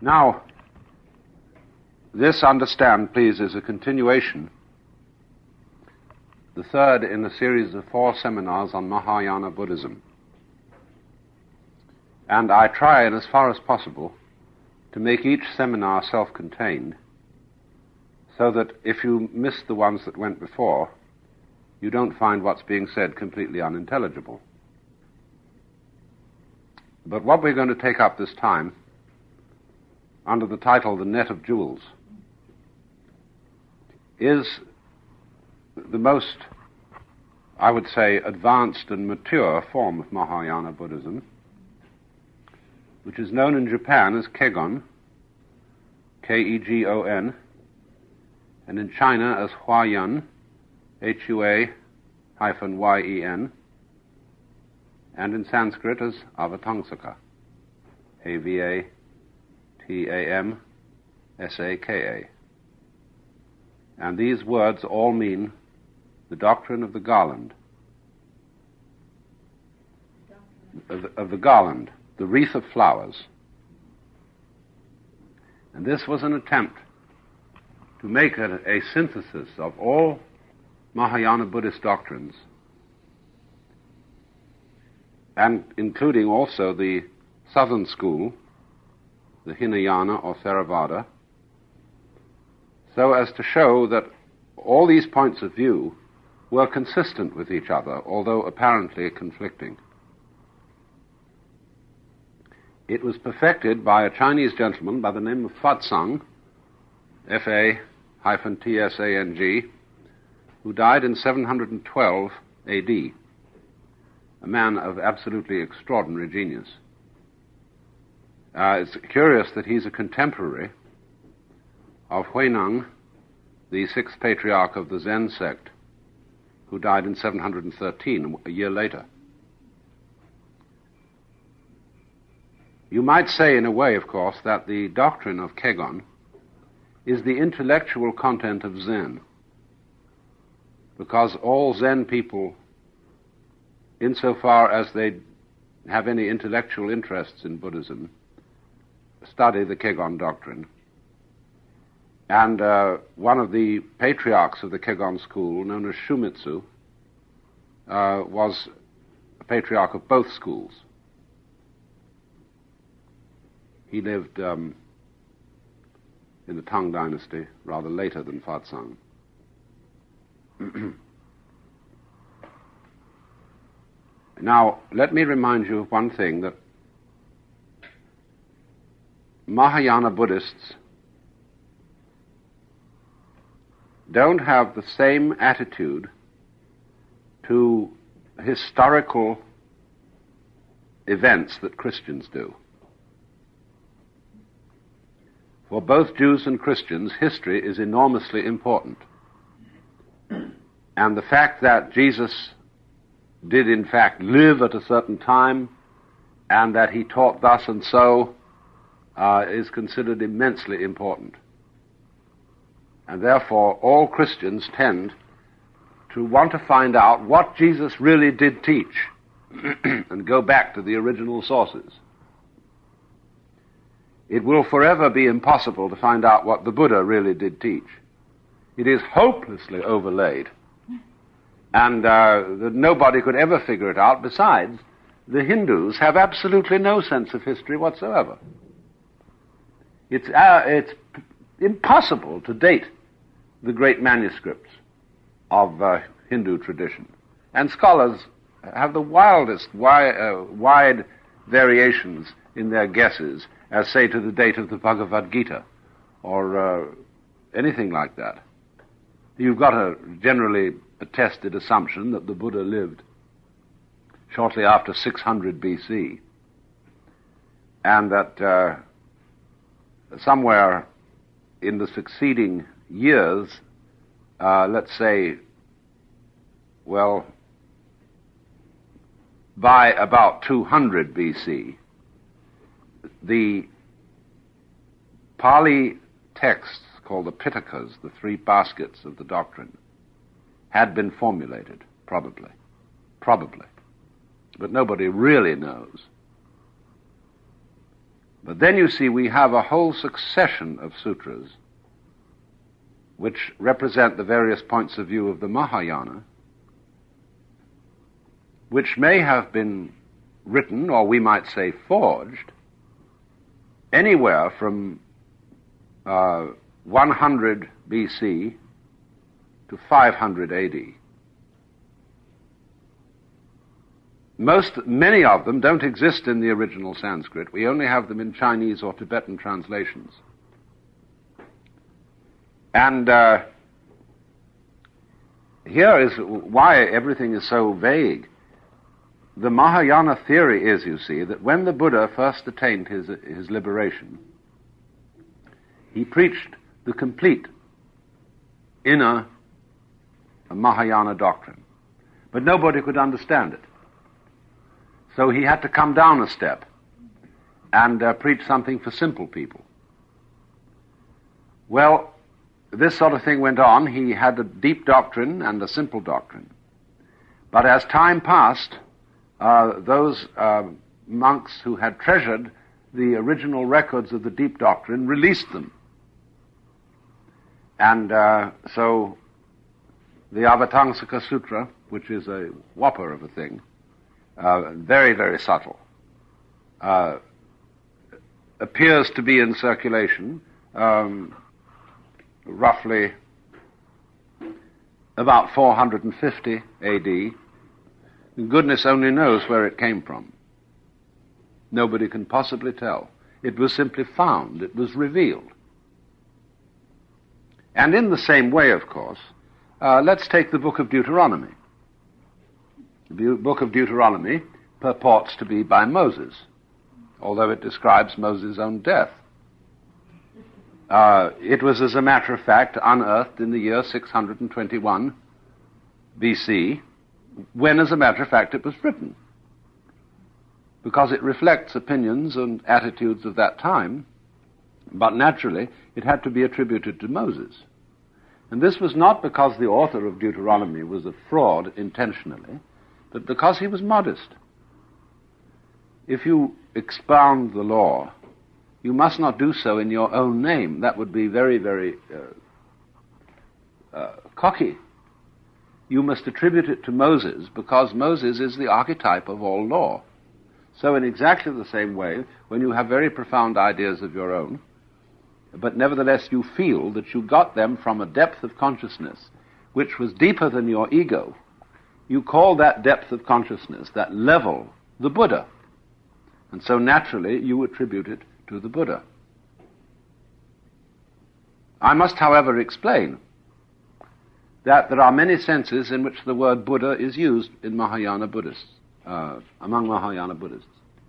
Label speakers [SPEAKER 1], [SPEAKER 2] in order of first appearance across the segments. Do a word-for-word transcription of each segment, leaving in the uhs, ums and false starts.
[SPEAKER 1] Now, this, understand, please, is a continuation, the third in a series of four seminars on Mahayana Buddhism. And I try, as far as possible, to make each seminar self-contained, so that if you miss the ones that went before, you don't find what's being said completely unintelligible. But what we're going to take up this time, under the title The Net of Jewels, is the most, I would say, advanced and mature form of Mahayana Buddhism, which is known in Japan as Kegon, K E G O N, and in China as Huayan, H U A hyphen Y E N, and in Sanskrit as Avatangsaka, A V A T A M S A K A. And these words all mean the doctrine of the garland, of the, of the garland, the wreath of flowers. And this was an attempt to make a, a synthesis of all Mahayana Buddhist doctrines, and including also the southern school, the Hinayana or Theravada, so as to show that all these points of view were consistent with each other, although apparently conflicting. It was perfected by a Chinese gentleman by the name of Fatsang, F A hyphen T S A N G, who died in seven hundred twelve A D, a man of absolutely extraordinary genius. Uh, it's curious that he's a contemporary of Huineng, the sixth patriarch of the Zen sect, who died in seven hundred thirteen, a year later. You might say, in a way, of course, that the doctrine of Kegon is the intellectual content of Zen, because all Zen people, insofar as they have any intellectual interests in Buddhism, study the Kegon doctrine. And uh, one of the patriarchs of the Kegon school, known as Shumitsu, uh, was a patriarch of both schools. He lived um, in the Tang dynasty rather later than Fatsang. Now, let me remind you of one thing, that Mahayana Buddhists don't have the same attitude to historical events that Christians do. For both Jews and Christians, history is enormously important. And the fact that Jesus did in fact live at a certain time, and that he taught thus and so, uh, is considered immensely important. And therefore, all Christians tend to want to find out what Jesus really did teach and go back to the original sources. It will forever be impossible to find out what the Buddha really did teach. It is hopelessly overlaid, and uh, that nobody could ever figure it out. Besides, the Hindus have absolutely no sense of history whatsoever. It's, uh, it's impossible to date the great manuscripts of uh, Hindu tradition. And scholars have the wildest, wi- uh, wide variations in their guesses as, say, to the date of the Bhagavad Gita, or uh, anything like that. You've got a generally attested assumption that the Buddha lived shortly after six hundred B C, and that uh, somewhere in the succeeding years, uh, let's say, well, by about two hundred B C, the Pali texts called the Pitakas, the three baskets of the doctrine, had been formulated, probably. Probably. But nobody really knows. But then you see we have a whole succession of sutras which represent the various points of view of the Mahayana, which may have been written, or we might say forged, anywhere from uh, one hundred B C to five hundred A D. Most, many of them don't exist in the original Sanskrit. We only have them in Chinese or Tibetan translations. And uh, here is why everything is so vague. The Mahayana theory is, you see, that when the Buddha first attained his, his liberation, he preached the complete inner Mahayana doctrine. But nobody could understand it. So he had to come down a step and uh, preach something for simple people. Well, this sort of thing went on. He had a deep doctrine and a simple doctrine. But as time passed, uh, those uh, monks who had treasured the original records of the deep doctrine released them. And uh, so the Avatamsaka Sutra, which is a whopper of a thing, uh, very, very subtle, uh, appears to be in circulation um, roughly about four hundred fifty A D. And goodness only knows where it came from. Nobody can possibly tell. It was simply found. It was revealed. And in the same way, of course, uh, let's take the book of Deuteronomy. The book of Deuteronomy purports to be by Moses, although it describes Moses' own death. Uh, it was, as a matter of fact, unearthed in the year six hundred twenty-one B C, when, as a matter of fact, it was written, because it reflects opinions and attitudes of that time, but naturally it had to be attributed to Moses. And this was not because the author of Deuteronomy was a fraud intentionally, but because he was modest. If you expound the law, you must not do so in your own name. That would be very, very uh, uh, cocky. You must attribute it to Moses, because Moses is the archetype of all law. So in exactly the same way, when you have very profound ideas of your own, but nevertheless you feel that you got them from a depth of consciousness which was deeper than your ego, you call that depth of consciousness, that level, the Buddha. And so naturally you attribute it to the Buddha. I must, however, explain that there are many senses in which the word Buddha is used in Mahayana Buddhists, uh, among Mahayana Buddhists.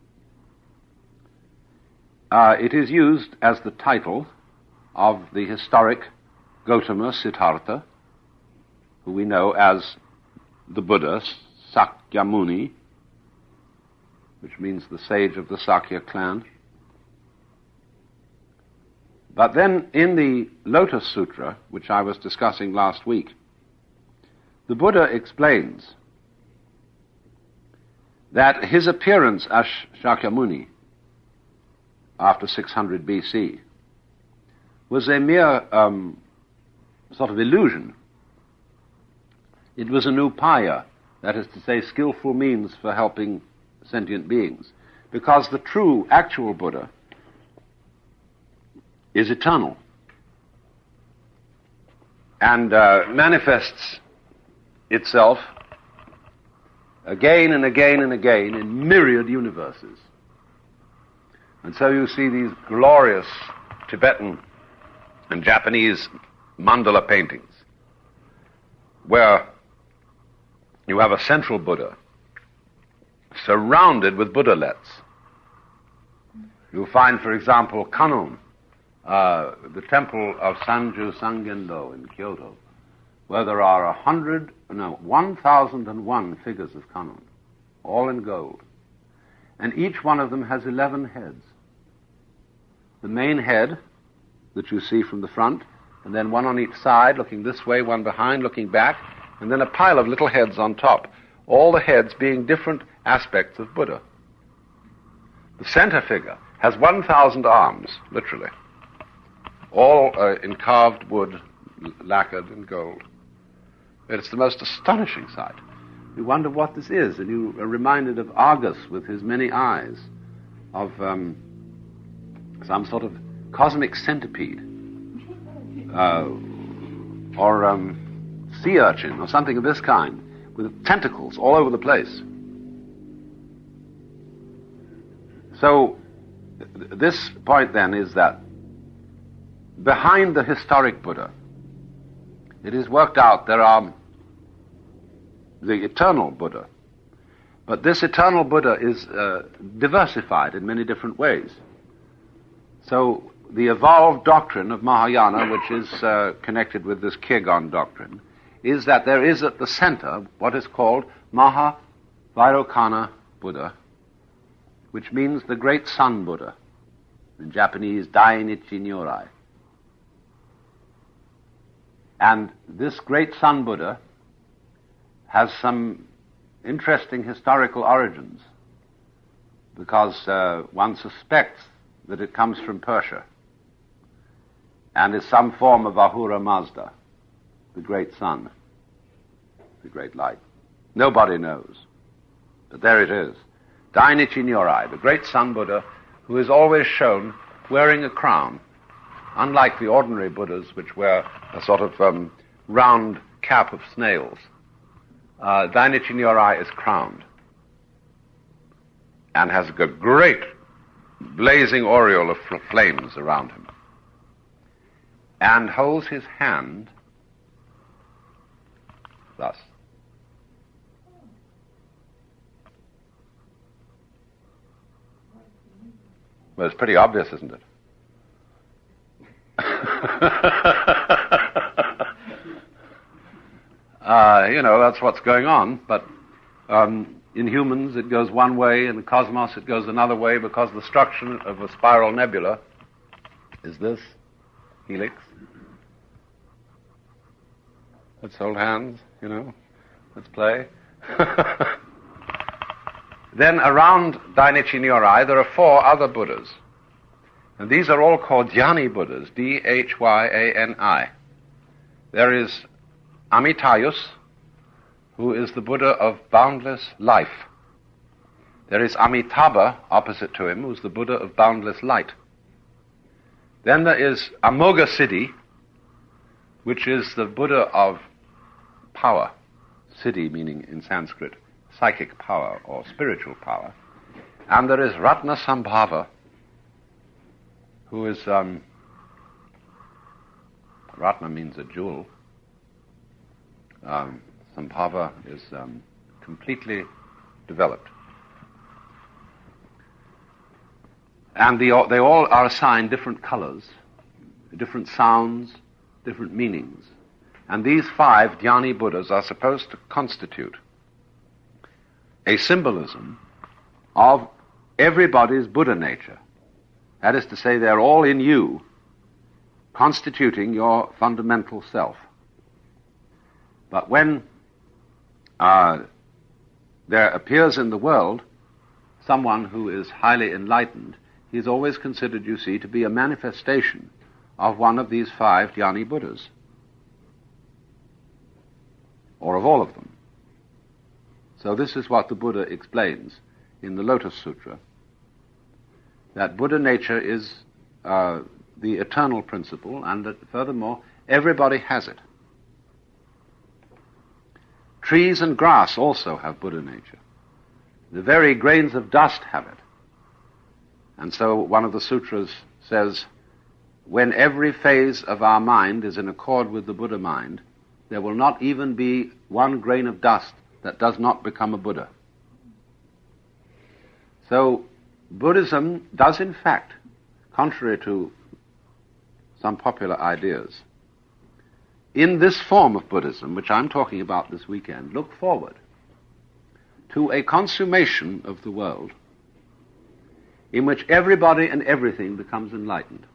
[SPEAKER 1] Uh, it is used as the title of the historic Gautama Siddhartha, who we know as the Buddha, Sakyamuni, which means the sage of the Sakya clan. But then in the Lotus Sutra, which I was discussing last week, the Buddha explains that his appearance as Shakyamuni after six hundred B C was a mere um, sort of illusion. It was an upaya, that is to say, skillful means for helping sentient beings, because the true, actual Buddha is eternal and uh, manifests itself again and again and again in myriad universes. And so you see these glorious Tibetan and Japanese mandala paintings where you have a central Buddha surrounded with Buddhalets. You find, for example, Kannon, uh, the temple of Sanju Sangendo in Kyoto, where there are a hundred, no, one thousand and one figures of Kannon, all in gold. And each one of them has eleven heads. The main head that you see from the front, and then one on each side, looking this way, one behind, looking back, and then a pile of little heads on top, all the heads being different aspects of Buddha. The center figure has one thousand arms, literally, all uh, in carved wood, l- lacquered in gold. It's the most astonishing sight. You wonder what this is, and you are reminded of Argus with his many eyes, of um, some sort of cosmic centipede, uh, or um, sea urchin, or something of this kind, with tentacles all over the place. So, th- this point then is that behind the historic Buddha, it is worked out there are the eternal Buddha. But this eternal Buddha is uh, diversified in many different ways. So the evolved doctrine of Mahayana, which is uh, connected with this Kiergon doctrine, is that there is at the center what is called Mahavairocana Buddha, which means the great sun Buddha. In Japanese, Dainichi Nyorai. And this great sun Buddha has some interesting historical origins, because uh, one suspects that it comes from Persia and is some form of Ahura Mazda, the great sun, the great light. Nobody knows, but there it is. Dainichi Nyorai, the great sun Buddha, who is always shown wearing a crown, unlike the ordinary Buddhas, which wear a sort of um, round cap of snails. Uh, Dainichi Nyorai is crowned and has a great blazing aureole of fl- flames around him, and holds his hand thus. Well, it's pretty obvious, isn't it? uh, you know, that's what's going on, but um, in humans it goes one way, in the cosmos it goes another way, because the structure of a spiral nebula is this helix. Let's hold hands, you know, let's play. Then around Dainichi Nyorai there are four other Buddhas. And these are all called Dhyani Buddhas, D H Y A N I. There is Amitayus, who is the Buddha of boundless life. There is Amitabha, opposite to him, who's the Buddha of boundless light. Then there is Amoghasiddhi, which is the Buddha of power. Siddhi meaning in Sanskrit psychic power or spiritual power. And there is Ratnasambhava, who is, um, Ratna means a jewel. Um, Sambhava is um, completely developed. And the, they all are assigned different colors, different sounds, different meanings. And these five Dhyani Buddhas are supposed to constitute a symbolism of everybody's Buddha nature. That is to say, they're all in you, constituting your fundamental self. But when uh, there appears in the world someone who is highly enlightened, he is always considered, you see, to be a manifestation of one of these five Dhyani Buddhas, or of all of them. So this is what the Buddha explains in the Lotus Sutra, that Buddha nature is uh, the eternal principle, and that furthermore, everybody has it. Trees and grass also have Buddha nature. The very grains of dust have it. And so one of the sutras says, when every phase of our mind is in accord with the Buddha mind, there will not even be one grain of dust that does not become a Buddha. So Buddhism does in fact, contrary to some popular ideas, in this form of Buddhism, which I'm talking about this weekend, look forward to a consummation of the world in which everybody and everything becomes enlightened,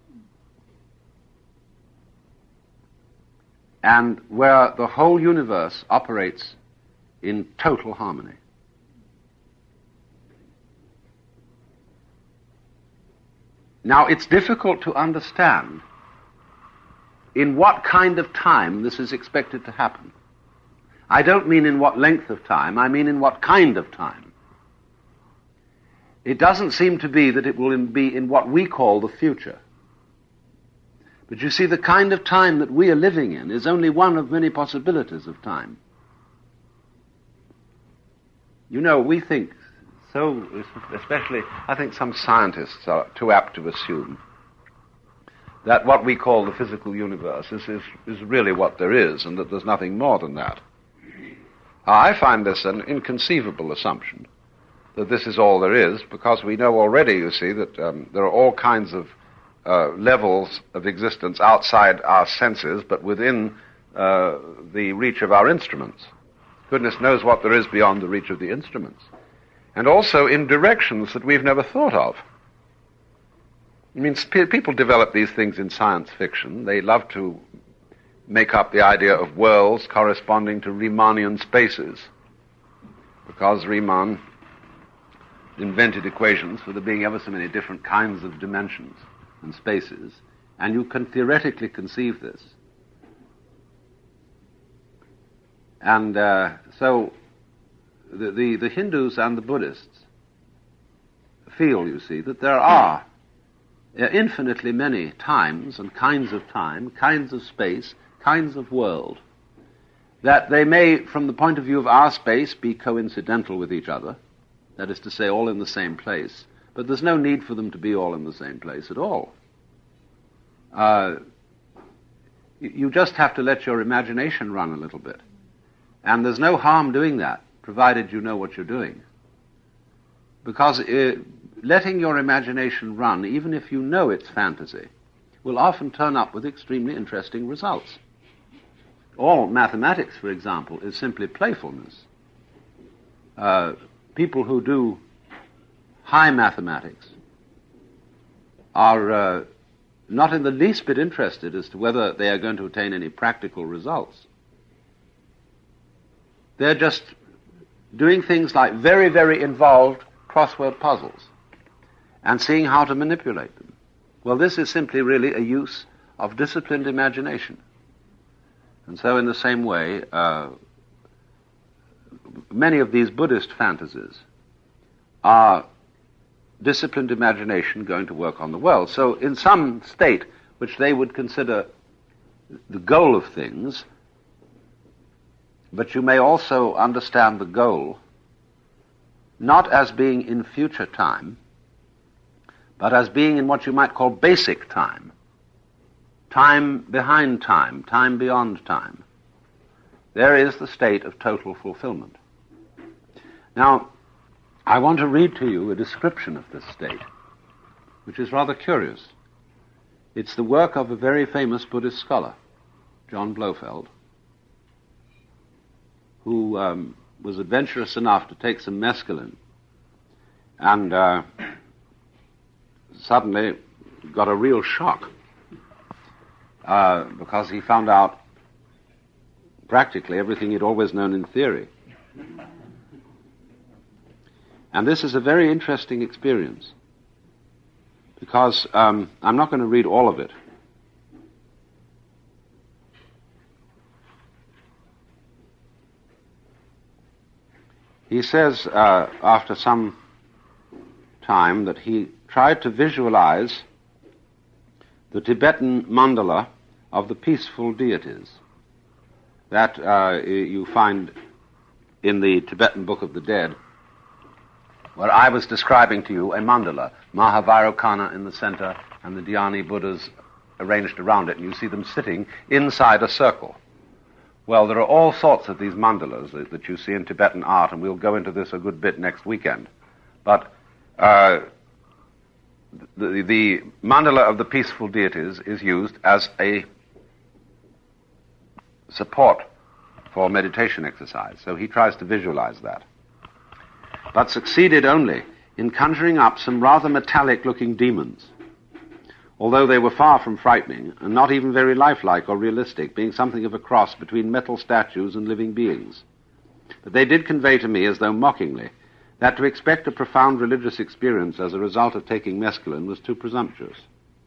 [SPEAKER 1] and where the whole universe operates in total harmony. Now, it's difficult to understand in what kind of time this is expected to happen. I don't mean in what length of time, I mean in what kind of time. It doesn't seem to be that it will be in what we call the future. But you see, the kind of time that we are living in is only one of many possibilities of time. You know, we think so, especially, I think some scientists are too apt to assume that what we call the physical universe is, is, is really what there is, and that there's nothing more than that. I find this an inconceivable assumption, that this is all there is, because we know already, you see, that um, there are all kinds of uh, levels of existence outside our senses, but within uh, the reach of our instruments. Goodness knows what there is beyond the reach of the instruments. And also in directions that we've never thought of. I mean, sp- people develop these things in science fiction. They love to make up the idea of worlds corresponding to Riemannian spaces, because Riemann invented equations for there being ever so many different kinds of dimensions and spaces, and you can theoretically conceive this. And uh, so the, the, the Hindus and the Buddhists feel, you see, that there are uh, infinitely many times and kinds of time, kinds of space, kinds of world, that they may, from the point of view of our space, be coincidental with each other, that is to say, all in the same place, but there's no need for them to be all in the same place at all. Uh, you, you just have to let your imagination run a little bit. And there's no harm doing that, provided you know what you're doing. Because uh, letting your imagination run, even if you know it's fantasy, will often turn up with extremely interesting results. All mathematics, for example, is simply playfulness. Uh, people who do high mathematics are uh, not in the least bit interested as to whether they are going to attain any practical results. They're just doing things like very, very involved crossword puzzles and seeing how to manipulate them. Well, this is simply really a use of disciplined imagination. And so in the same way, uh, many of these Buddhist fantasies are disciplined imagination going to work on the world. So in some state which they would consider the goal of things, but you may also understand the goal not as being in future time, but as being in what you might call basic time. Time behind time, time beyond time. There is the state of total fulfillment. Now, I want to read to you a description of this state, which is rather curious. It's the work of a very famous Buddhist scholar, John Blofeld, who um, was adventurous enough to take some mescaline and uh, suddenly got a real shock uh, because he found out practically everything he'd always known in theory. And this is a very interesting experience because um, I'm not going to read all of it. He says, uh, after some time, that he tried to visualize the Tibetan mandala of the peaceful deities that uh, you find in the Tibetan Book of the Dead, where I was describing to you a mandala, Mahavairocana in the center, and the Dhyani Buddhas arranged around it, and you see them sitting inside a circle. Well, there are all sorts of these mandalas that, that you see in Tibetan art, and we'll go into this a good bit next weekend. But uh, the, the mandala of the peaceful deities is used as a support for meditation exercise. So he tries to visualize that, but succeeded only in conjuring up some rather metallic-looking demons, although they were far from frightening and not even very lifelike or realistic, being something of a cross between metal statues and living beings. But they did convey to me, as though mockingly, that to expect a profound religious experience as a result of taking mescaline was too presumptuous.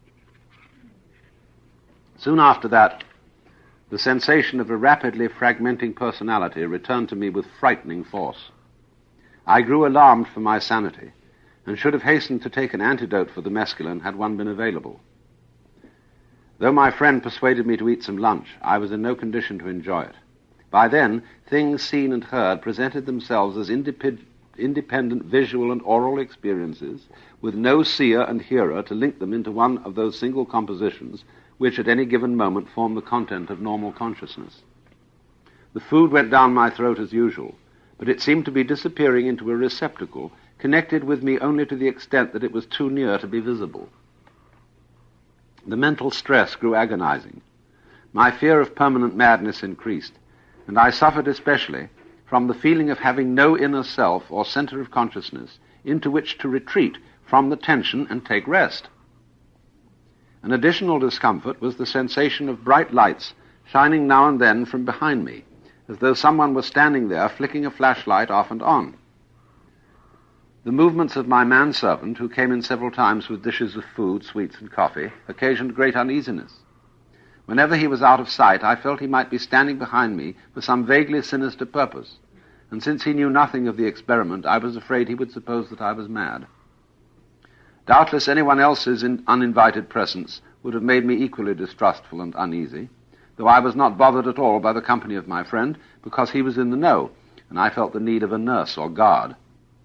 [SPEAKER 1] Soon after that, the sensation of a rapidly fragmenting personality returned to me with frightening force. I grew alarmed for my sanity, and should have hastened to take an antidote for the mescaline had one been available. Though my friend persuaded me to eat some lunch, I was in no condition to enjoy it. By then, things seen and heard presented themselves as independent independent visual and oral experiences, with no seer and hearer to link them into one of those single compositions which at any given moment form the content of normal consciousness. The food went down my throat as usual, but it seemed to be disappearing into a receptacle connected with me only to the extent that it was too near to be visible. The mental stress grew agonizing. My fear of permanent madness increased, and I suffered especially from the feeling of having no inner self or center of consciousness into which to retreat from the tension and take rest. An additional discomfort was the sensation of bright lights shining now and then from behind me, as though someone was standing there flicking a flashlight off and on. The movements of my manservant, who came in several times with dishes of food, sweets, and coffee, occasioned great uneasiness. Whenever he was out of sight, I felt he might be standing behind me for some vaguely sinister purpose, and since he knew nothing of the experiment, I was afraid he would suppose that I was mad. Doubtless anyone else's in uninvited presence would have made me equally distrustful and uneasy, though I was not bothered at all by the company of my friend, because he was in the know, and I felt the need of a nurse or guard.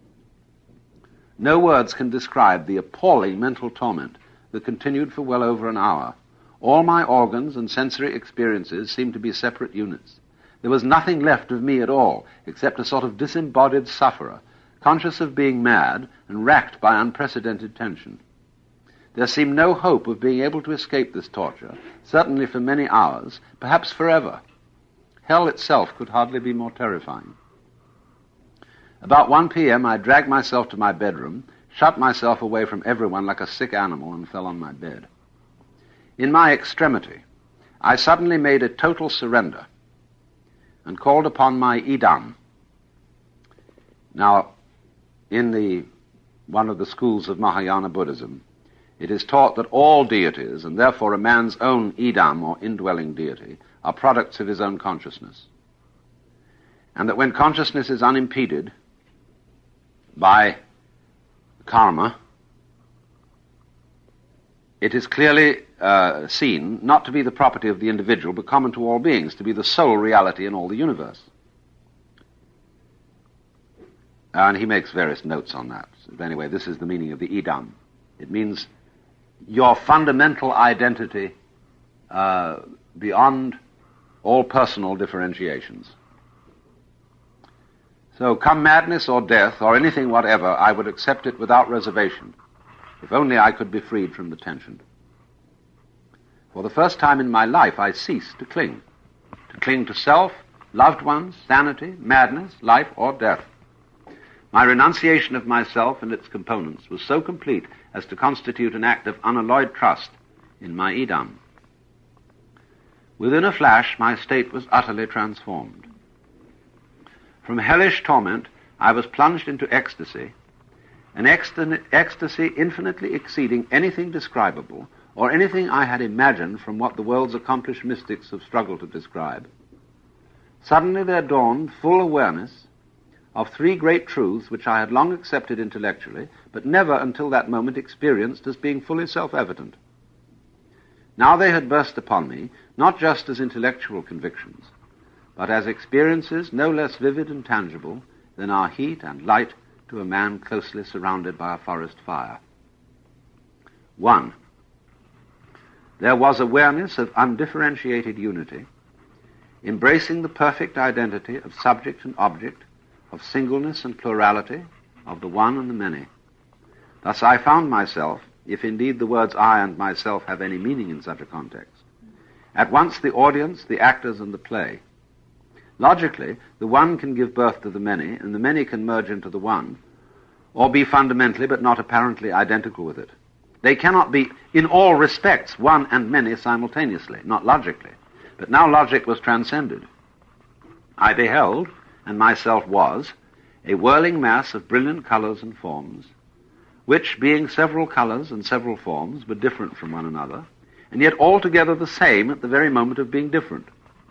[SPEAKER 1] No words can describe the appalling mental torment that continued for well over an hour. All my organs and sensory experiences seemed to be separate units. There was nothing left of me at all, except a sort of disembodied sufferer, conscious of being mad and racked by unprecedented tension. There seemed no hope of being able to escape this torture, certainly for many hours, perhaps forever. Hell itself could hardly be more terrifying. About one p.m. I dragged myself to my bedroom, shut myself away from everyone like a sick animal, and fell on my bed. In my extremity, I suddenly made a total surrender and called upon my Idam. Now, in the one of the schools of Mahayana Buddhism, it is taught that all deities, and therefore a man's own Idam, or indwelling deity, are products of his own consciousness. And that when consciousness is unimpeded by karma, it is clearly uh, seen not to be the property of the individual, but common to all beings, to be the sole reality in all the universe. And he makes various notes on that. But anyway, this is the meaning of the Idam. It means your fundamental identity uh, beyond all personal differentiations. So come madness or death or anything whatever, I would accept it without reservation, if only I could be freed from the tension. For the first time in my life, I ceased to cling, to cling to self, loved ones, sanity, madness, life, or death. My renunciation of myself and its components was so complete as to constitute an act of unalloyed trust in my Idam. Within a flash, my state was utterly transformed. From hellish torment, I was plunged into ecstasy, an ecstasy infinitely exceeding anything describable or anything I had imagined from what the world's accomplished mystics have struggled to describe. Suddenly there dawned full awareness of three great truths which I had long accepted intellectually, but never until that moment experienced as being fully self-evident. Now they had burst upon me, not just as intellectual convictions, but as experiences no less vivid and tangible than are heat and light to a man closely surrounded by a forest fire. One, there was awareness of undifferentiated unity, embracing the perfect identity of subject and object, of singleness and plurality, of the one and the many. Thus I found myself, if indeed the words I and myself have any meaning in such a context, at once the audience, the actors, and the play. Logically, the one can give birth to the many, and the many can merge into the one, or be fundamentally but not apparently identical with it. They cannot be, in all respects, one and many simultaneously, not logically. But now logic was transcended. I beheld, and myself was, a whirling mass of brilliant colors and forms, which, being several colors and several forms, were different from one another, and yet altogether the same at the very moment of being different.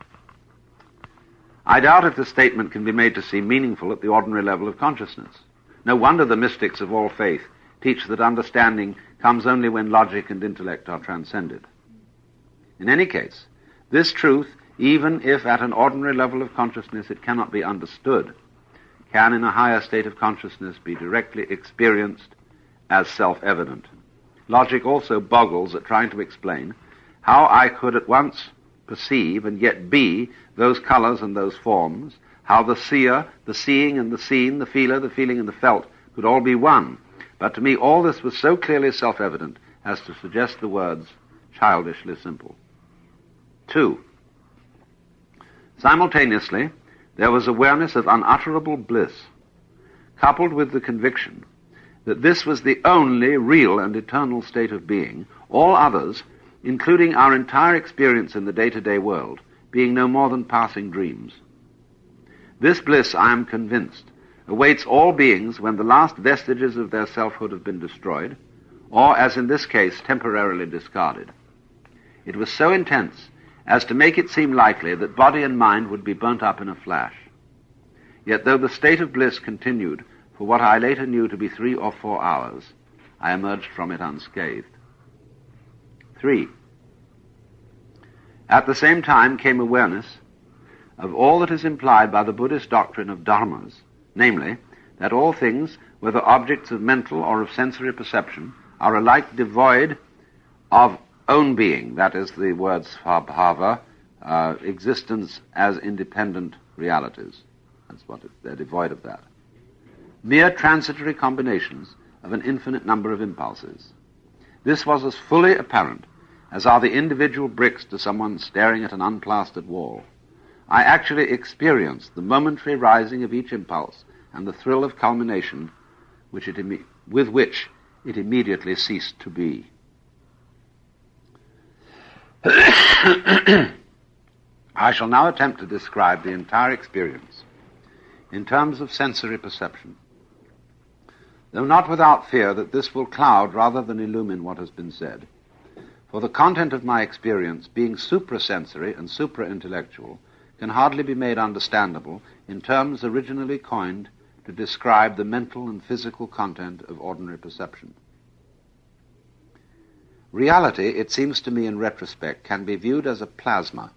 [SPEAKER 1] I doubt if this statement can be made to seem meaningful at the ordinary level of consciousness. No wonder the mystics of all faith teach that understanding comes only when logic and intellect are transcended. In any case, this truth, even if at an ordinary level of consciousness it cannot be understood, can in a higher state of consciousness be directly experienced as self-evident. Logic also boggles at trying to explain how I could at once perceive and yet be those colors and those forms, how the seer, the seeing and the seen, the feeler, the feeling and the felt could all be one. But to me all this was so clearly self-evident as to suggest the words childishly simple. Two, simultaneously there was awareness of unutterable bliss, coupled with the conviction that this was the only real and eternal state of being, all others, including our entire experience in the day-to-day world, being no more than passing dreams. This bliss, I am convinced, awaits all beings when the last vestiges of their selfhood have been destroyed, or, as in this case, temporarily discarded. It was so intense as to make it seem likely that body and mind would be burnt up in a flash. Yet though the state of bliss continued for what I later knew to be three or four hours, I emerged from it unscathed. Three, at the same time came awareness of all that is implied by the Buddhist doctrine of dharmas, namely, that all things, whether objects of mental or of sensory perception, are alike devoid of own being, that is the words svabhava, uh, existence as independent realities. That's what it, they're devoid of that. Mere transitory combinations of an infinite number of impulses. This was as fully apparent as are the individual bricks to someone staring at an unplastered wall. I actually experienced the momentary rising of each impulse and the thrill of culmination which it imme- with which it immediately ceased to be. I shall now attempt to describe the entire experience in terms of sensory perception, though not without fear that this will cloud rather than illumine what has been said. For the content of my experience, being suprasensory and supra-intellectual, can hardly be made understandable in terms originally coined to describe the mental and physical content of ordinary perception. Reality, it seems to me in retrospect, can be viewed as a plasma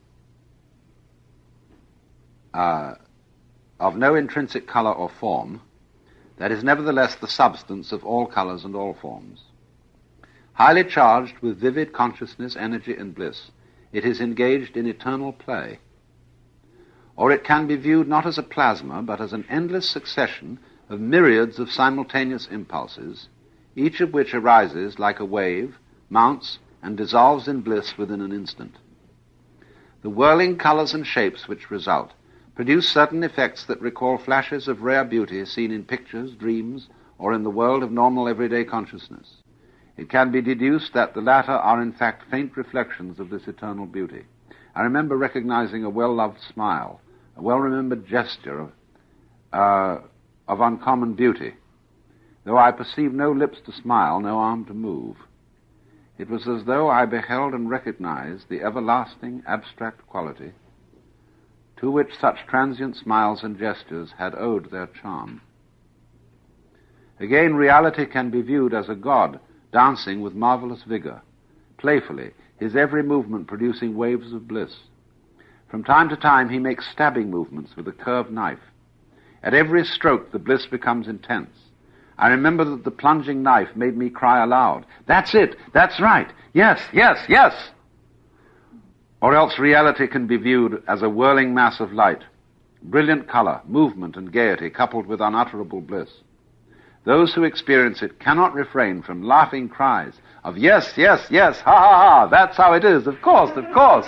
[SPEAKER 1] uh, of no intrinsic color or form, that is nevertheless the substance of all colors and all forms. Highly charged with vivid consciousness, energy, and bliss, it is engaged in eternal play. Or it can be viewed not as a plasma, but as an endless succession of myriads of simultaneous impulses, each of which arises like a wave, mounts, and dissolves in bliss within an instant. The whirling colors and shapes which result produce certain effects that recall flashes of rare beauty seen in pictures, dreams, or in the world of normal everyday consciousness. It can be deduced that the latter are in fact faint reflections of this eternal beauty. I remember recognizing a well-loved smile, a well-remembered gesture of, uh, of uncommon beauty, though I perceived no lips to smile, no arm to move. It was as though I beheld and recognized the everlasting abstract quality to which such transient smiles and gestures had owed their charm. Again, reality can be viewed as a god dancing with marvelous vigor, playfully, his every movement producing waves of bliss. From time to time he makes stabbing movements with a curved knife. At every stroke the bliss becomes intense. I remember that the plunging knife made me cry aloud, "That's it! That's right! Yes, yes, yes!" Or else reality can be viewed as a whirling mass of light, brilliant color, movement, and gaiety coupled with unutterable bliss. Those who experience it cannot refrain from laughing cries of, "Yes, yes, yes, ha, ha, ha, that's how it is, of course, of course."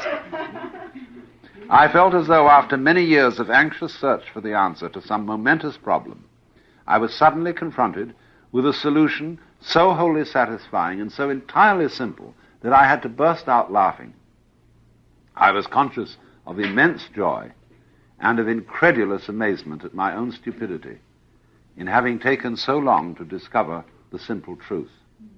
[SPEAKER 1] I felt as though after many years of anxious search for the answer to some momentous problem, I was suddenly confronted with a solution so wholly satisfying and so entirely simple that I had to burst out laughing. I was conscious of immense joy and of incredulous amazement at my own stupidity. in having taken so long to discover the simple truth.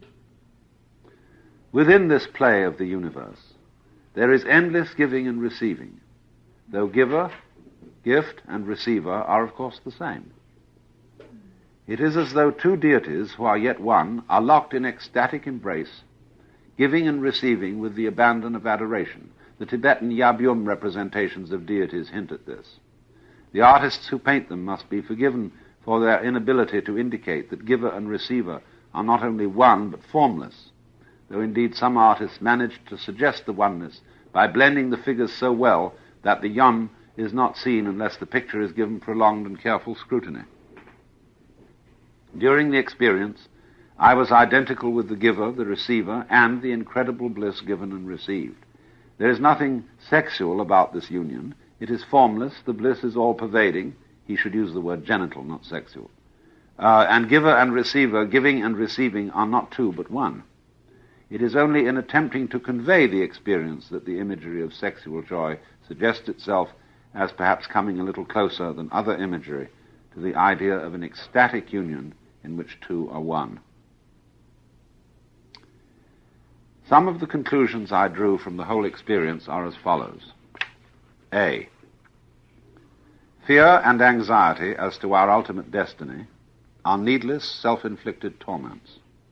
[SPEAKER 1] Within this play of the universe, there is endless giving and receiving, though giver, gift, and receiver are of course the same. It is as though two deities who are yet one are locked in ecstatic embrace, giving and receiving with the abandon of adoration. The Tibetan Yabyum representations of deities hint at this. The artists who paint them must be forgiven for their inability to indicate that giver and receiver are not only one but formless, though indeed some artists manage to suggest the oneness by blending the figures so well that the yum is not seen unless the picture is given prolonged and careful scrutiny. During the experience, I was identical with the giver, the receiver, and the incredible bliss given and received. There is nothing sexual about this union. It is formless. The bliss is all-pervading. He should use the word genital, not sexual. Uh, and giver and receiver, giving and receiving, are not two but one. It is only in attempting to convey the experience that the imagery of sexual joy suggests itself as perhaps coming a little closer than other imagery to the idea of an ecstatic union in which two are one. Some of the conclusions I drew from the whole experience are as follows. A. Fear and anxiety as to our ultimate destiny are needless, self-inflicted torments.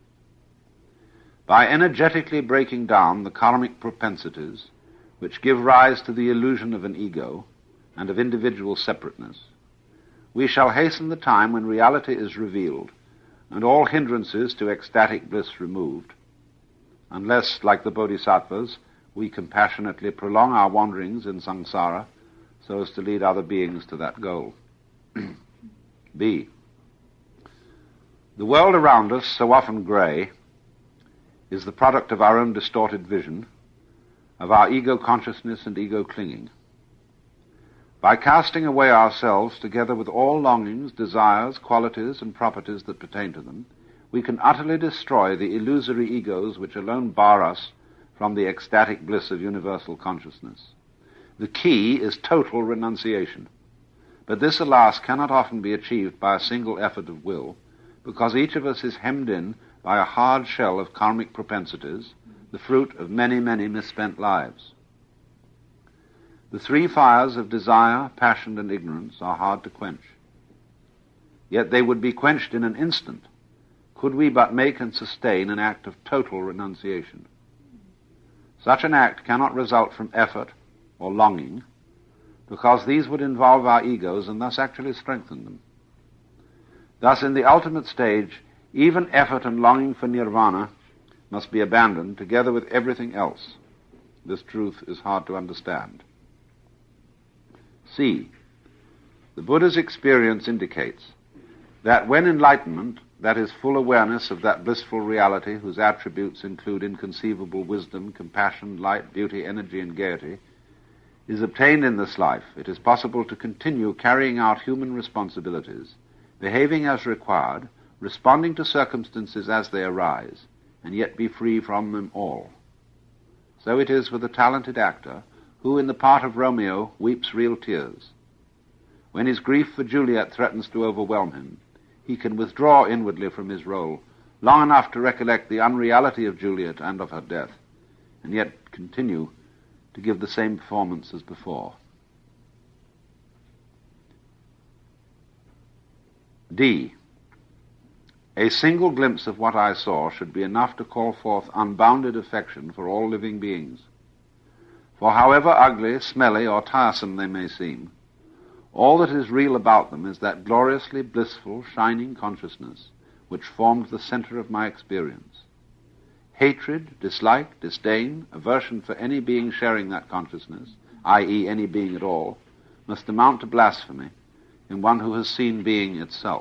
[SPEAKER 1] By energetically breaking down the karmic propensities which give rise to the illusion of an ego and of individual separateness, we shall hasten the time when reality is revealed and all hindrances to ecstatic bliss removed, unless, like the bodhisattvas, we compassionately prolong our wanderings in samsara so as to lead other beings to that goal. B. The world around us, so often grey, is the product of our own distorted vision, of our ego consciousness and ego clinging. By casting away ourselves together with all longings, desires, qualities, and properties that pertain to them, we can utterly destroy the illusory egos which alone bar us from the ecstatic bliss of universal consciousness. The key is total renunciation. But this, alas, cannot often be achieved by a single effort of will, because each of us is hemmed in by a hard shell of karmic propensities, the fruit of many, many misspent lives. The three fires of desire, passion, and ignorance are hard to quench. Yet they would be quenched in an instant could we but make and sustain an act of total renunciation. Such an act cannot result from effort or longing, because these would involve our egos and thus actually strengthen them. Thus, in the ultimate stage, even effort and longing for nirvana must be abandoned together with everything else. This truth is hard to understand. C. The Buddha's experience indicates that when enlightenment, that is, full awareness of that blissful reality whose attributes include inconceivable wisdom, compassion, light, beauty, energy, and gaiety, is obtained in this life, it is possible to continue carrying out human responsibilities, behaving as required, responding to circumstances as they arise, and yet be free from them all. So it is with a talented actor who, in the part of Romeo, weeps real tears. When his grief for Juliet threatens to overwhelm him, he can withdraw inwardly from his role long enough to recollect the unreality of Juliet and of her death, and yet continue to give the same performance as before. D. A single glimpse of what I saw should be enough to call forth unbounded affection for all living beings. For however ugly, smelly, or tiresome they may seem, all that is real about them is that gloriously blissful, shining consciousness which formed the center of my experience. Hatred, dislike, disdain, aversion for any being sharing that consciousness, that is any being at all, must amount to blasphemy in one who has seen being itself.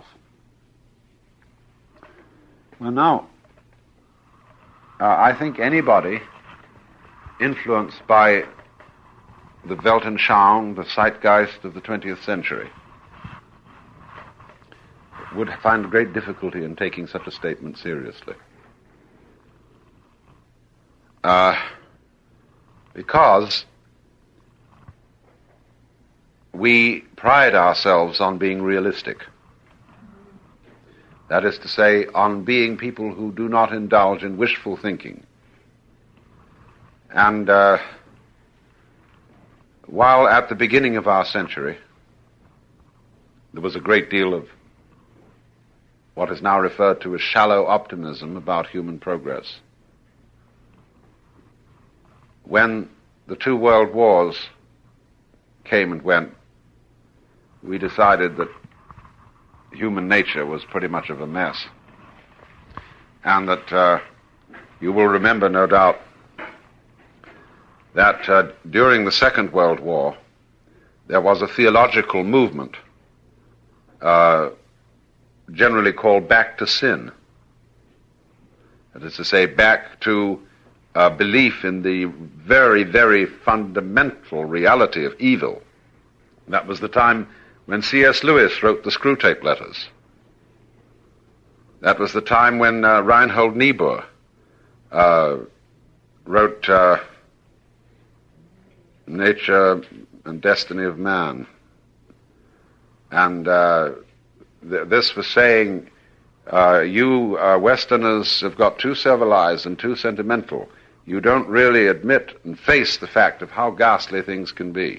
[SPEAKER 1] Well, now, uh, I think anybody influenced by the Weltanschauung, the zeitgeist of the twentieth century, would find great difficulty in taking such a statement seriously. Uh, because we pride ourselves on being realistic. That is to say, on being people who do not indulge in wishful thinking. And uh, while at the beginning of our century, there was a great deal of what is now referred to as shallow optimism about human progress, when the two world wars came and went, we decided that human nature was pretty much of a mess. And that uh, you will remember, no doubt, that uh, during the Second World War, there was a theological movement uh, generally called back to sin. That is to say, back to uh, belief in the very, very fundamental reality of evil. That was the time when C S Lewis wrote the Screwtape Letters. That was the time when uh, Reinhold Niebuhr uh, wrote uh, Nature and Destiny of Man. And uh, th- this was saying, uh, you uh, Westerners have got too civilized and too sentimental. You don't really admit and face the fact of how ghastly things can be.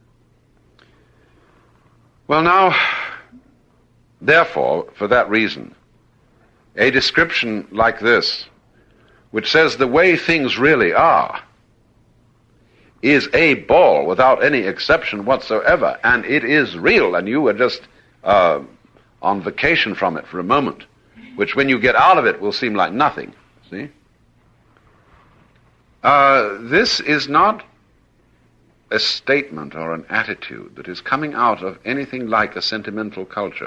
[SPEAKER 1] Well, now, therefore, for that reason, a description like this, which says the way things really are, is a ball without any exception whatsoever, and it is real, and you were just uh, on vacation from it for a moment, which when you get out of it will seem like nothing, see? Uh, this is not a statement or an attitude that is coming out of anything like a sentimental culture.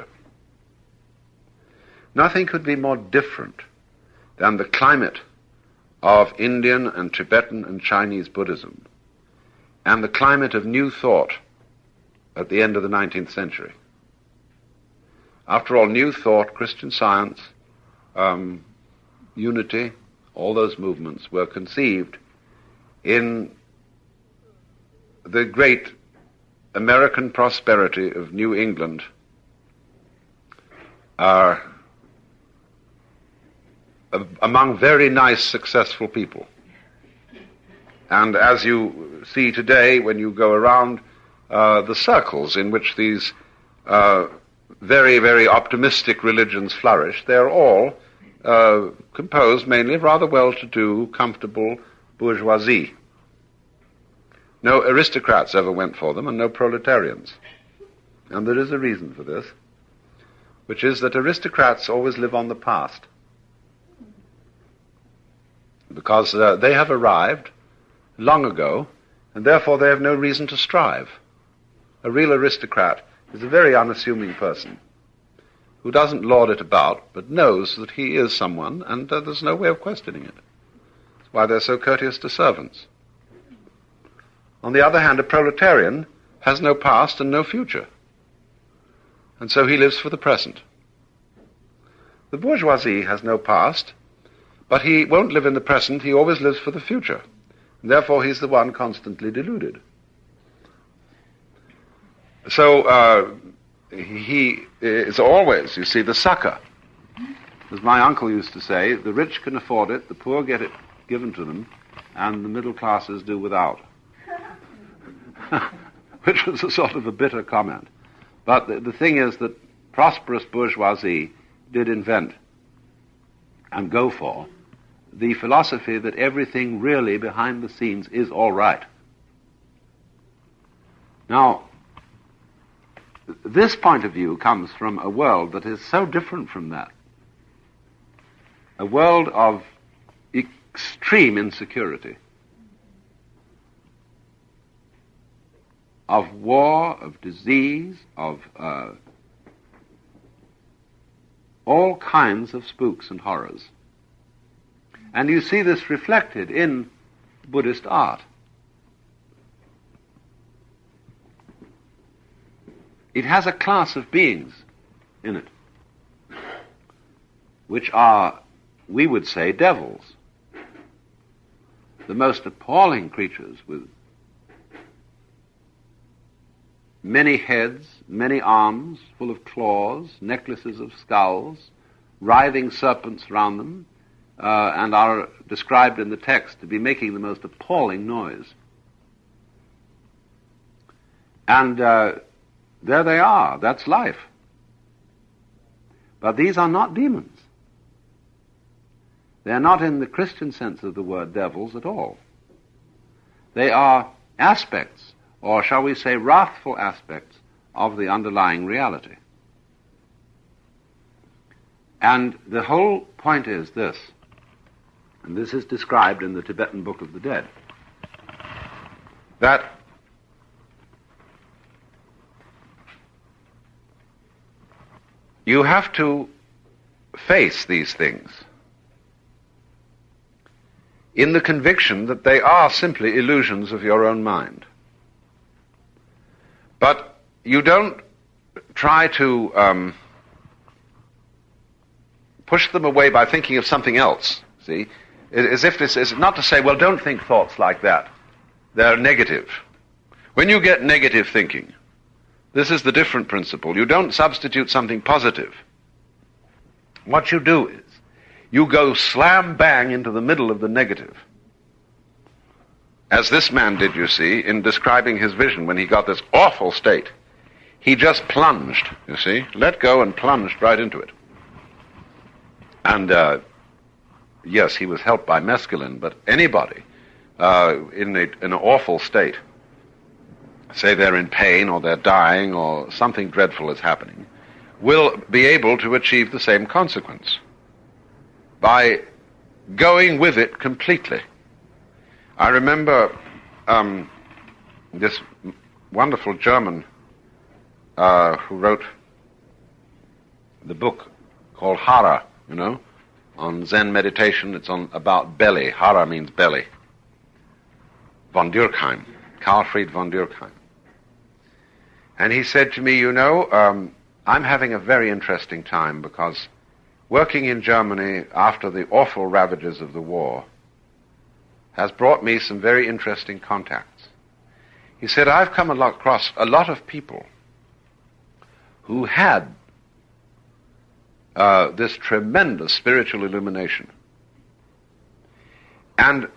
[SPEAKER 1] Nothing could be more different than the climate of Indian and Tibetan and Chinese Buddhism and the climate of New Thought at the end of the nineteenth century. After all, New Thought, Christian Science, um, Unity, all those movements were conceived in the great American prosperity of New England are among very nice, successful people. And as you see today, when you go around uh, the circles in which these uh, very, very optimistic religions flourish, they're all uh, composed mainly of rather well-to-do, comfortable bourgeoisie. No aristocrats ever went for them, and no proletarians. And there is a reason for this, which is that aristocrats always live on the past. Because uh, they have arrived long ago, and therefore they have no reason to strive. A real aristocrat is a very unassuming person who doesn't lord it about, but knows that he is someone, and uh, there's no way of questioning it. That's why they're so courteous to servants. On the other hand, a proletarian has no past and no future, and so he lives for the present. The bourgeoisie has no past, but he won't live in the present, he always lives for the future. And therefore he's the one constantly deluded. So uh, he is always, you see, the sucker. As my uncle used to say, the rich can afford it, the poor get it given to them, and the middle classes do without. Which was a sort of a bitter comment. But the, the thing is that prosperous bourgeoisie did invent and go for the philosophy that everything really behind the scenes is all right. Now, this point of view comes from a world that is so different from that. A world of extreme insecurity, of war, of disease, of uh, all kinds of spooks and horrors. And you see this reflected in Buddhist art. It has a class of beings in it, which are, we would say, devils. The most appalling creatures with many heads, many arms, full of claws, necklaces of skulls, writhing serpents around them, uh, and are described in the text to be making the most appalling noise. And uh, there they are. That's life. But these are not demons. They are not in the Christian sense of the word devils at all. They are aspects, or shall we say wrathful aspects, of the underlying reality. And the whole point is this, and this is described in the Tibetan Book of the Dead, that you have to face these things in the conviction that they are simply illusions of your own mind. But you don't try to um, push them away by thinking of something else, see? As if this is not to say, well, don't think thoughts like that. They're negative. When you get negative thinking, this is the different principle. You don't substitute something positive. What you do is, you go slam bang into the middle of the negative. As this man did, you see, in describing his vision when he got this awful state. He just plunged, you see, let go and plunged right into it. And, uh, yes, he was helped by mescaline, but anybody uh, in, a, in an awful state, say they're in pain or they're dying or something dreadful is happening, will be able to achieve the same consequence by going with it completely. I remember um, this wonderful German uh, who wrote the book called Hara, you know, on Zen meditation. It's on about belly. Hara means belly. Von Durkheim, Karlfried von Durkheim. And he said to me, you know, um, I'm having a very interesting time because working in Germany after the awful ravages of the war has brought me some very interesting contacts. He said, I've come across a lot of people who had uh, this tremendous spiritual illumination. And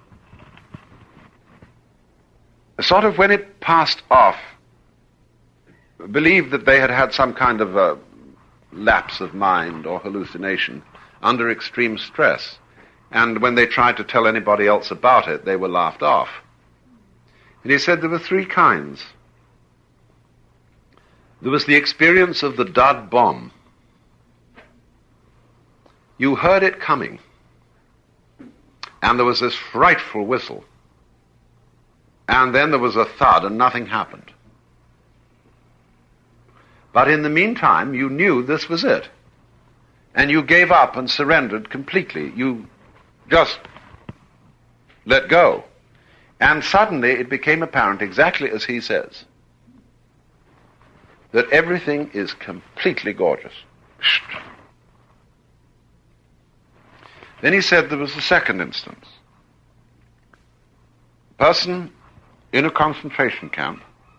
[SPEAKER 1] sort of when it passed off, believed that they had had some kind of a lapse of mind or hallucination under extreme stress. And when they tried to tell anybody else about it, they were laughed off. And he said there were three kinds. There was the experience of the dud bomb. You heard it coming, and there was this frightful whistle. And then there was a thud, and nothing happened. But in the meantime, you knew this was it. And you gave up and surrendered completely. You just let go. And suddenly it became apparent, exactly as he says, that everything is completely gorgeous. Then he said there was a second instance. A person in a concentration camp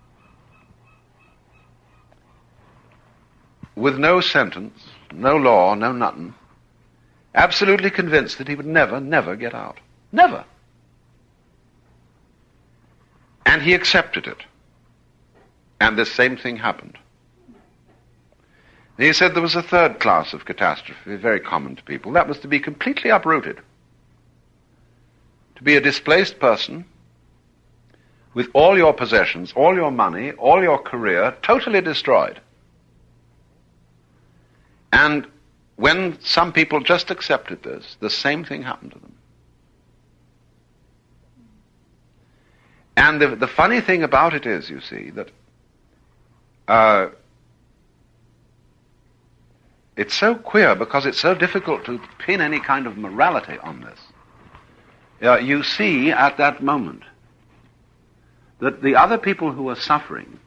[SPEAKER 1] with no sentence, no law, no nothing, absolutely convinced that he would never, never get out. Never. And he accepted it. And the same thing happened. And he said there was a third class of catastrophe, very common to people. That was to be completely uprooted. To be a displaced person with all your possessions, all your money, all your career totally destroyed. And when some people just accepted this, the same thing happened to them. And the, the funny thing about it is, you see, that uh, it's so queer because it's so difficult to pin any kind of morality on this. Uh, you see at that moment that the other people who are suffering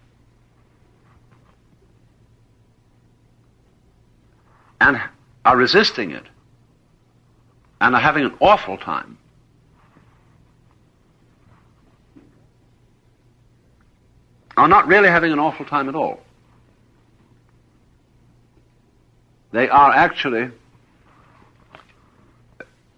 [SPEAKER 1] and are resisting it and are having an awful time are not really having an awful time at all. They are actually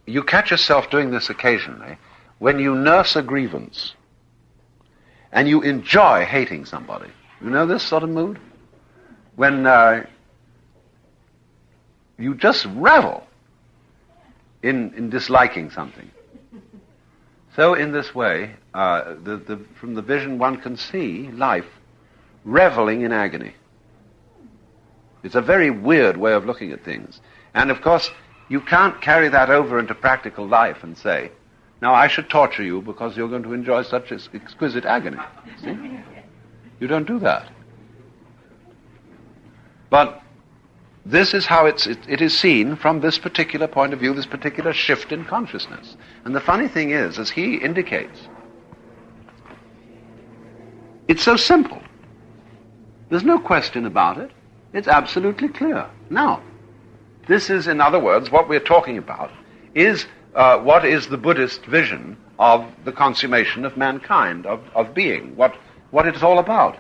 [SPEAKER 1] you catch yourself doing this occasionally when you nurse a grievance and you enjoy hating somebody. You know this sort of mood? When uh, you just revel in, in disliking something. So in this way, uh, the, the, from the vision one can see life reveling in agony. It's a very weird way of looking at things. And of course, you can't carry that over into practical life and say, now I should torture you because you're going to enjoy such exquisite agony. See? You don't do that. But this is how it's, it, it is seen from this particular point of view, this particular shift in consciousness. And the funny thing is, as he indicates, it's so simple. There's no question about it. It's absolutely clear. Now, this is, in other words, what we're talking about is uh, what is the Buddhist vision of the consummation of mankind, of, of being, what, what it's all about.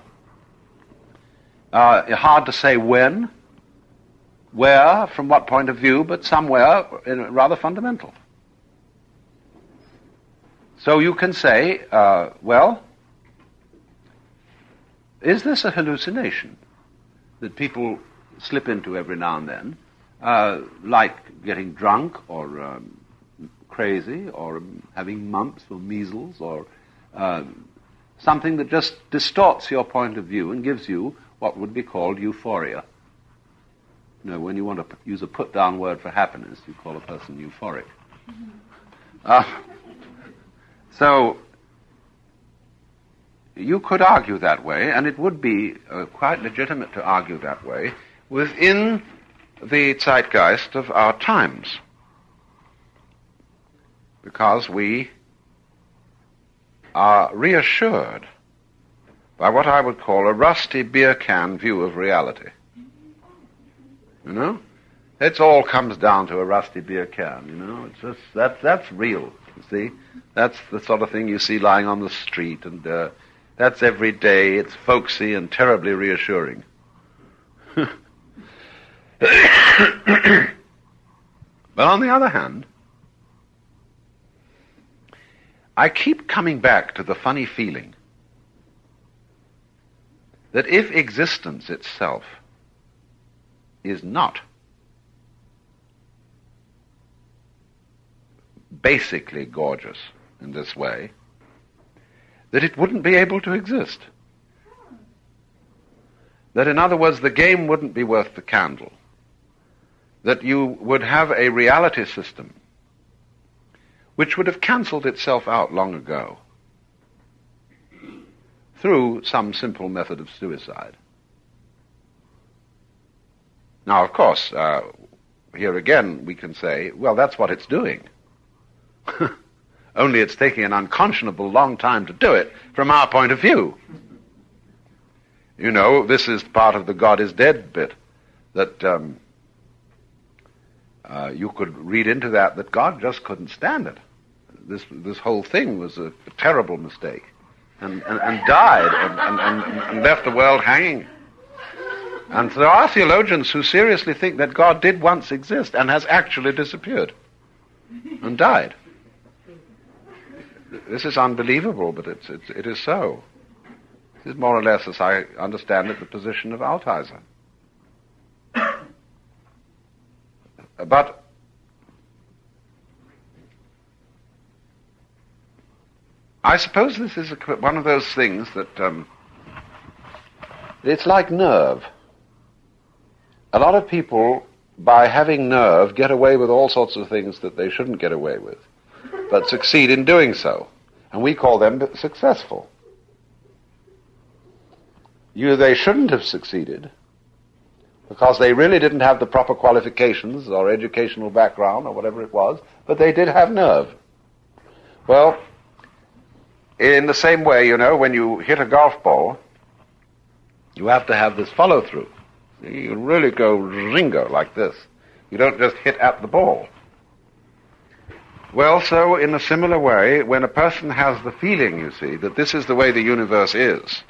[SPEAKER 1] Uh, hard to say when, where, from what point of view, but somewhere in, rather fundamental. So you can say, uh, well, is this a hallucination that people slip into every now and then, uh, like getting drunk or um, crazy or um, having mumps or measles or uh, something that just distorts your point of view and gives you what would be called euphoria? You know, when you want to p- use a put-down word for happiness, you call a person euphoric. Mm-hmm. Uh, so you could argue that way, and it would be uh, quite legitimate to argue that way within the zeitgeist of our times, because we are reassured by what I would call a rusty beer can view of reality. You know? It all comes down to a rusty beer can, you know? It's just, that, that's real, you see? That's the sort of thing you see lying on the street, and uh, that's every day. It's folksy and terribly reassuring. But on the other hand, I keep coming back to the funny feeling that if existence itself is not basically gorgeous in this way, that it wouldn't be able to exist. That, in other words, the game wouldn't be worth the candle. That you would have a reality system which would have cancelled itself out long ago through some simple method of suicide. Now, of course, uh, here again we can say, well, that's what it's doing. Only it's taking an unconscionable long time to do it from our point of view. You know, this is part of the God is dead bit, that um, uh, you could read into that that God just couldn't stand it. This this whole thing was a, a terrible mistake, and, and, and died and, and, and, and left the world hanging. And there are theologians who seriously think that God did once exist and has actually disappeared and died. This is unbelievable, but it's, it's, it is so. This is more or less, as I understand it, the position of Althusser. But I suppose this is a, one of those things that um, it's like nerve. A lot of people, by having nerve, get away with all sorts of things that they shouldn't get away with, but succeed in doing so. And we call them successful. You, they shouldn't have succeeded because they really didn't have the proper qualifications or educational background or whatever it was, but they did have nerve. Well, in the same way, you know, when you hit a golf ball, you have to have this follow-through. You really go ringo like this. You don't just hit at the ball. Well, so in a similar way, when a person has the feeling, you see, that this is the way the universe is,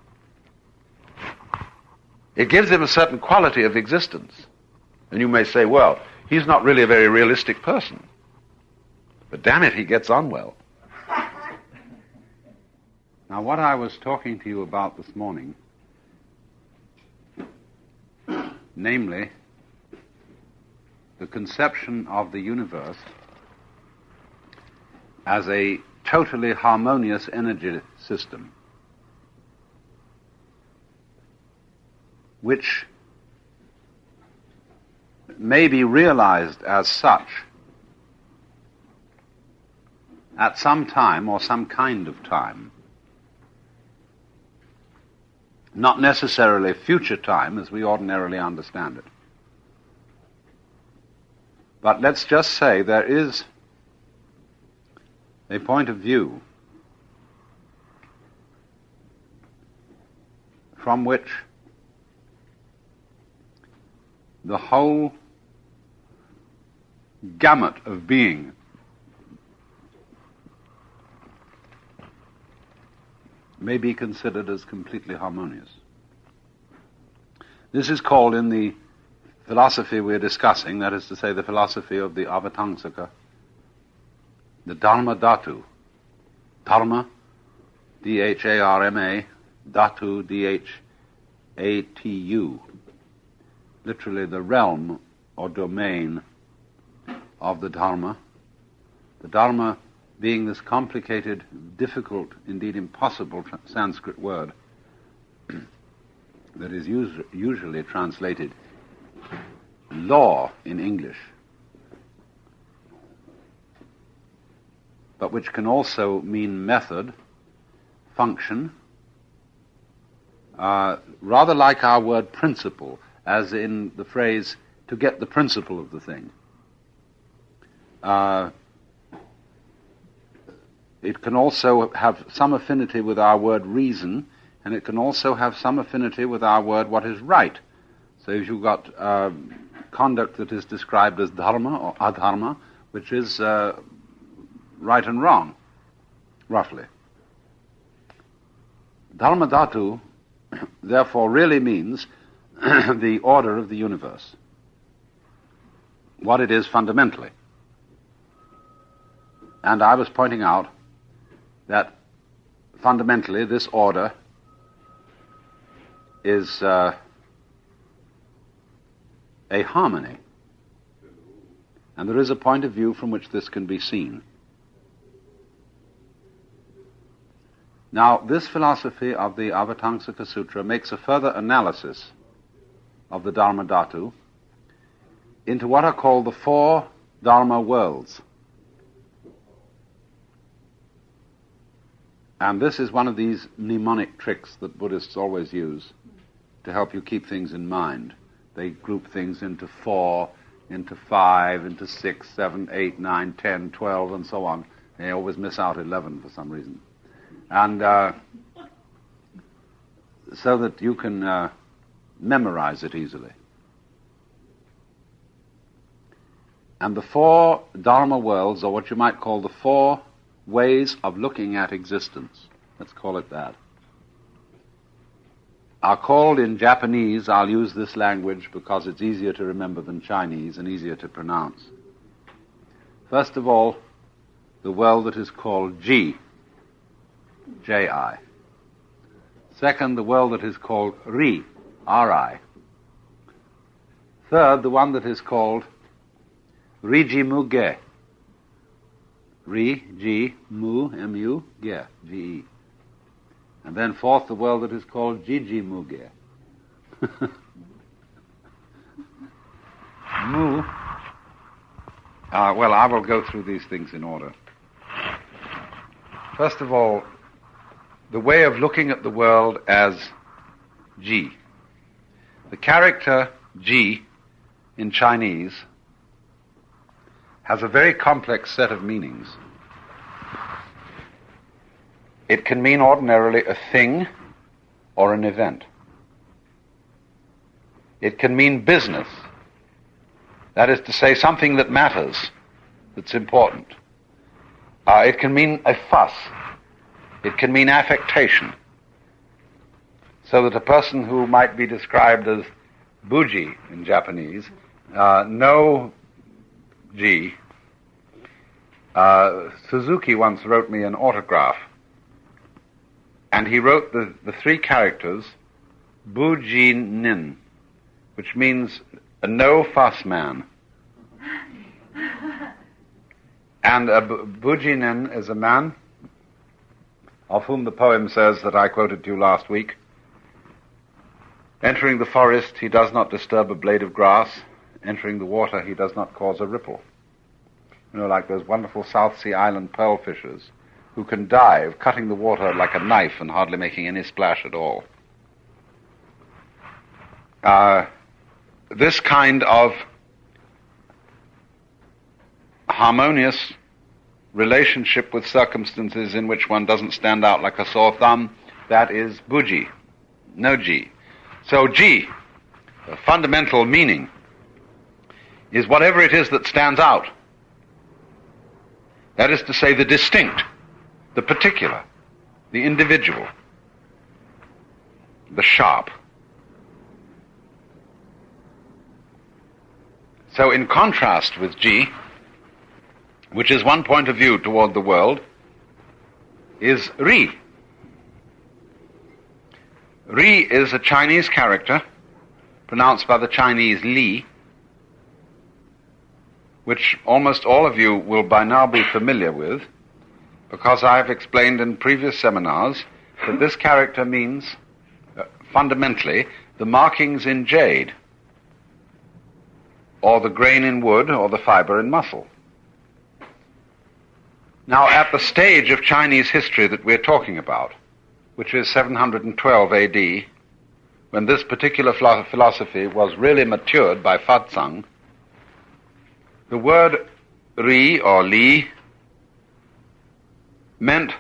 [SPEAKER 1] it gives him a certain quality of existence. And you may say, well, he's not really a very realistic person. But damn it, he gets on well. Now, what I was talking to you about this morning, namely, the conception of the universe as a totally harmonious energy system, which may be realized as such at some time or some kind of time, not necessarily future time as we ordinarily understand it. But let's just say there is a point of view from which the whole gamut of being may be considered as completely harmonious. This is called, in the philosophy we're discussing, that is to say the philosophy of the Avatamsaka, the Dharma Dhatu. Dharma, D H A R M A, Dhatu, D H A T U. Literally the realm or domain of the Dharma. The Dharma being this complicated, difficult, indeed impossible tra- Sanskrit word that is us- usually translated law in English, but which can also mean method, function, uh, rather like our word principle, as in the phrase to get the principle of the thing. Uh, it can also have some affinity with our word reason, and it can also have some affinity with our word what is right. So if you've got uh, conduct that is described as dharma or adharma, which is uh, right and wrong, roughly. Dharma Dhatu, therefore, really means the order of the universe, what it is fundamentally. And I was pointing out that fundamentally this order is uh, a harmony. And there is a point of view from which this can be seen. Now, this philosophy of the Avatamsaka Sutra makes a further analysis of the Dharma Dhatu into what are called the four Dharma worlds. And this is one of these mnemonic tricks that Buddhists always use to help you keep things in mind. They group things into four, into five, into six, seven, eight, nine, ten, twelve, and so on. They always miss out eleven for some reason. And uh, so that you can uh, memorize it easily. And the four Dharma worlds, or what you might call the four ways of looking at existence, let's call it that, are called in Japanese, I'll use this language because it's easier to remember than Chinese and easier to pronounce. First of all, the world that is called Ji, J I. Second, the world that is called Ri, R I. Third, the one that is called Rijimuge, Ri, Ji, Mu, M U, Ge, G E. And then fourth, the world that is called Jijimuge. Mu. Uh, well, I will go through these things in order. First of all, the way of looking at the world as Ji. The character Ji in Chinese has a very complex set of meanings. It can mean ordinarily a thing or an event. It can mean business. That is to say, something that matters, that's important. Uh, it can mean a fuss. It can mean affectation. So that a person who might be described as buji in Japanese, uh, no Ji, Uh, Suzuki once wrote me an autograph, and he wrote the, the three characters Bujin-nin, which means a no-fuss man. And uh, Bujin-nin is a man of whom the poem says that I quoted to you last week. Entering the forest, he does not disturb a blade of grass. Entering the water, he does not cause a ripple. You know, like those wonderful South Sea Island pearl fishers who can dive, cutting the water like a knife and hardly making any splash at all. Uh, this kind of harmonious relationship with circumstances in which one doesn't stand out like a sore thumb, that is buji, no ji. So ji, the fundamental meaning, is whatever it is that stands out. That is to say, the distinct, the particular, the individual, the sharp. So in contrast with ji, which is one point of view toward the world, is ri. Ri is a Chinese character, pronounced by the Chinese li, which almost all of you will by now be familiar with, because I have explained in previous seminars that this character means, uh, fundamentally, the markings in jade, or the grain in wood, or the fiber in muscle. Now, at the stage of Chinese history that we're talking about, which is seven hundred twelve A D, when this particular philosophy was really matured by Fa-Tsang, the word ri or li meant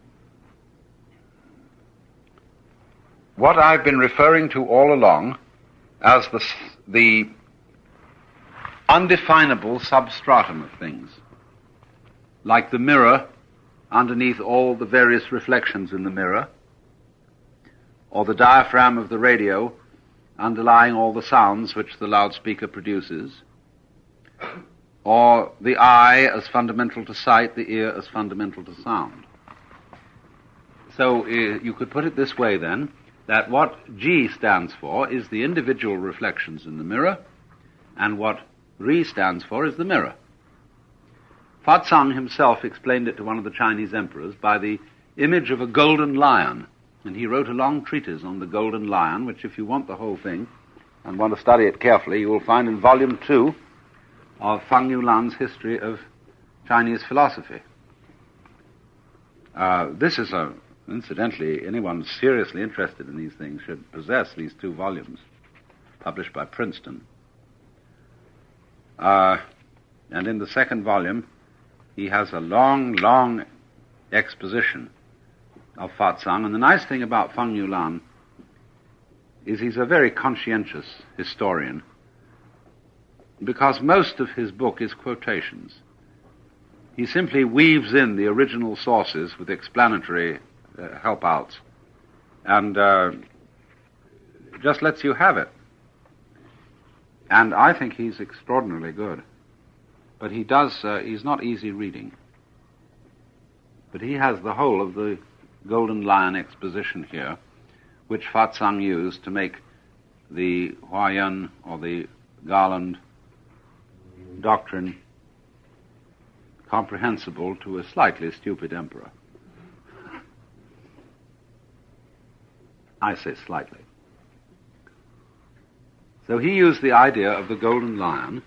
[SPEAKER 1] what I've been referring to all along as the, the undefinable substratum of things, like the mirror underneath all the various reflections in the mirror, or the diaphragm of the radio underlying all the sounds which the loudspeaker produces, or the eye as fundamental to sight, the ear as fundamental to sound. So uh, you could put it this way then, that what G stands for is the individual reflections in the mirror, and what Ri stands for is the mirror. Fa-Tsang himself explained it to one of the Chinese emperors by the image of a golden lion, and he wrote a long treatise on the golden lion, which if you want the whole thing and want to study it carefully, you will find in volume two of Feng Yulan's History of Chinese Philosophy. Uh, this is a, incidentally, anyone seriously interested in these things should possess these two volumes, published by Princeton. Uh, and in the second volume, he has a long, long exposition of Fa-Tsang. And the nice thing about Feng Yulan is he's a very conscientious historian, because most of his book is quotations. He simply weaves in the original sources with explanatory uh, help-outs, and uh, just lets you have it. And I think he's extraordinarily good. But he does, uh, he's not easy reading. But he has the whole of the Golden Lion exposition here, which Fa-Tsang used to make the Huayan, or the Garland doctrine, comprehensible to a slightly stupid emperor. I say slightly. So he used the idea of the Golden Lion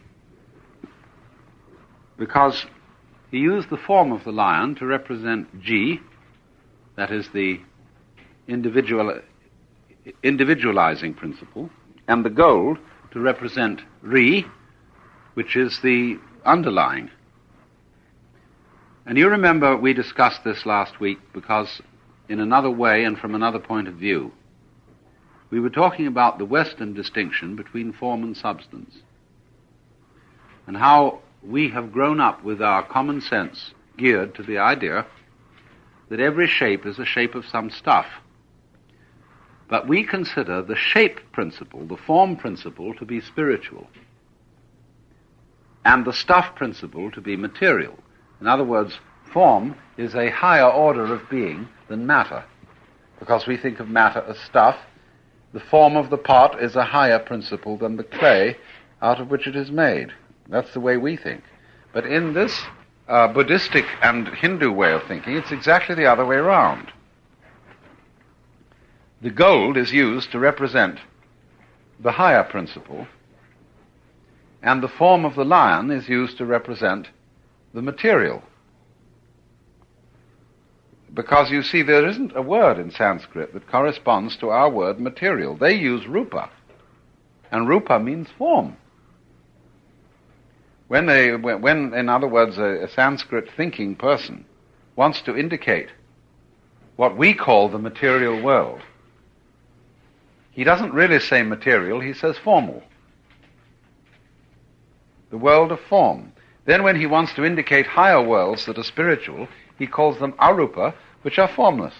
[SPEAKER 1] because he used the form of the lion to represent G, that is the individual, individualizing principle, and the gold to represent Ri, which is the underlying. And you remember we discussed this last week because in another way and from another point of view, we were talking about the Western distinction between form and substance, and how we have grown up with our common sense geared to the idea that every shape is a shape of some stuff. But we consider the shape principle, the form principle, to be spiritual, and the stuff principle to be material. In other words, form is a higher order of being than matter. Because we think of matter as stuff, the form of the pot is a higher principle than the clay out of which it is made. That's the way we think. But in this uh, Buddhistic and Hindu way of thinking, it's exactly the other way around. The gold is used to represent the higher principle, and the form of the lion is used to represent the material. Because you see, there isn't a word in Sanskrit that corresponds to our word material. They use rupa, and rupa means form. When, they, when in other words, a, a Sanskrit thinking person wants to indicate what we call the material world, he doesn't really say material, he says formal. The world of form. Then when he wants to indicate higher worlds that are spiritual, he calls them arupa, which are formless.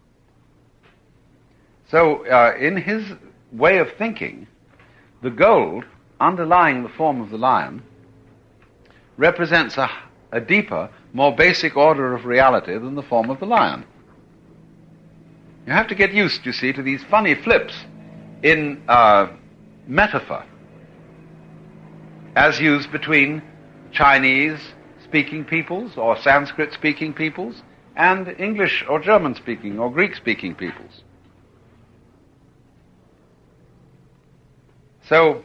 [SPEAKER 1] So uh, in his way of thinking, the gold underlying the form of the lion represents a, a deeper, more basic order of reality than the form of the lion. You have to get used, you see, to these funny flips in uh, metaphor as used between Chinese-speaking peoples or Sanskrit-speaking peoples and English or German-speaking or Greek-speaking peoples. So,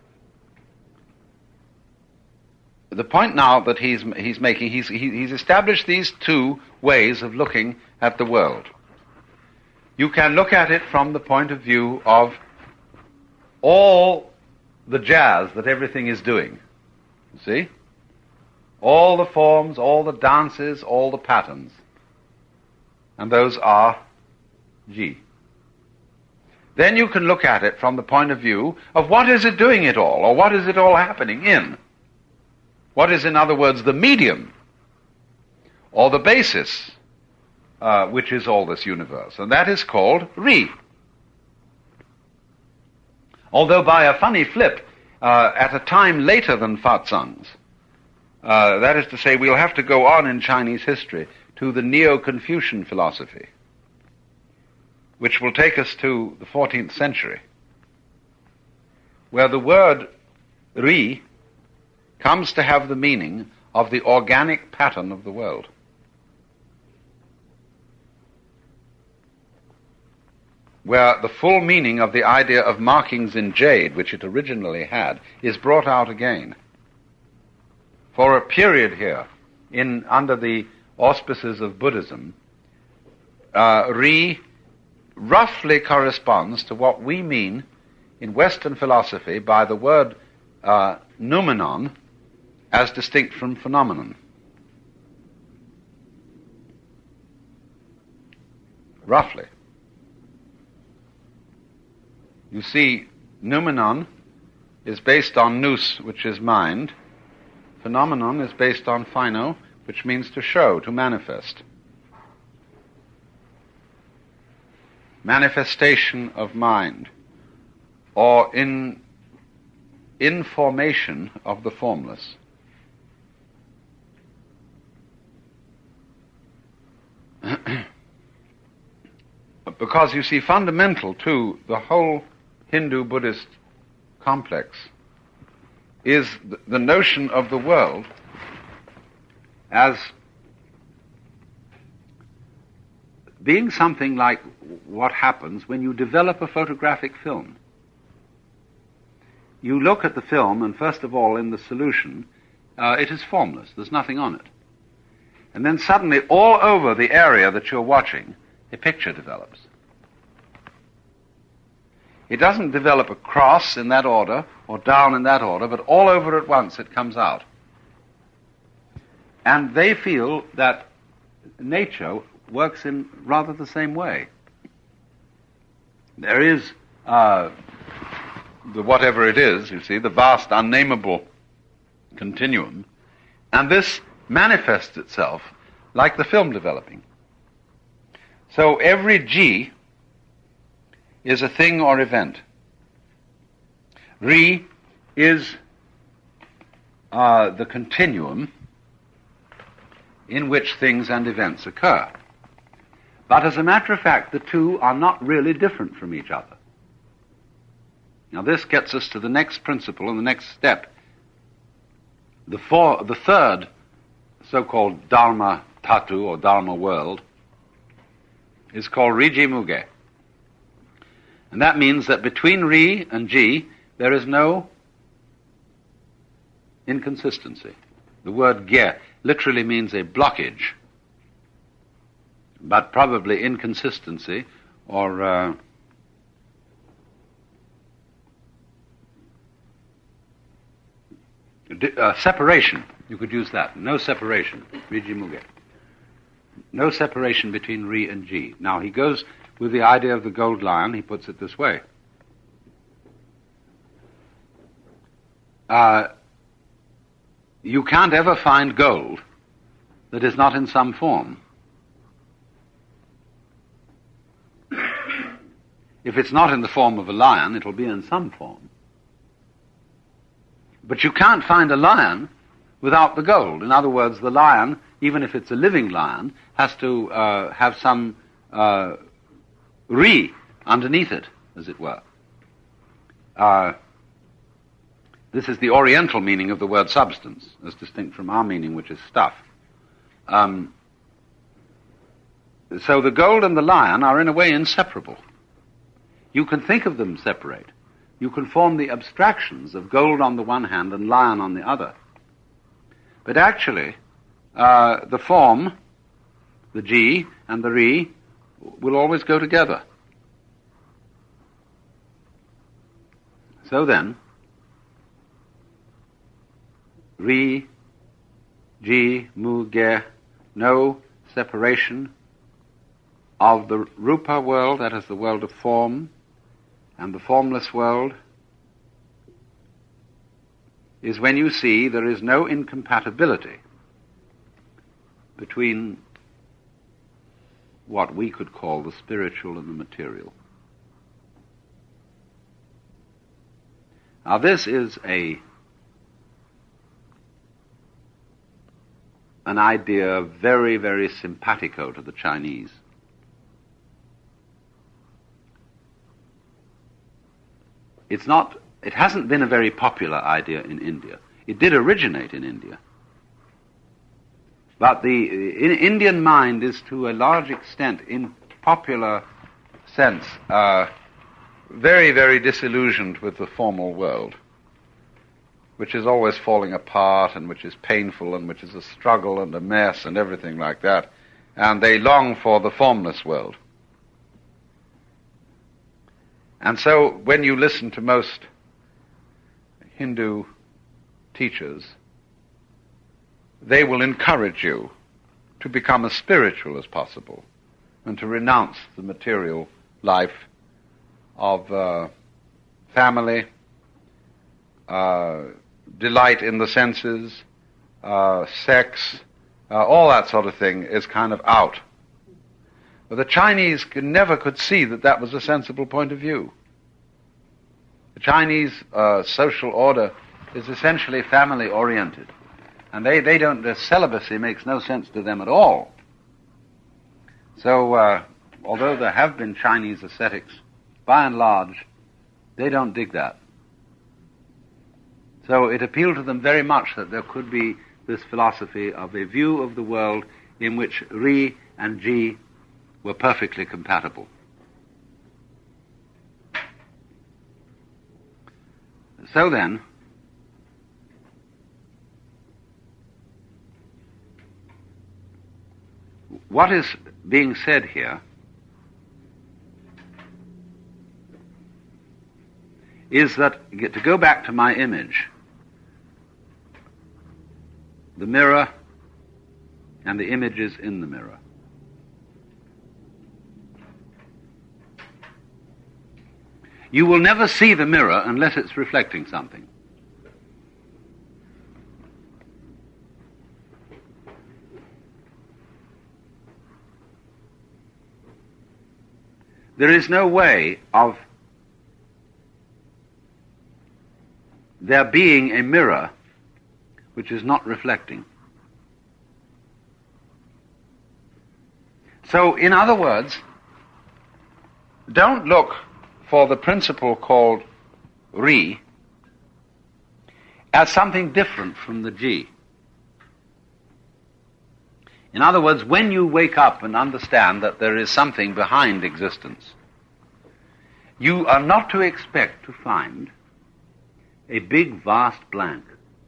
[SPEAKER 1] the point now that he's he's making, he's he, he's established these two ways of looking at the world. You can look at it from the point of view of all the jazz that everything is doing. You see? All the forms, all the dances, all the patterns. And those are G. Then you can look at it from the point of view of what is it doing it all, or what is it all happening in? What is, in other words, the medium, or the basis, uh, which is all this universe? And that is called Ri. Although by a funny flip, uh, at a time later than Fatzang's, uh, that is to say, we'll have to go on in Chinese history to the Neo-Confucian philosophy, which will take us to the fourteenth century, where the word Ri comes to have the meaning of the organic pattern of the world. Where the full meaning of the idea of markings in jade, which it originally had, is brought out again. For a period here, in under the auspices of Buddhism, uh, Ri roughly corresponds to what we mean in Western philosophy by the word uh, noumenon, as distinct from phenomenon. Roughly. You see, noumenon is based on nous, which is mind. Phenomenon is based on phino, which means to show, to manifest. Manifestation of mind, or in information of the formless. Because you see, fundamental to the whole Hindu-Buddhist complex is the notion of the world as being something like what happens when you develop a photographic film. You look at the film, and first of all, in the solution, uh, it is formless. There's nothing on it. And then suddenly, all over the area that you're watching, a picture develops. It doesn't develop across in that order, or down in that order, but all over at once it comes out. And they feel that nature works in rather the same way. There is uh, the whatever it is, you see, the vast, unnameable continuum, and this manifests itself like the film developing. So every G is a thing or event. Ri is uh, the continuum, in which things and events occur. But as a matter of fact, the two are not really different from each other. Now this gets us to the next principle and the next step. The, four, the third so-called Dharma Tatu, or Dharma world, is called Riji Muge. And that means that between Ri and Ji, there is no inconsistency. The word Ge literally means a blockage, but probably inconsistency or uh, uh, separation. You could use that. No separation. Riji Muge. No separation between Ri and Ji. Now he goes with the idea of the gold lion, he puts it this way. Uh, you can't ever find gold that is not in some form. If it's not in the form of a lion, it'll be in some form. But you can't find a lion without the gold. In other words, the lion, even if it's a living lion, has to uh, have some uh, Ri underneath it, as it were. Uh, this is the Oriental meaning of the word substance, as distinct from our meaning, which is stuff. Um, so the gold and the lion are in a way inseparable. You can think of them separate. You can form the abstractions of gold on the one hand and lion on the other. But actually, uh, the form, the Ji and the Ri, will always go together. So then, Ri, Ji, Mu, Ge, no separation of the Rupa world, that is the world of form, and the formless world, is when you see there is no incompatibility between what we could call the spiritual and the material. Now this is a an idea very, very simpatico to the Chinese. It's not, it hasn't been a very popular idea in India. It did originate in India. But the in, Indian mind is to a large extent, in popular sense, uh, very, very disillusioned with the formal world, which is always falling apart and which is painful and which is a struggle and a mess and everything like that. And they long for the formless world. And so when you listen to most Hindu teachers, they will encourage you to become as spiritual as possible and to renounce the material life of uh, family, uh, delight in the senses, uh, sex, uh, all that sort of thing is kind of out. But the Chinese could, never could see that that was a sensible point of view. The Chinese uh, social order is essentially family-oriented. And they, they don't, their celibacy makes no sense to them at all. So, uh, although there have been Chinese ascetics, by and large, they don't dig that. So it appealed to them very much that there could be this philosophy of a view of the world in which Ri and Ji were perfectly compatible. So then, what is being said here is that, to go back to my image, the mirror and the images in the mirror. You will never see the mirror unless it's reflecting something. There is no way of there being a mirror which is not reflecting. So, in other words, don't look for the principle called Ri as something different from the Ji. In other words, when you wake up and understand that there is something behind existence, you are not to expect to find a big, vast blank.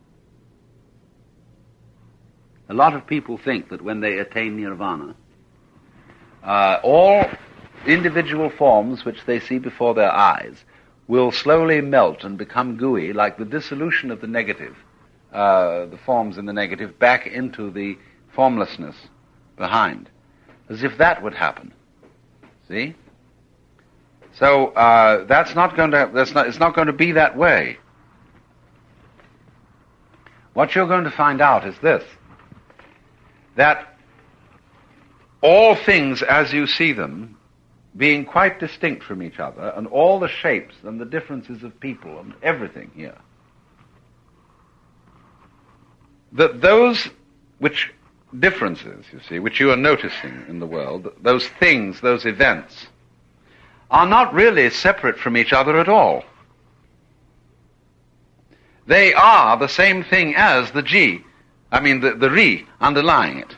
[SPEAKER 1] A lot of people think that when they attain nirvana, uh, all individual forms which they see before their eyes will slowly melt and become gooey, like the dissolution of the negative, uh, the forms in the negative, back into the formlessness behind, as if that would happen. See? So uh, that's not going to. That's not. It's not going to be that way. What you're going to find out is this: that all things as you see them, being quite distinct from each other, and all the shapes and the differences of people and everything here, that those which differences, you see, which you are noticing in the world, those things, those events, are not really separate from each other at all. They are the same thing as the Ji, I mean the, the Ri underlying it.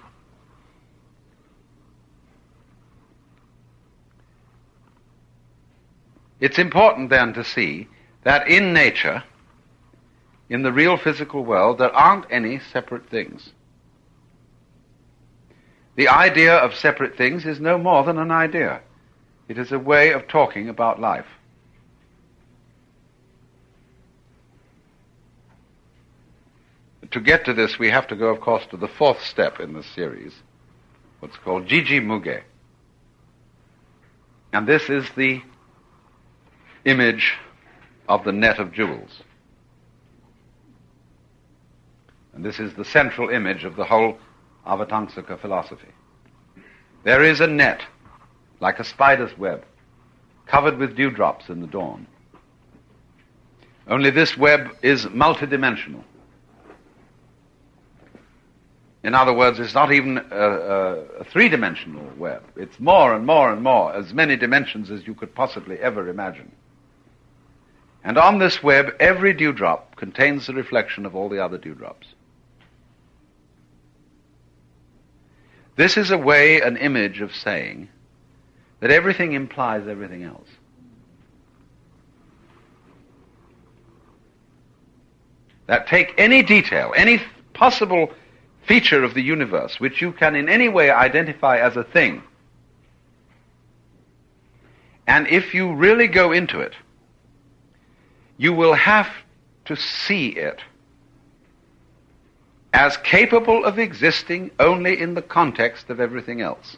[SPEAKER 1] It's important then to see that in nature, in the real physical world, there aren't any separate things. The idea of separate things is no more than an idea. It is a way of talking about life. To get to this, we have to go, of course, to the fourth step in this series, what's called Jiji Muge. And this is the image of the net of jewels. And this is the central image of the whole Avatangsaka philosophy. There is a net, like a spider's web, covered with dewdrops in the dawn. Only this web is multidimensional. In other words, it's not even a, a, a three-dimensional web. It's more and more and more, as many dimensions as you could possibly ever imagine. And on this web, every dewdrop contains the reflection of all the other dewdrops. This is a way, an image of saying that everything implies everything else. That take any detail, any possible feature of the universe which you can in any way identify as a thing, and if you really go into it, you will have to see it as capable of existing only in the context of everything else.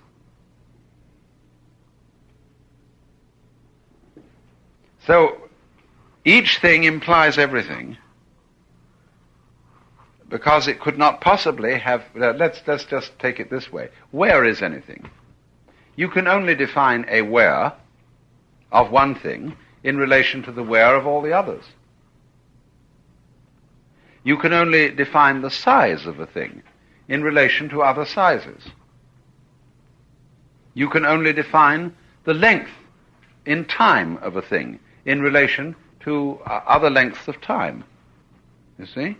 [SPEAKER 1] So, each thing implies everything, because it could not possibly have, uh, let's, let's just take it this way. Where is anything? You can only define a where of one thing in relation to the where of all the others. You can only define the size of a thing in relation to other sizes. You can only define the length in time of a thing in relation to uh, other lengths of time. You see?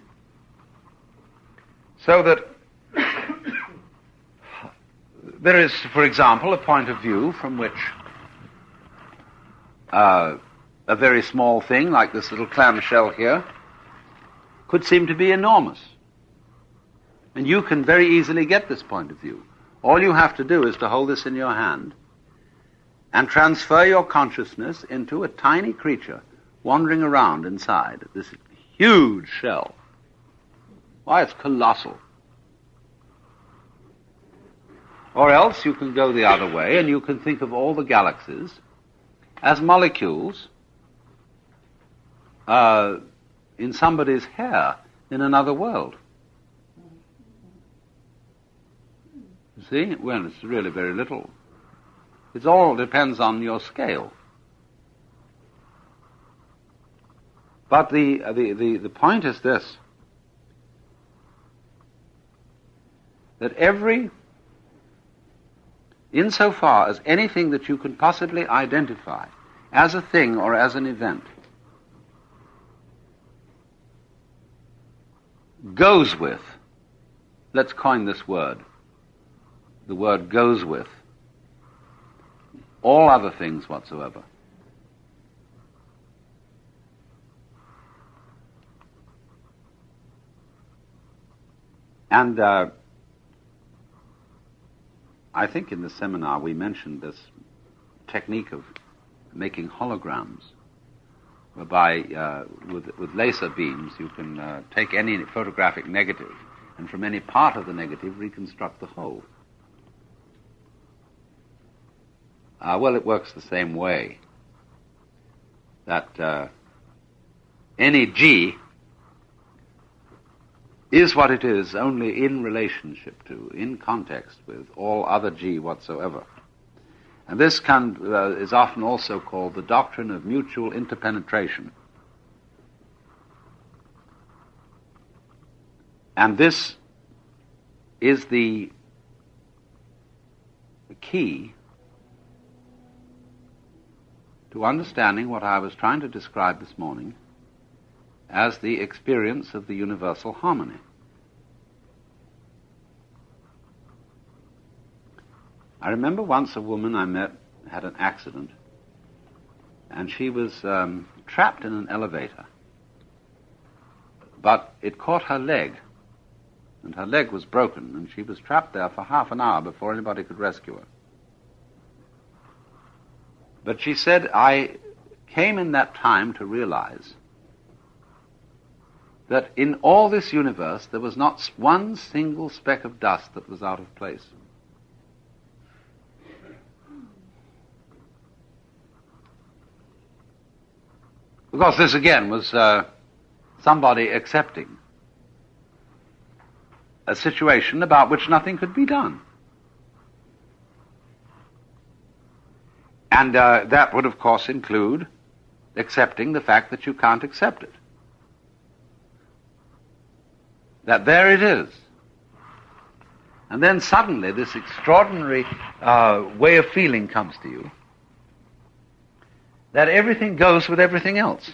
[SPEAKER 1] So that there is, for example, a point of view from which uh, a very small thing like this little clamshell here could seem to be enormous. And you can very easily get this point of view. All you have to do is to hold this in your hand and transfer your consciousness into a tiny creature wandering around inside this huge shell. Why, it's colossal. Or else you can go the other way and you can think of all the galaxies as molecules uh, in somebody's hair in another world. You see? Well, it's really very little. It all depends on your scale. But the, the, the, the point is this, that every insofar as anything that you can possibly identify as a thing or as an event goes with, let's coin this word, the word goes with all other things whatsoever. And uh, I think in the seminar we mentioned this technique of making holograms, whereby uh, with, with laser beams you can uh, take any photographic negative and from any part of the negative reconstruct the whole. Uh, well, it works the same way, that uh, any G is what it is only in relationship to, in context with all other G whatsoever. And this can, uh, is often also called the doctrine of mutual interpenetration. And this is the key to understanding what I was trying to describe this morning as the experience of the universal harmony. I remember once a woman I met had an accident, and she was um, trapped in an elevator, but it caught her leg, and her leg was broken, and she was trapped there for half an hour before anybody could rescue her. But she said, I came in that time to realize that in all this universe there was not one single speck of dust that was out of place. Because this again was uh, somebody accepting a situation about which nothing could be done. And uh, that would of course include accepting the fact that you can't accept it. That there it is. And then suddenly this extraordinary uh, way of feeling comes to you, that everything goes with everything else.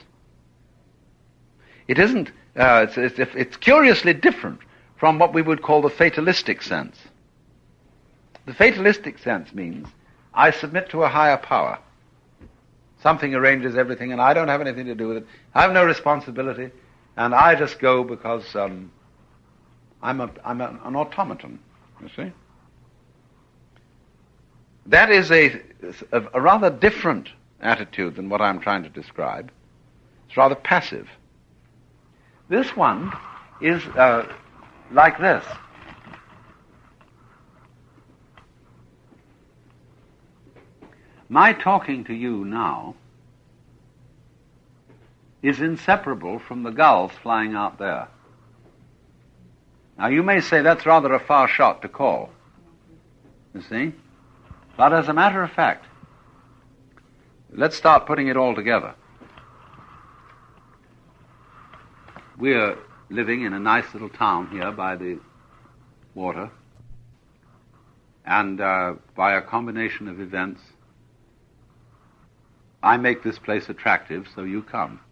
[SPEAKER 1] It isn't, uh, it's, it's, it's curiously different from what we would call the fatalistic sense. The fatalistic sense means I submit to a higher power. Something arranges everything and I don't have anything to do with it. I have no responsibility and I just go because um, I'm, a, I'm a, an automaton, you see. That is a, a, a rather different attitude than what I'm trying to describe. It's rather passive. This one is uh, like this. My talking to you now is inseparable from the gulls flying out there. Now you may say that's rather a far shot to call, you see, but as a matter of fact, let's start putting it all together. We're living in a nice little town here by the water, and uh, by a combination of events, I make this place attractive, so you come.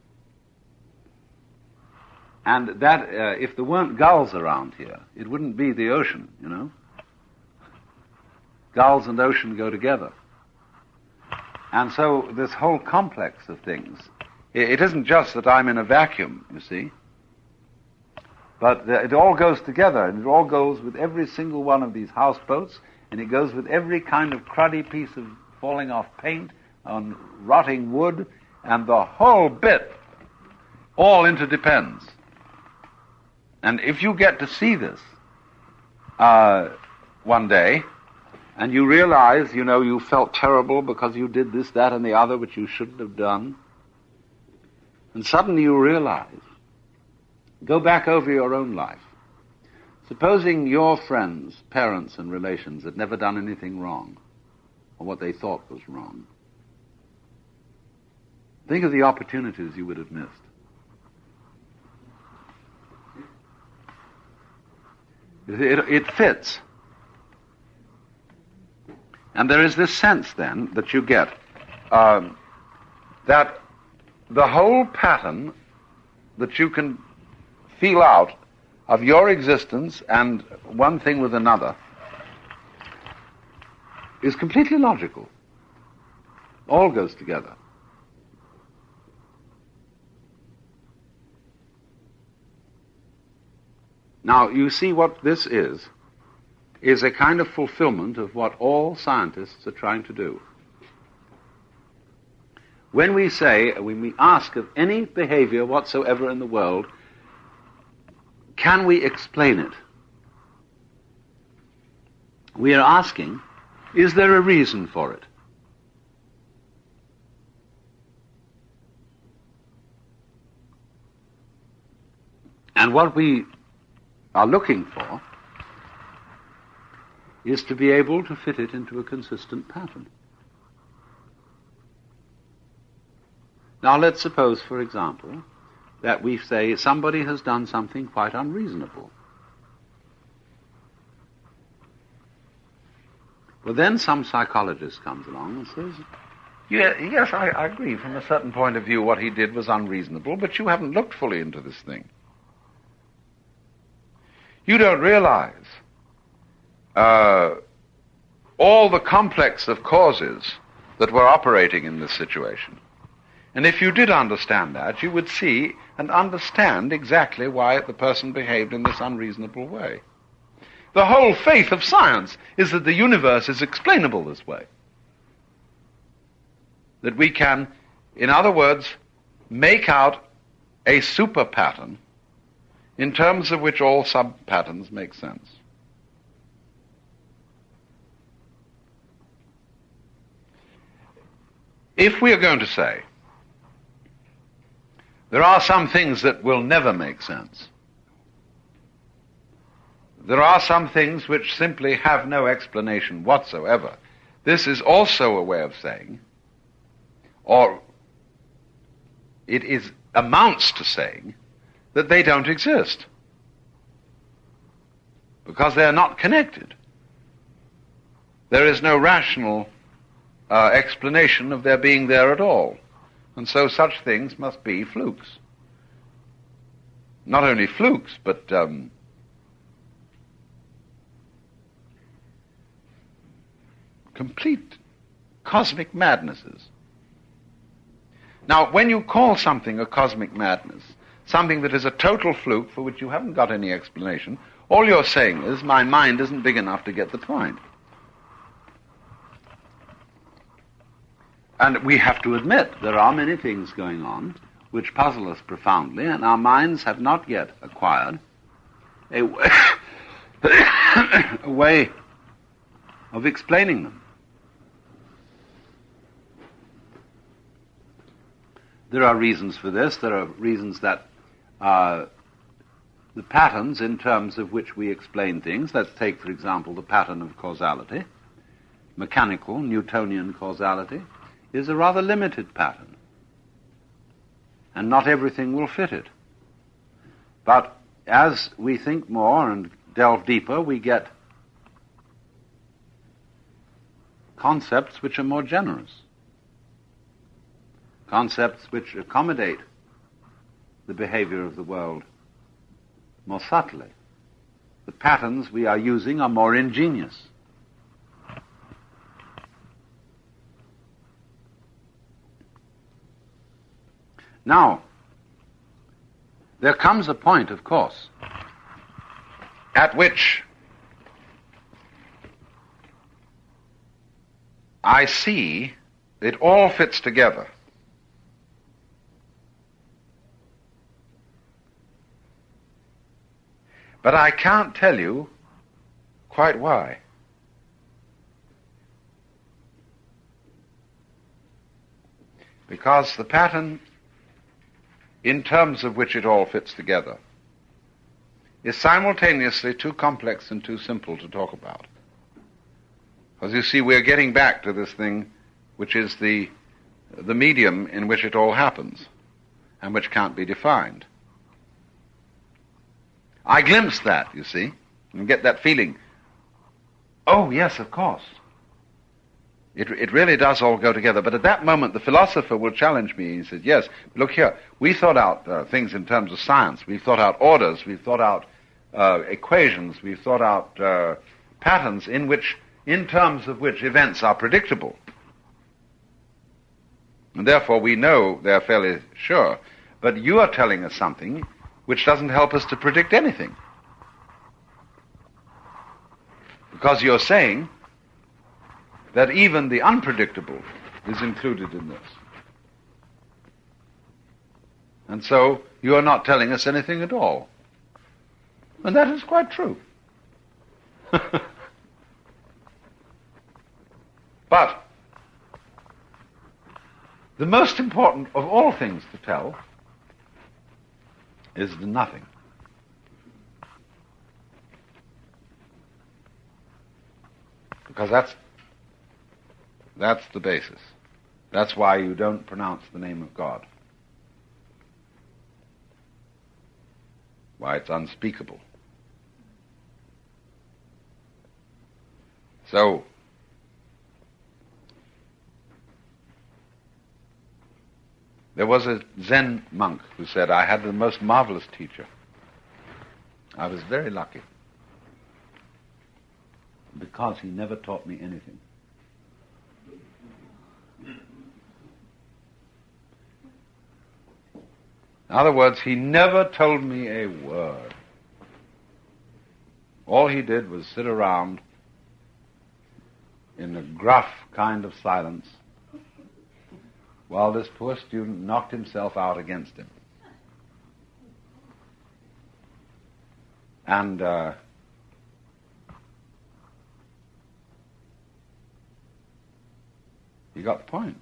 [SPEAKER 1] And that, uh, if there weren't gulls around here, it wouldn't be the ocean, you know. Gulls and ocean go together. And so this whole complex of things, it isn't just that I'm in a vacuum, you see, but it all goes together, and it all goes with every single one of these houseboats, and it goes with every kind of cruddy piece of falling off paint on rotting wood, and the whole bit all interdepends. And if you get to see this uh, one day, and you realize, you know, you felt terrible because you did this, that, and the other, which you shouldn't have done. And suddenly you realize, go back over your own life. Supposing your friends, parents, and relations had never done anything wrong, or what they thought was wrong. Think of the opportunities you would have missed. It, it, it fits. And there is this sense, then, that you get um, that the whole pattern that you can feel out of your existence and one thing with another is completely logical. All goes together. Now, you see what this is, is a kind of fulfillment of what all scientists are trying to do. When we say, when we ask of any behavior whatsoever in the world, can we explain it? We are asking, is there a reason for it? And what we are looking for is to be able to fit it into a consistent pattern. Now let's suppose, for example, that we say somebody has done something quite unreasonable. Well, then some psychologist comes along and says, yeah, yes, I, I agree, from a certain point of view what he did was unreasonable, but you haven't looked fully into this thing. You don't realize uh, all the complex of causes that were operating in this situation. And if you did understand that, you would see and understand exactly why the person behaved in this unreasonable way. The whole faith of science is that the universe is explainable this way. That we can, in other words, make out a super pattern in terms of which all sub-patterns make sense. If we are going to say there are some things that will never make sense, there are some things which simply have no explanation whatsoever, this is also a way of saying, or it is amounts to saying, that they don't exist, because they are not connected. There is no rational uh, explanation of their being there at all, and so such things must be flukes. Not only flukes, but um, complete cosmic madnesses. Now, when you call something a cosmic madness, something that is a total fluke for which you haven't got any explanation, all you're saying is, my mind isn't big enough to get the point. And we have to admit there are many things going on which puzzle us profoundly, and our minds have not yet acquired a way, a way of explaining them. There are reasons for this. There are reasons that Uh, the patterns in terms of which we explain things, let's take, for example, the pattern of causality, mechanical, Newtonian causality, is a rather limited pattern. And not everything will fit it. But as we think more and delve deeper, we get concepts which are more generous, concepts which accommodate the behavior of the world more subtly. The patterns we are using are more ingenious. Now, there comes a point, of course, at which I see it all fits together. But I can't tell you quite why. Because the pattern, in terms of which it all fits together, is simultaneously too complex and too simple to talk about. Because you see, we're getting back to this thing which is the, the medium in which it all happens, and which can't be defined. I glimpse that, you see, and get that feeling. Oh, yes, of course.
[SPEAKER 2] It, it really does all go together. But at that moment, the philosopher will challenge me. He says, yes, look here, we thought out uh, things in terms of science. We've thought out orders. We've thought out uh, equations. We've thought out uh, patterns in which, in terms of which events are predictable. And therefore, we know they're fairly sure. But you are telling us something which doesn't help us to predict anything. Because you're saying that even the unpredictable is included in this. And so you are not telling us anything at all. And that is quite true. But the most important of all things to tell is the nothing. Because that's That's the basis. That's why you don't pronounce the name of God. Why it's unspeakable. So, there was a Zen monk who said, I had the most marvelous teacher. I was very lucky. Because he never taught me anything. In other words, he never told me a word. All he did was sit around in a gruff kind of silence while this poor student knocked himself out against him. And uh, he got the point.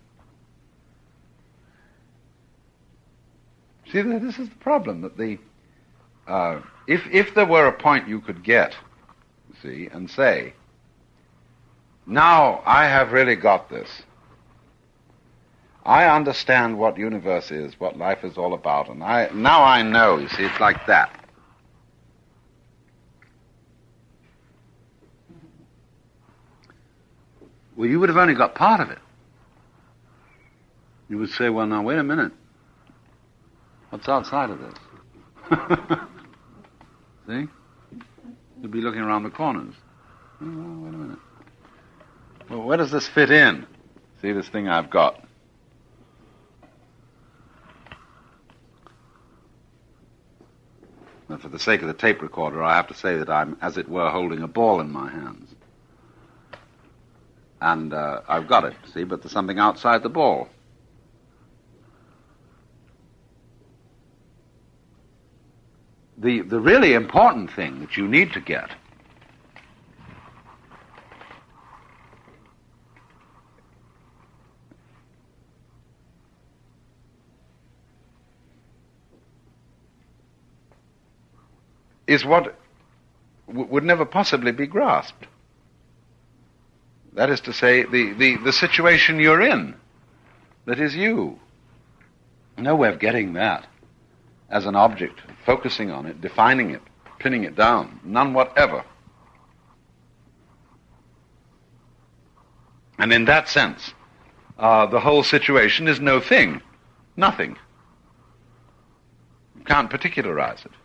[SPEAKER 2] See, this is the problem, that the, uh, if, if there were a point you could get, you see, and say, now I have really got this. I understand what universe is, what life is all about, and I, now I know, you see, it's like that. Well, you would have only got part of it. You would say, well, now, wait a minute. What's outside of this? See? You'd be looking around the corners. Oh, wait a minute. Well, where does this fit in? See this thing I've got? Now, for the sake of the tape recorder, I have to say that I'm, as it were, holding a ball in my hands. And uh, I've got it, see, but there's something outside the ball. The, the really important thing that you need to get is what w- would never possibly be grasped. That is to say, the, the, the situation you're in, that is you. No way of getting that as an object, focusing on it, defining it, pinning it down. None whatever. And in that sense, uh, the whole situation is no thing, nothing. You can't particularize it.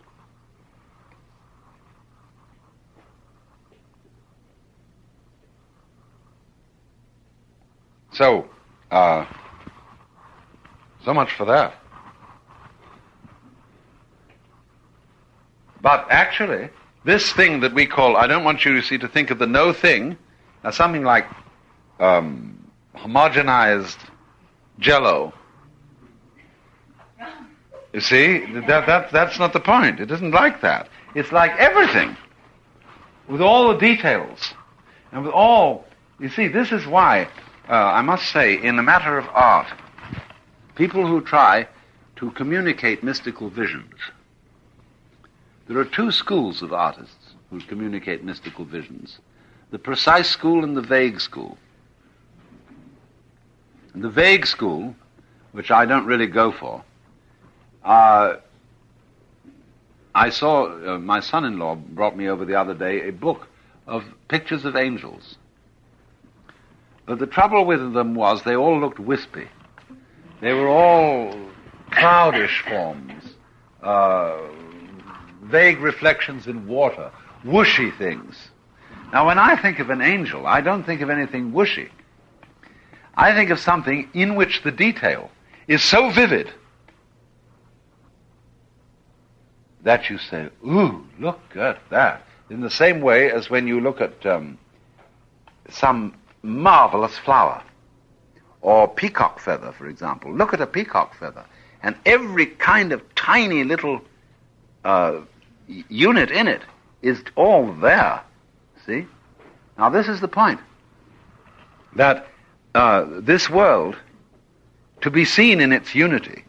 [SPEAKER 2] So, uh, so much for that. But actually, this thing that we call, I don't want you, you see, to think of the no thing as something like um, homogenized jello. You see, that, that, that's not the point. It isn't like that. It's like everything, with all the details, and with all, you see, this is why, uh, I must say, in the matter of art, people who try to communicate mystical visions, there are two schools of artists who communicate mystical visions. The precise school and the vague school. And the vague school, which I don't really go for, uh, I saw, uh, my son-in-law brought me over the other day a book of pictures of angels.
[SPEAKER 1] But the trouble with them was they all looked wispy. They were all cloudish forms, uh, vague reflections in water, whooshy things. Now, when I think of an angel, I don't think of anything whooshy. I think of something in which the detail is so vivid that you say, ooh, look at that. In the same way as when you look at um, some marvelous flower, or peacock feather, for example. Look at a peacock feather, and every kind of tiny little uh, unit in it is all there. See? Now this is the point. That uh, this world, to be seen in its unity,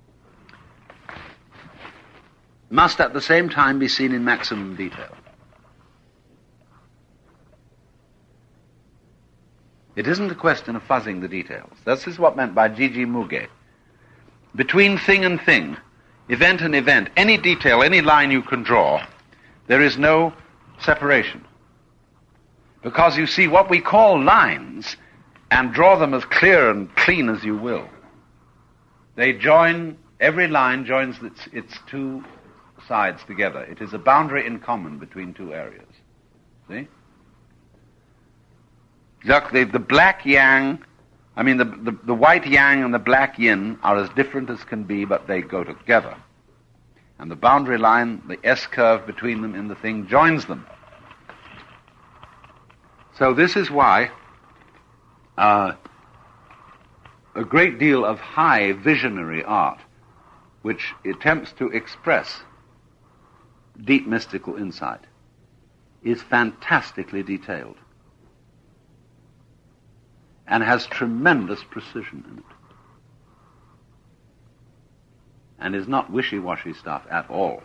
[SPEAKER 1] must at the same time be seen in maximum detail. It isn't a question of fuzzing the details. This is what meant by Gigi Muge. Between thing and thing, event and event, any detail, any line you can draw, there is no separation. Because you see, what we call lines, and draw them as clear and clean as you will, they join, every line joins its, its two sides together. It is a boundary in common between two areas. See? Look, the, the black yang, I mean, the, the, the white yang and the black yin are as different as can be, but they go together. And the boundary line, the S-curve between them in the thing, joins them. So this is why uh, a great deal of high visionary art, which attempts to express deep mystical insight, is fantastically detailed and has tremendous precision in it, and is not wishy-washy stuff at all.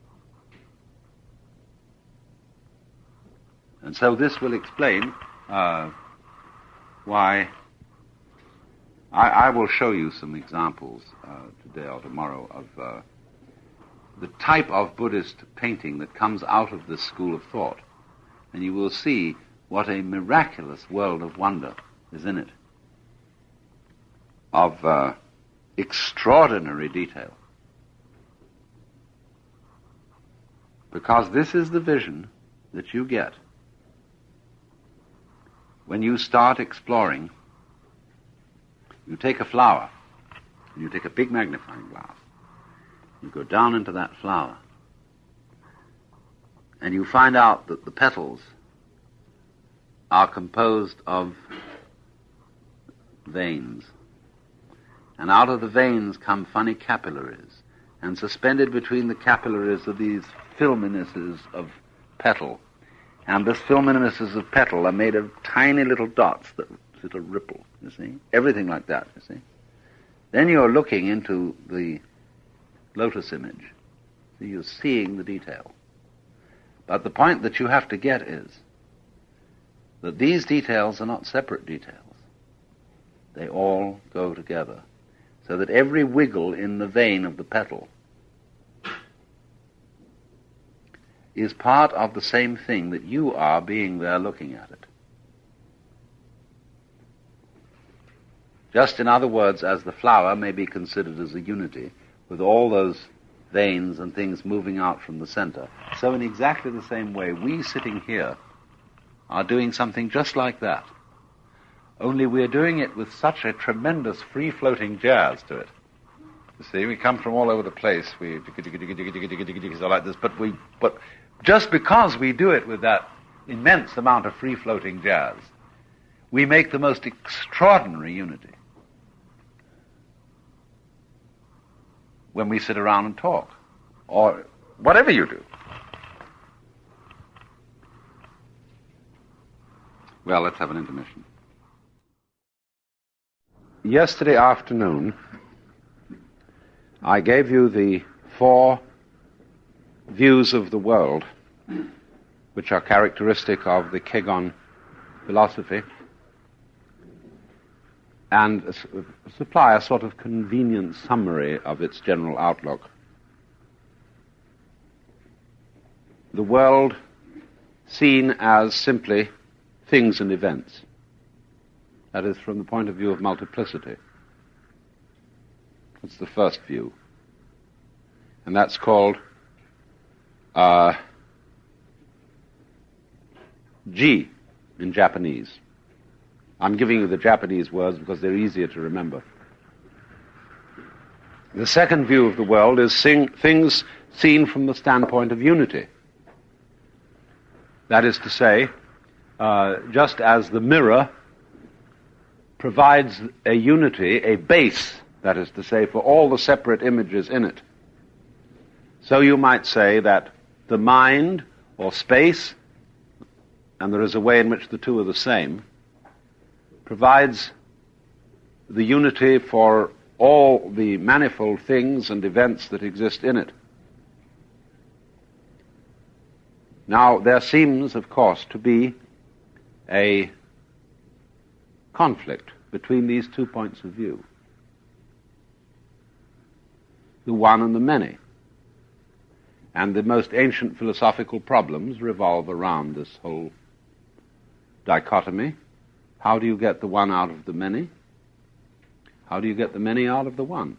[SPEAKER 1] And so this will explain uh, why I, I will show you some examples uh, today or tomorrow of uh, the type of Buddhist painting that comes out of this school of thought, and you will see what a miraculous world of wonder is in it, of uh, extraordinary detail. Because this is the vision that you get when you start exploring. You take a flower, and you take a big magnifying glass, you go down into that flower, and you find out that the petals are composed of veins. And out of the veins come funny capillaries, and suspended between the capillaries are these filminesces of petal. And this filminesces of petal are made of tiny little dots that sort of ripple, you see? Everything like that, you see? Then you're looking into the lotus image. So you're seeing the detail. But the point that you have to get is that these details are not separate details. They all go together, so that every wiggle in the vein of the petal is part of the same thing that you are being there looking at it. Just in other words, as the flower may be considered as a unity, with all those veins and things moving out from the center, so in exactly the same way, we sitting here are doing something just like that. Only we're doing it with such a tremendous free-floating jazz to it. You see, we come from all over the place. We so like this, but we, but just because we do it with that immense amount of free-floating jazz, we make the most extraordinary unity when we sit around and talk, or whatever you do. Well, let's have an intermission. Yesterday afternoon, I gave you the four views of the world which are characteristic of the Kegon philosophy, and supply a sort of convenient summary of its general outlook. The world seen as simply things and events, That is, from the point of view of multiplicity. That's the first view. And that's called uh, Ji in Japanese. I'm giving you the Japanese words because they're easier to remember. The second view of the world is sing, things seen from the standpoint of unity. That is to say, uh, just as the mirror provides a unity, a base, that is to say, for all the separate images in it, so you might say that the mind, or space, and there is a way in which the two are the same, provides the unity for all the manifold things and events that exist in it. Now, there seems, of course, to be a conflict between these two points of view, the one and the many. And the most ancient philosophical problems revolve around this whole dichotomy. How do you get the one out of the many? How do you get the many out of the one?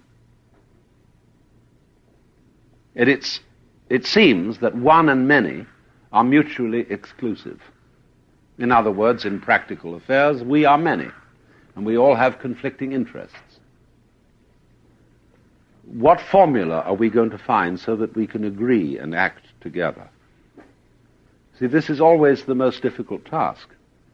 [SPEAKER 1] And it's, it seems that one and many are mutually exclusive. In other words, in practical affairs, we are many, and we all have conflicting interests. What formula are we going to find so that we can agree and act together? See, this is always the most difficult task.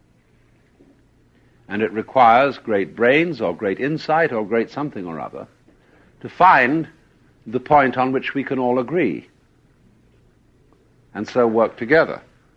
[SPEAKER 1] And it requires great brains or great insight or great something or other to find the point on which we can all agree and so work together.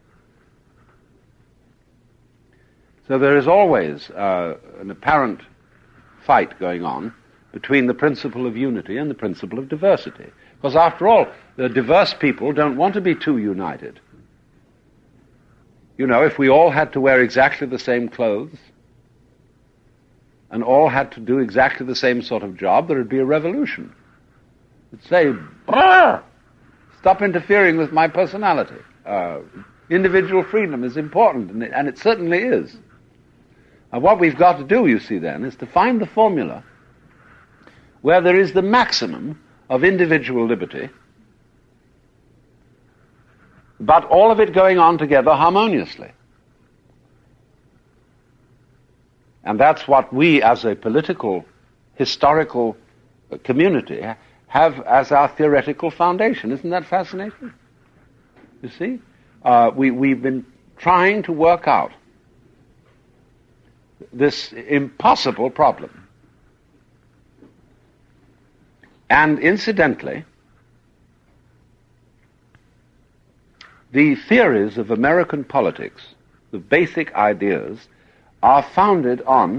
[SPEAKER 1] So there is always uh, an apparent fight going on between the principle of unity and the principle of diversity. Because after all, the diverse people don't want to be too united. You know, if we all had to wear exactly the same clothes and all had to do exactly the same sort of job, there would be a revolution. It'd say, "Brr! Stop interfering with my personality. Uh, individual freedom is important," and it, and it certainly is. And what we've got to do, you see, then, is to find the formula where there is the maximum of individual liberty, but all of it going on together harmoniously. And that's what we, as a political, historical community, have as our theoretical foundation. Isn't that fascinating? You see? Uh, we, we've been trying to work out this impossible problem. And incidentally, the theories of American politics, the basic ideas, are founded on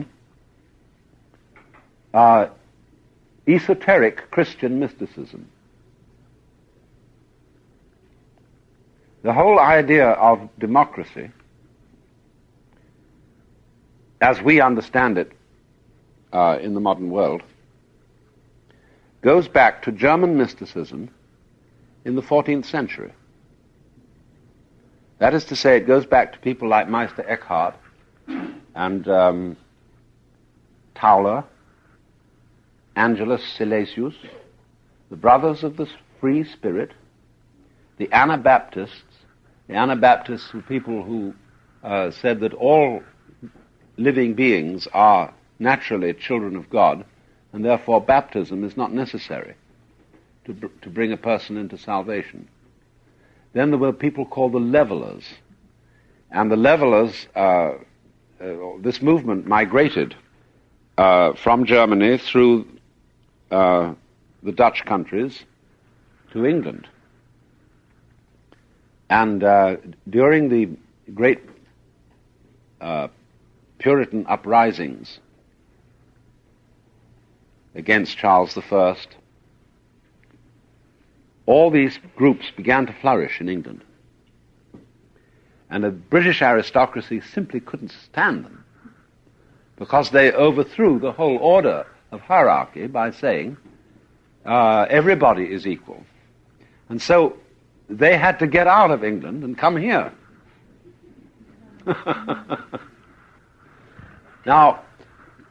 [SPEAKER 1] uh, esoteric Christian mysticism. The whole idea of democracy, as we understand it uh, in the modern world, goes back to German mysticism in the fourteenth century. That is to say, it goes back to people like Meister Eckhart and um, Tauler, Angelus Silesius, the brothers of the free spirit, the Anabaptists. The Anabaptists were people who uh, said that all living beings are naturally children of God, and therefore baptism is not necessary to, br- to bring a person into salvation. Then there were people called the Levelers, and the Levelers, uh, uh, this movement migrated uh, from Germany through uh, the Dutch countries to England. And uh, during the great uh, Puritan uprisings against Charles the First, all these groups began to flourish in England. And the British aristocracy simply couldn't stand them because they overthrew the whole order of hierarchy by saying uh, everybody is equal. And so they had to get out of England and come here. Now,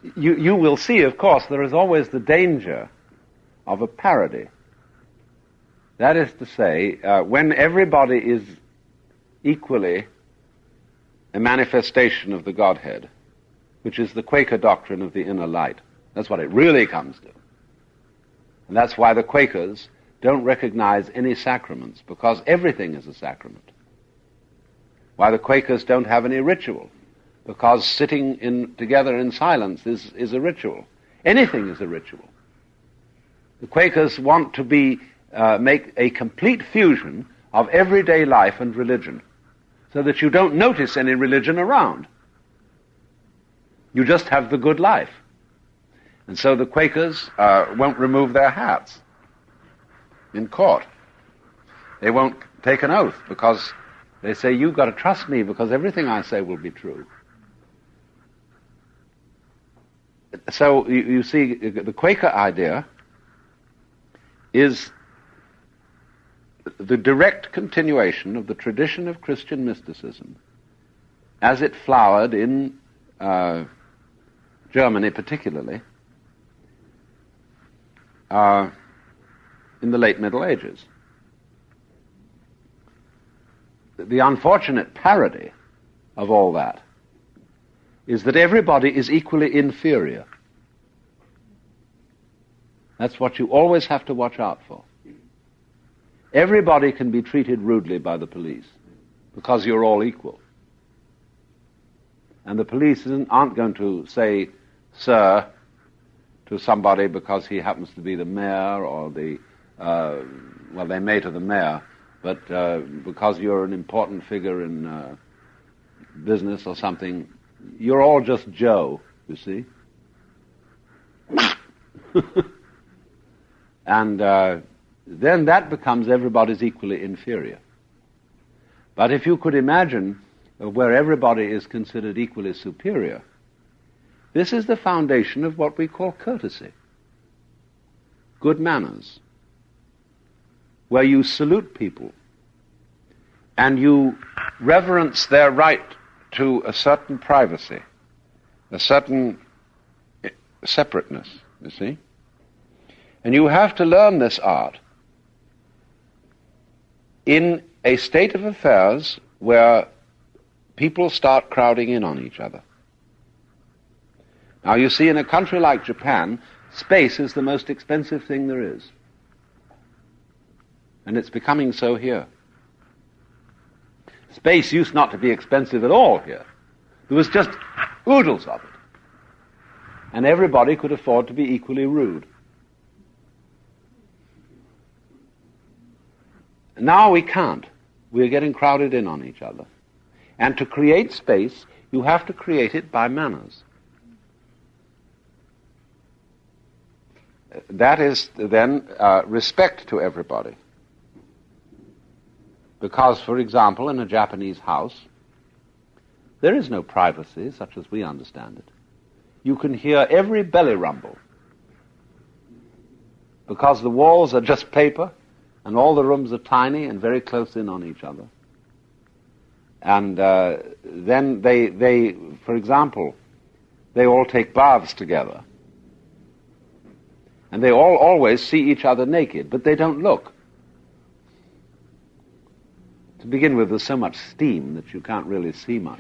[SPEAKER 1] you, you will see, of course, there is always the danger of a parody. That is to say, uh, when everybody is equally a manifestation of the Godhead, which is the Quaker doctrine of the inner light. That's what it really comes to. And that's why the Quakers don't recognize any sacraments, because everything is a sacrament. Why the Quakers don't have any ritual, because sitting in, together in silence is, is a ritual. Anything is a ritual. The Quakers want to be uh, make a complete fusion of everyday life and religion, so that you don't notice any religion around. You just have the good life. And so the Quakers uh, won't remove their hats in court. They won't take an oath, because they say, you've got to trust me, because everything I say will be true. So you, you see, the Quaker idea is the direct continuation of the tradition of Christian mysticism as it flowered in uh, Germany particularly uh, in the late Middle Ages. The unfortunate parody of all that is that everybody is equally inferior. That's what you always have to watch out for. Everybody can be treated rudely by the police because you're all equal. And the police isn't, aren't going to say, sir, to somebody because he happens to be the mayor or the, uh, well, they may to the mayor, but uh, because you're an important figure in uh, business or something, you're all just Joe, you see. And uh, then that becomes everybody's equally inferior. But if you could imagine where everybody is considered equally superior, this is the foundation of what we call courtesy, good manners, where you salute people and you reverence their right to a certain privacy, a certain separateness, you see. And you have to learn this art in a state of affairs where people start crowding in on each other. Now, you see, in a country like Japan, space is the most expensive thing there is. And it's becoming so here. Space used not to be expensive at all here. There was just oodles of it. And everybody could afford to be equally rude. Now we can't. We're getting crowded in on each other. And to create space, you have to create it by manners. That is then uh, respect to everybody. Because, for example, in a Japanese house, there is no privacy such as we understand it. You can hear every belly rumble. Because the walls are just paper, and all the rooms are tiny and very close in on each other. And uh, then they, they, for example, they all take baths together. And they all always see each other naked, but they don't look. To begin with, there's so much steam that you can't really see much.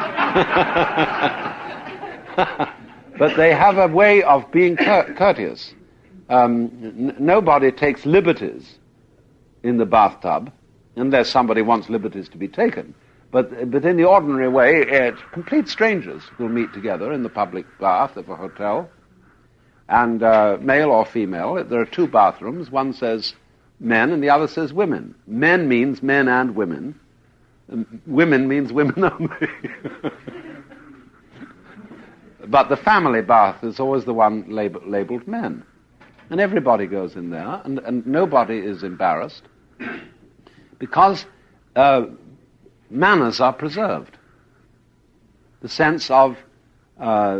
[SPEAKER 1] But they have a way of being cour- courteous. Um, n- nobody takes liberties in the bathtub, unless somebody wants liberties to be taken. But but in the ordinary way, uh, complete strangers will meet together in the public bath of a hotel, and uh, male or female. There are two bathrooms. One says men, and the other says women. Men means men and women. And women means women only. But the family bath is always the one lab- labeled men. And everybody goes in there, and, and nobody is embarrassed, because uh, manners are preserved. The sense of uh,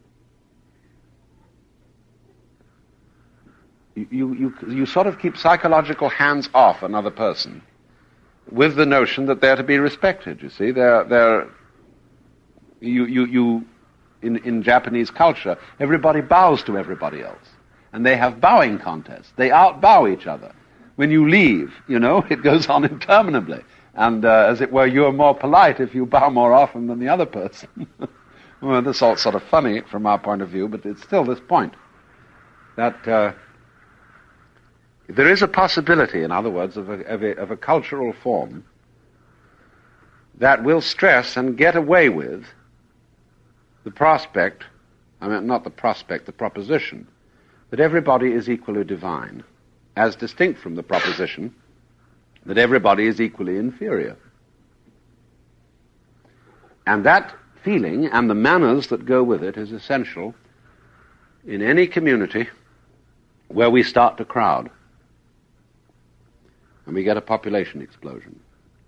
[SPEAKER 1] you, you, you sort of keep psychological hands off another person with the notion that they're to be respected, you see. They're, they're, you, you, you, in, in Japanese culture, everybody bows to everybody else. And they have bowing contests. They outbow each other. When you leave, you know, it goes on interminably. And uh, as it were, you're more polite if you bow more often than the other person. Well, this is all sort of funny from our point of view, but it's still this point. That uh, there is a possibility, in other words, of a, of, a, of a cultural form that will stress and get away with the prospect, I mean, not the prospect, the proposition, that everybody is equally divine, as distinct from the proposition that everybody is equally inferior. And that feeling and the manners that go with it is essential in any community where we start to crowd and we get a population explosion.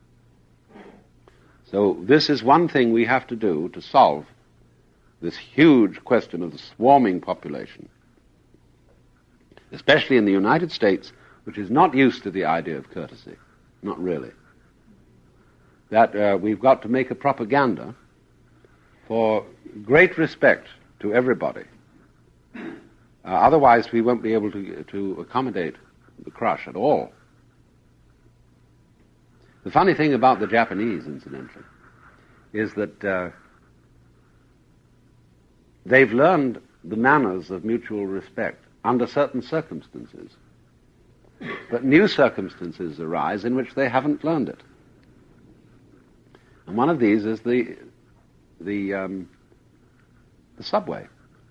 [SPEAKER 1] So this is one thing we have to do to solve this huge question of the swarming population, especially in the United States, which is not used to the idea of courtesy. Not really. That uh, we've got to make a propaganda for great respect to everybody. Uh, otherwise, we won't be able to, to accommodate the crush at all. The funny thing about the Japanese, incidentally, is that uh, they've learned the manners of mutual respect under certain circumstances. But new circumstances arise in which they haven't learned it. And one of these is the the um, the subway,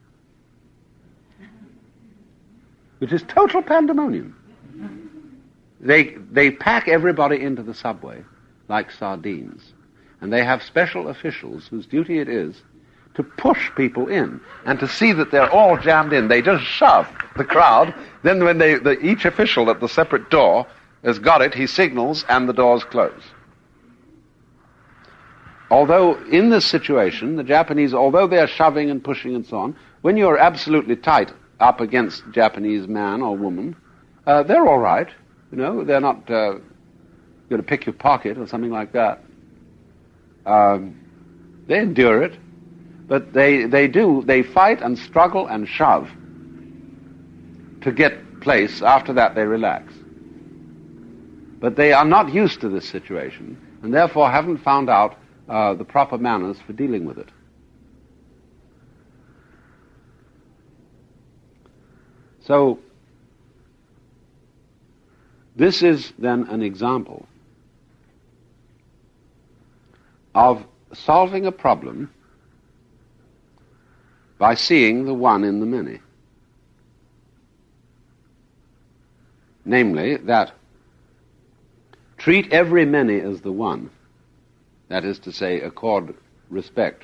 [SPEAKER 1] which is total pandemonium. They they pack everybody into the subway like sardines, and they have special officials whose duty it is to push people in and to see that they're all jammed in. They just shove the crowd. Then when they, the, each official at the separate door has got it, he signals and the doors close. Although in this situation, the Japanese, although they're shoving and pushing and so on, when you're absolutely tight up against a Japanese man or woman, uh, they're all right. You know, they're not uh, going to pick your pocket or something like that. Um, they endure it. But they, they do, they fight and struggle and shove to get place. After that, they relax. But they are not used to this situation, and therefore haven't found out uh, the proper manners for dealing with it. So, this is then an example of solving a problem by seeing the one in the many. Namely, that treat every many as the one, that is to say, accord respect,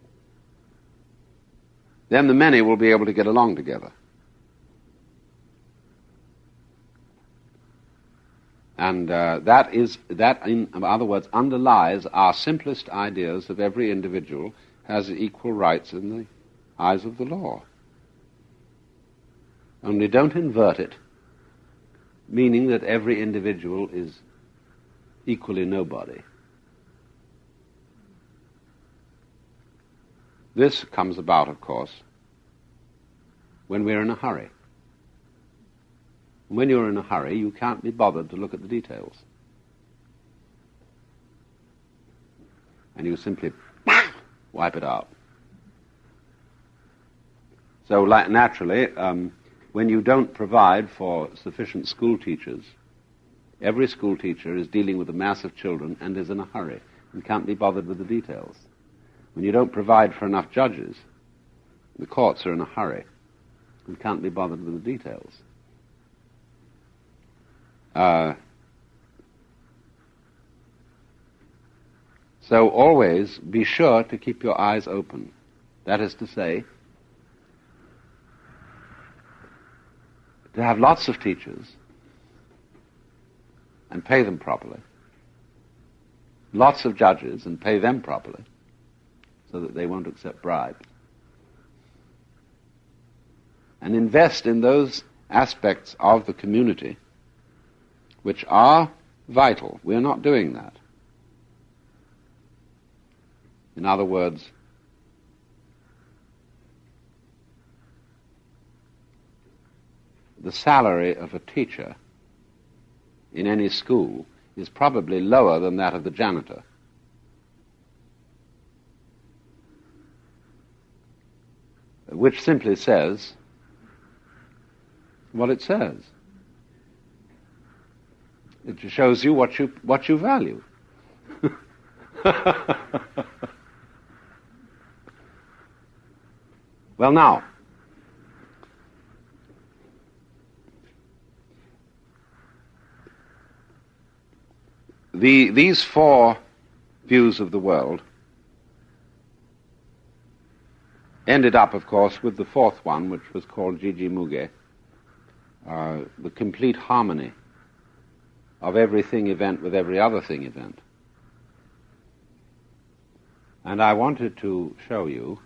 [SPEAKER 1] then the many will be able to get along together. And uh, that is, that in other words, underlies our simplest ideas of every individual has equal rights in the eyes of the law. Only don't invert it, meaning that every individual is equally nobody. This comes about, of course, when we're in a hurry. When you're in a hurry, you can't be bothered to look at the details. And you simply wipe it out. So, like, naturally, um, when you don't provide for sufficient school teachers, every school teacher is dealing with a mass of children and is in a hurry and can't be bothered with the details. When you don't provide for enough judges, the courts are in a hurry and can't be bothered with the details. Uh, so always be sure to keep your eyes open. That is to say, to have lots of teachers and pay them properly, lots of judges and pay them properly, so that they won't accept bribes, and invest in those aspects of the community which are vital. We're not doing that. In other words, the salary of a teacher in any school is probably lower than that of the janitor. Which simply says what it says. It shows you what you what you value. Well, now, the, these four views of the world ended up, of course, with the fourth one, which was called Jiji-Muge, uh, the complete harmony of every thing event with every other thing event. And I wanted to show you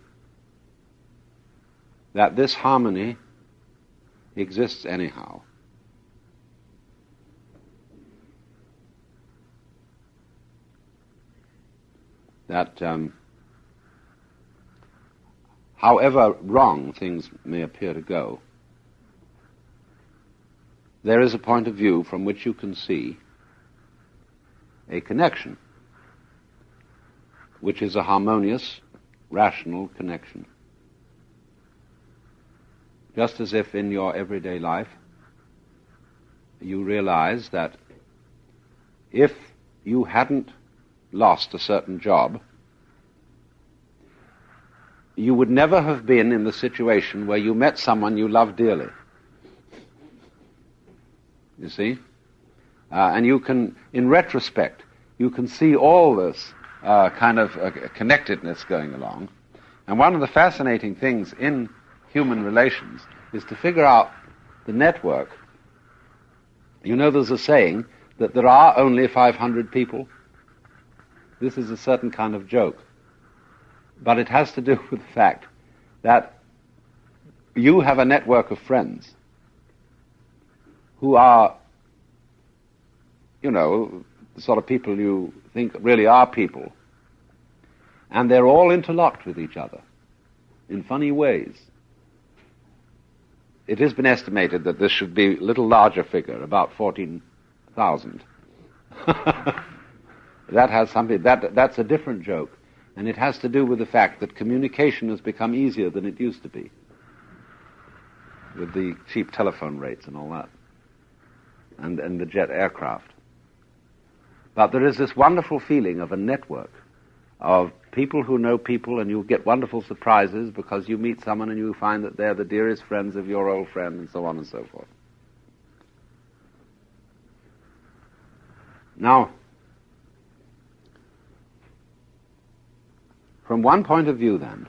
[SPEAKER 1] that this harmony exists anyhow. That um, however wrong things may appear to go, there is a point of view from which you can see a connection, which is a harmonious, rational connection. Just as if in your everyday life you realize that if you hadn't lost a certain job, you would never have been in the situation where you met someone you loved dearly. You see? Uh, and you can, in retrospect, you can see all this uh, kind of uh, connectedness going along. And one of the fascinating things in human relations is to figure out the network. You know, there's a saying that there are only five hundred people. This is a certain kind of joke. But it has to do with the fact that you have a network of friends who are, you know, the sort of people you think really are people. And they're all interlocked with each other in funny ways. It has been estimated that this should be a little larger figure, about fourteen thousand. That has something, that, that's a different joke. And it has to do with the fact that communication has become easier than it used to be, with the cheap telephone rates and all that, and, and the jet aircraft. But there is this wonderful feeling of a network of people who know people, and you get wonderful surprises because you meet someone and you find that they're the dearest friends of your old friend, and so on and so forth. Now, from one point of view, then,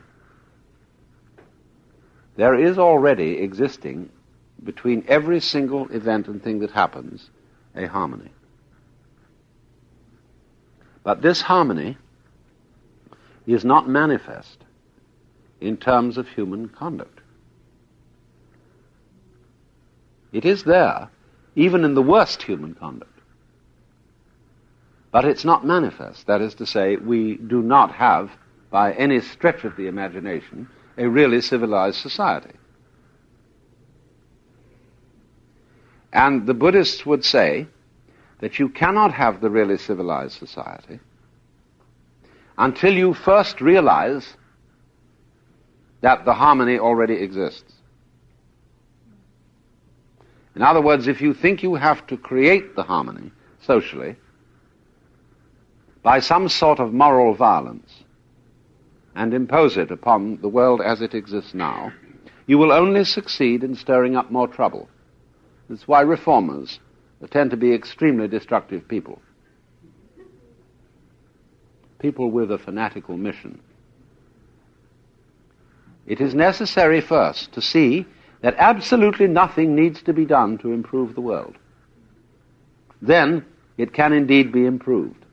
[SPEAKER 1] there is already existing between every single event and thing that happens a harmony. But this harmony is not manifest in terms of human conduct. It is there, even in the worst human conduct. But it's not manifest. That is to say, we do not have, by any stretch of the imagination, a really civilized society. And the Buddhists would say that you cannot have the really civilized society until you first realize that the harmony already exists. In other words, if you think you have to create the harmony socially by some sort of moral violence and impose it upon the world as it exists now, you will only succeed in stirring up more trouble. That's why reformers tend to be extremely destructive people. People with a fanatical mission. It is necessary first to see that absolutely nothing needs to be done to improve the world. Then it can indeed be improved.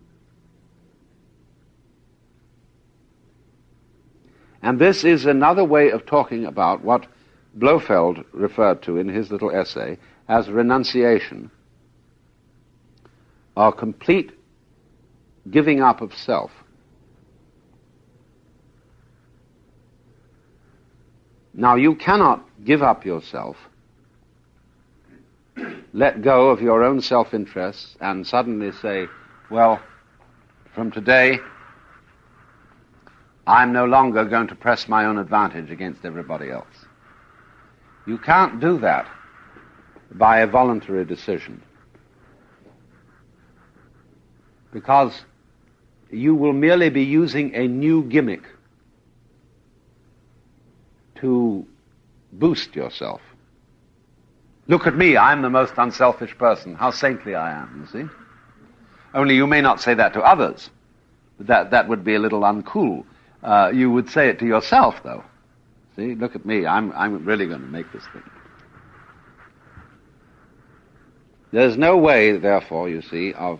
[SPEAKER 1] And this is another way of talking about what Blofeld referred to in his little essay as renunciation, or complete giving up of self. Now, you cannot give up yourself let go of your own self-interests and suddenly say, well, from today, I'm no longer going to press my own advantage against everybody else. You can't do that by a voluntary decision, because you will merely be using a new gimmick to boost yourself. Look at me, I'm the most unselfish person. How saintly I am, you see. Only you may not say that to others. That, that would be a little uncool. Uh, you would say it to yourself, though. See, look at me, I'm, I'm really going to make this thing. There's no way, therefore, you see, of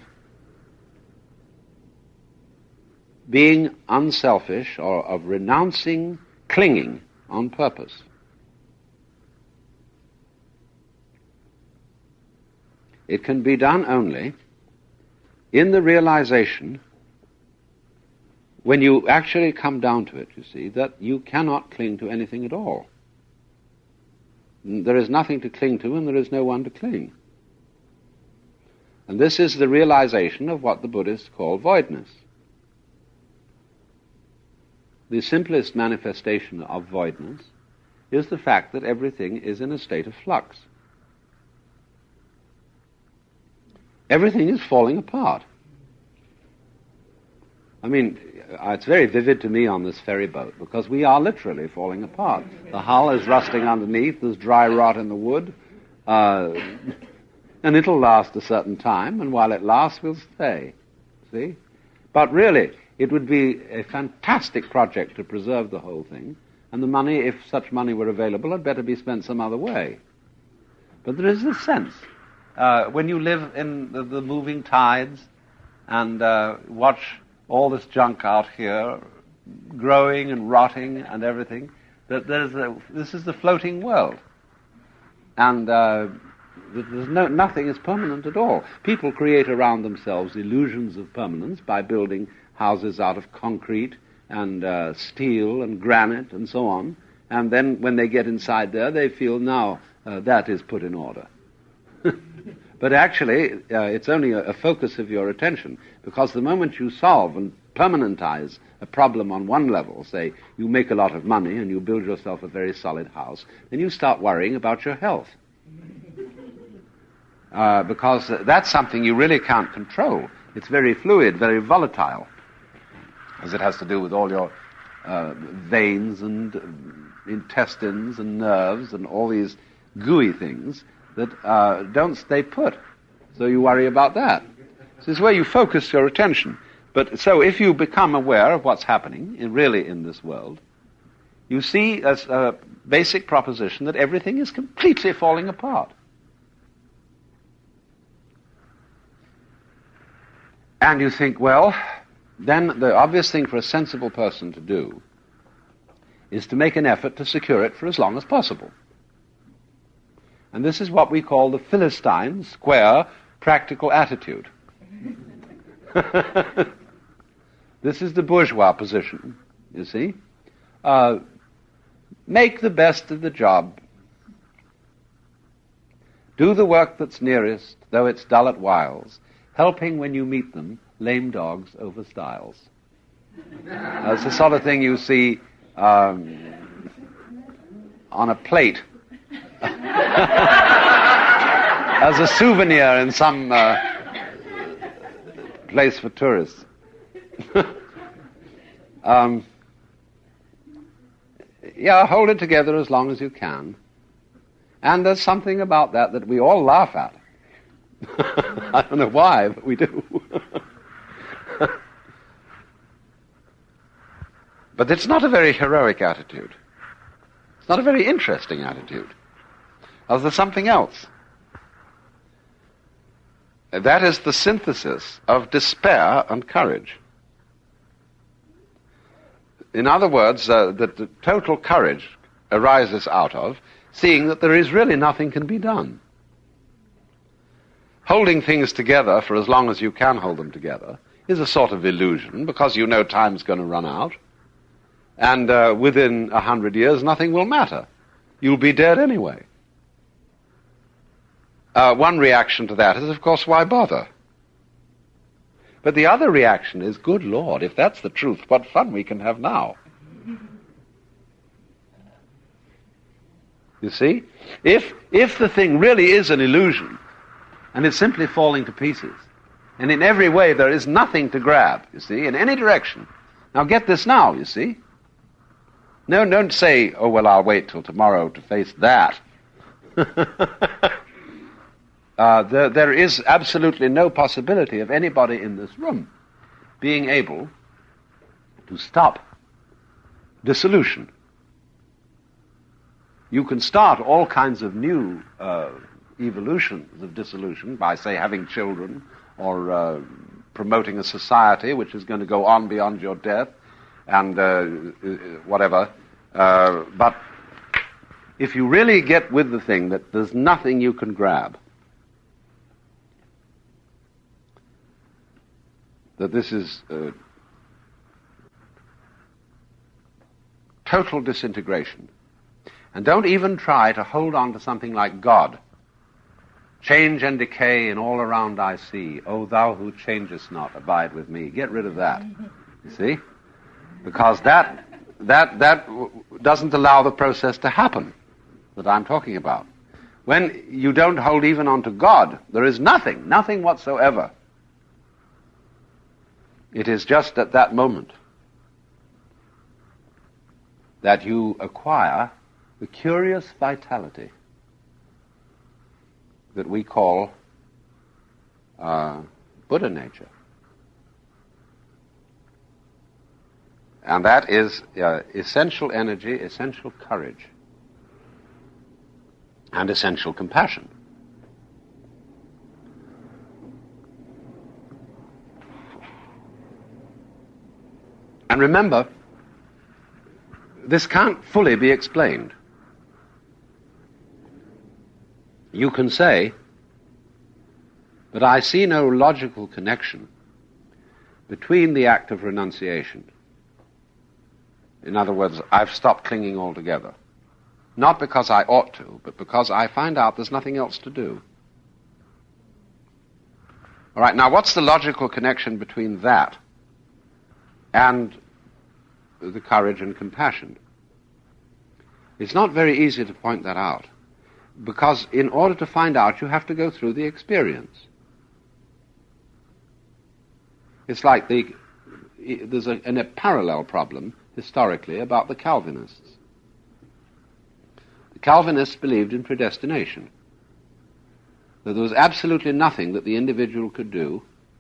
[SPEAKER 1] being unselfish or of renouncing clinging on purpose. It can be done only in the realization, when you actually come down to it, you see, that you cannot cling to anything at all. There is nothing to cling to and there is no one to cling. And this is the realization of what the Buddhists call voidness. The simplest manifestation of voidness is the fact that everything is in a state of flux. Everything is falling apart. I mean, it's very vivid to me on this ferry boat, because we are literally falling apart. The hull is rusting underneath, there's dry rot in the wood, uh, and it'll last a certain time, and while it lasts, we'll stay. See? But really, it would be a fantastic project to preserve the whole thing, and the money, if such money were available, had better be spent some other way. But there is this sense, uh, when you live in the, the moving tides and uh, watch all this junk out here growing and rotting and everything, that there's a, this is the floating world. And uh, there's no, nothing is permanent at all. People create around themselves illusions of permanence by building houses out of concrete and uh, steel and granite and so on, and then when they get inside there, they feel now uh, that is put in order. But actually, uh, it's only a, a focus of your attention, because the moment you solve and permanentize a problem on one level, say you make a lot of money and you build yourself a very solid house, then you start worrying about your health. Uh, because that's something you really can't control. It's very fluid, very volatile, as it has to do with all your uh, veins and uh, intestines and nerves and all these gooey things that uh, don't stay put. So you worry about that. This is where you focus your attention. But so if you become aware of what's happening in, really in this world, you see as a basic proposition that everything is completely falling apart. And you think, well, then the obvious thing for a sensible person to do is to make an effort to secure it for as long as possible. And this is what we call the Philistine square practical attitude. This is the bourgeois position, you see. Uh, make the best of the job. Do the work that's nearest, though it's dull at whiles, helping when you meet them, lame dogs over stiles. That's the sort of thing you see um, on a plate as a souvenir in some uh, place for tourists. um, yeah, hold it together as long as you can. And there's something about that that we all laugh at. I don't know why, but we do. But it's not a very heroic attitude. It's not a very interesting attitude. Oh, there's something else. That is the synthesis of despair and courage. In other words, uh, that the total courage arises out of seeing that there is really nothing can be done. Holding things together for as long as you can hold them together is a sort of illusion, because you know time's going to run out, and uh, within a hundred years nothing will matter. You'll be dead anyway. uh, one reaction to that is, of course, why bother? But the other reaction is, good Lord, if that's the truth, what fun we can have now. You see? If, if the thing really is an illusion, and it's simply falling to pieces, and in every way there is nothing to grab, you see, in any direction. Now get this now, you see. No, don't say, oh, well, I'll wait till tomorrow to face that. uh, there, there is absolutely no possibility of anybody in this room being able to stop dissolution. You can start all kinds of new uh, evolutions of dissolution by, say, having children or uh, promoting a society which is going to go on beyond your death and uh, whatever. Uh, but if you really get with the thing that there's nothing you can grab, that this is uh, total disintegration, and don't even try to hold on to something like God. Change and decay in all around I see. O thou who changest not, abide with me. Get rid of that. You see? Because that that that doesn't allow the process to happen that I'm talking about. When you don't hold even on to God, there is nothing, nothing whatsoever. It is just at that moment that you acquire the curious vitality that we call uh, Buddha nature. And that is uh, essential energy, essential courage, and essential compassion. And remember, this can't fully be explained. You can say, but I see no logical connection between the act of renunciation. In other words, I've stopped clinging altogether. Not because I ought to, but because I find out there's nothing else to do. All right, now what's the logical connection between that and the courage and compassion? It's not very easy to point that out, because in order to find out, you have to go through the experience. It's like the there's a, a parallel problem historically about the Calvinists. The Calvinists believed in predestination, that there was absolutely nothing that the individual could do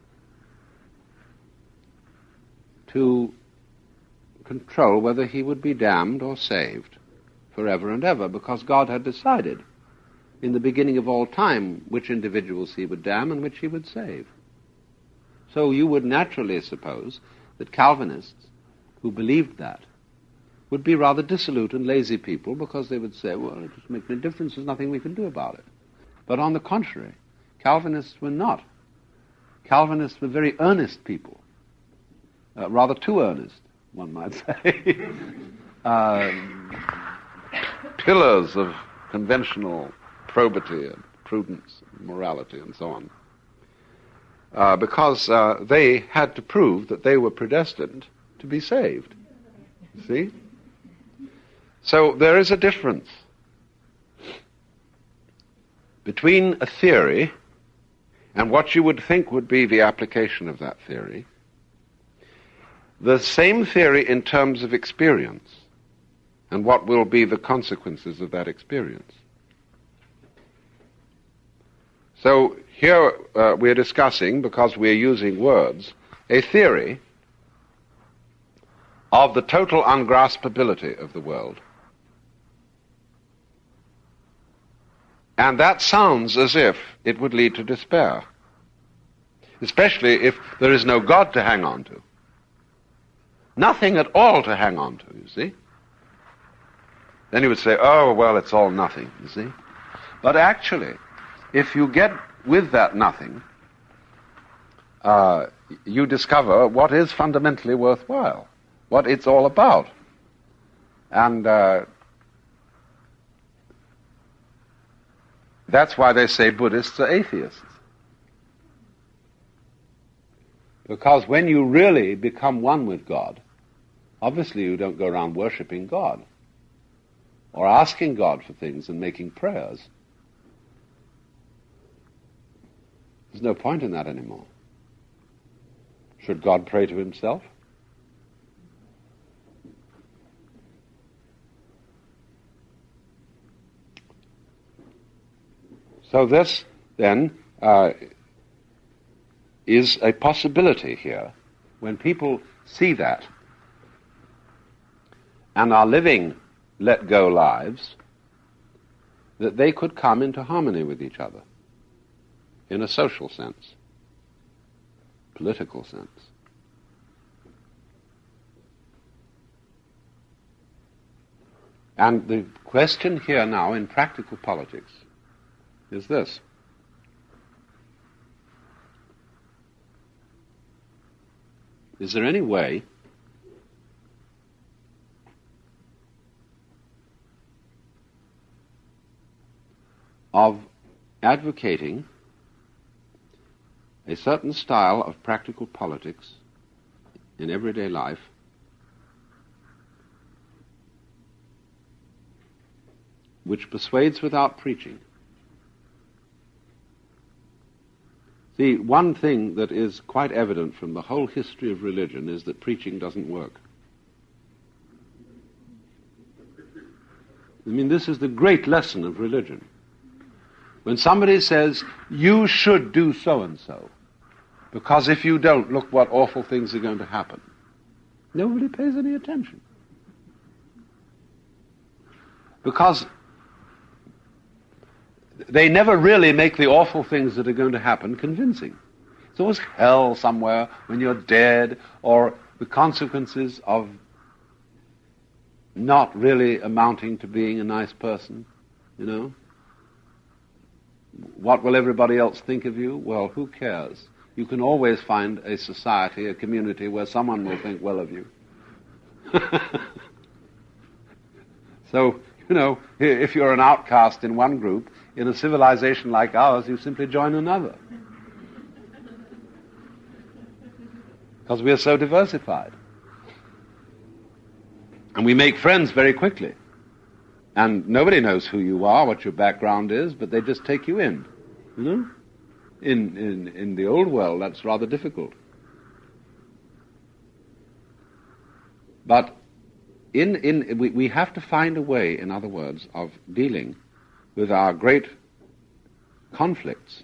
[SPEAKER 1] to control whether he would be damned or saved forever and ever, because God had decided in the beginning of all time which individuals he would damn and which he would save. So you would naturally suppose that Calvinists who believed that would be rather dissolute and lazy people, because they would say, well, it doesn't make any difference, there's nothing we can do about it. But on the contrary, Calvinists were not. Calvinists were very earnest people, uh, rather too earnest, one might say. uh, pillars of conventional probity and prudence and morality and so on. Uh, because uh, they had to prove that they were predestined to be saved. See? So there is a difference between a theory and what you would think would be the application of that theory. The same theory in terms of experience and what will be the consequences of that experience. So here uh, we're discussing, because we're using words, a theory of the total ungraspability of the world. And that sounds as if it would lead to despair, especially if there is no God to hang on to. Nothing at all to hang on to, you see. Then you would say, oh, well, it's all nothing, you see. But actually, if you get with that nothing, uh, you discover what is fundamentally worthwhile, what it's all about. And uh, That's why they say Buddhists are atheists. Because when you really become one with God, obviously you don't go around worshipping God or asking God for things and making prayers. There's no point in that anymore. Should God pray to himself? So this, then, uh, is a possibility here. When people see that and are living let-go lives, that they could come into harmony with each other in a social sense, political sense. And the question here now in practical politics is this. Is there any way of advocating a certain style of practical politics in everyday life which persuades without preaching? See, one thing that is quite evident from the whole history of religion is that preaching doesn't work. I mean, this is the great lesson of religion. When somebody says, you should do so-and-so, because if you don't, look what awful things are going to happen, nobody pays any attention. Because they never really make the awful things that are going to happen convincing. It's always hell somewhere when you're dead, or the consequences of not really amounting to being a nice person, you know. What will everybody else think of you? Well, who cares? You can always find a society, a community, where someone will think well of you. So, you know, if you're an outcast in one group, in a civilization like ours, you simply join another. Because we are so diversified. And we make friends very quickly. And nobody knows who you are, what your background is, but they just take you in. You know? In, in, in the old world, that's rather difficult. But in, in, we, we have to find a way, in other words, of dealing with our great conflicts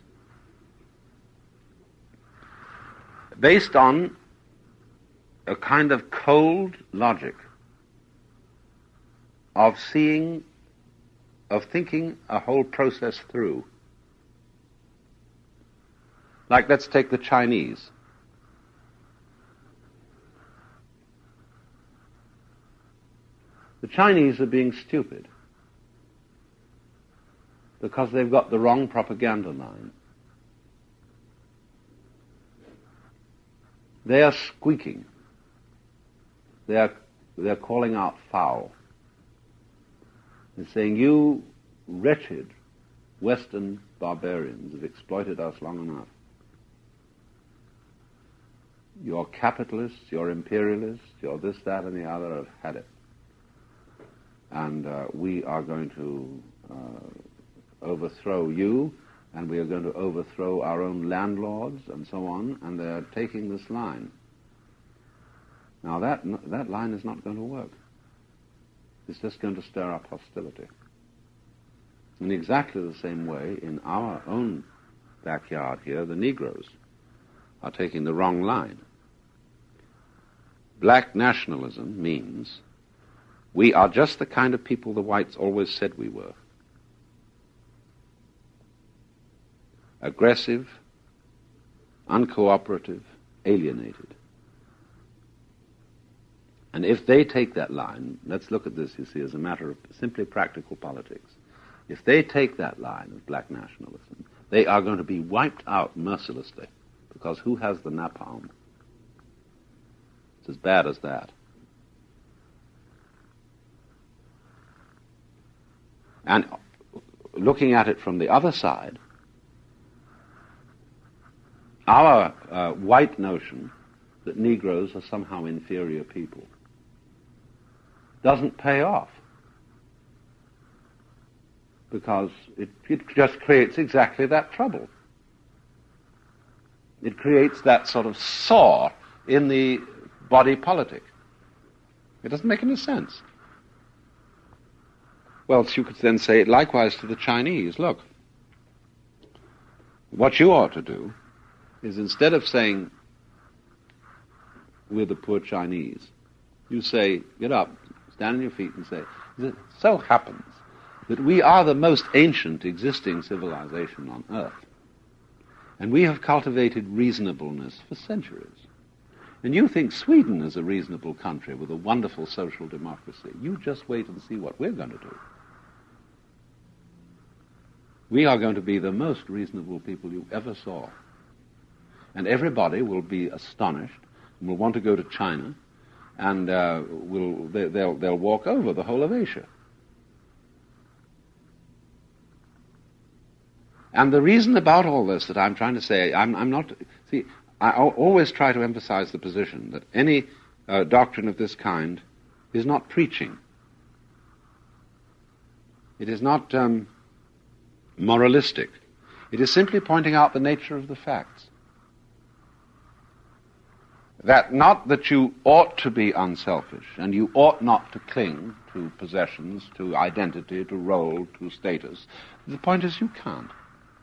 [SPEAKER 1] based on a kind of cold logic of seeing, of thinking a whole process through. Like, let's take the Chinese. The Chinese are being stupid because they've got the wrong propaganda line. They are squeaking. They are, they're calling out foul. They're saying, you wretched Western barbarians have exploited us long enough. You're capitalists, you're imperialists, you're this, that, and the other have had it. And uh, we are going to uh, overthrow you, and we are going to overthrow our own landlords, and so on, and they're taking this line. Now that, that line is not going to work. It's just going to stir up hostility. In exactly the same way, in our own backyard here, the Negroes are taking the wrong line. Black nationalism means we are just the kind of people the whites always said we were. Aggressive, uncooperative, alienated. And if they take that line, let's look at this, you see, as a matter of simply practical politics. If they take that line of black nationalism, they are going to be wiped out mercilessly, because who has the napalm? It's as bad as that. And looking at it from the other side, our uh, white notion that Negroes are somehow inferior people doesn't pay off, because it, it just creates exactly that trouble. It creates that sort of sore in the body politic. It doesn't make any sense. Well, so you could then say it likewise to the Chinese. Look, what you ought to do is, instead of saying, we're the poor Chinese, you say, get up, stand on your feet and say, it so happens that we are the most ancient existing civilization on earth. And we have cultivated reasonableness for centuries. And you think Sweden is a reasonable country with a wonderful social democracy. You just wait and see what we're going to do. We are going to be the most reasonable people you ever saw. And everybody will be astonished and will want to go to China, and uh, will they, they'll, they'll walk over the whole of Asia. And the reason about all this that I'm trying to say, I'm, I'm not, see, I always try to emphasize the position that any uh, doctrine of this kind is not preaching. It is not um, moralistic. It is simply pointing out the nature of the facts. That not that you ought to be unselfish, and you ought not to cling to possessions, to identity, to role, to status. The point is you can't.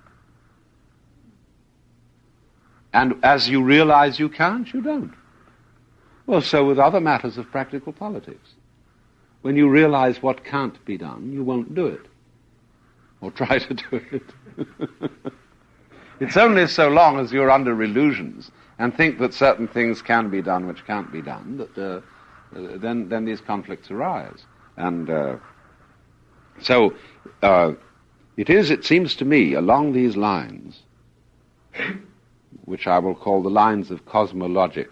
[SPEAKER 1] And as you realize you can't, you don't. Well, so with other matters of practical politics. When you realize what can't be done, you won't do it. Or try to do it. It's only so long as you're under illusions and think that certain things can be done which can't be done, that uh, uh, then, then these conflicts arise. And uh, so uh, it is, it seems to me, along these lines, which I will call the lines of cosmologic,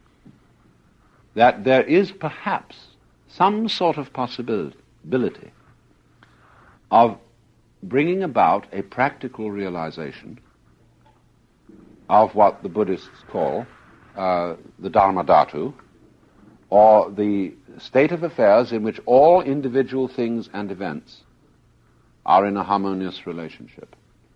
[SPEAKER 1] that there is perhaps some sort of possibility of bringing about a practical realization of what the Buddhists call uh, the Dharmadhatu, or the state of affairs in which all individual things and events are in a harmonious relationship.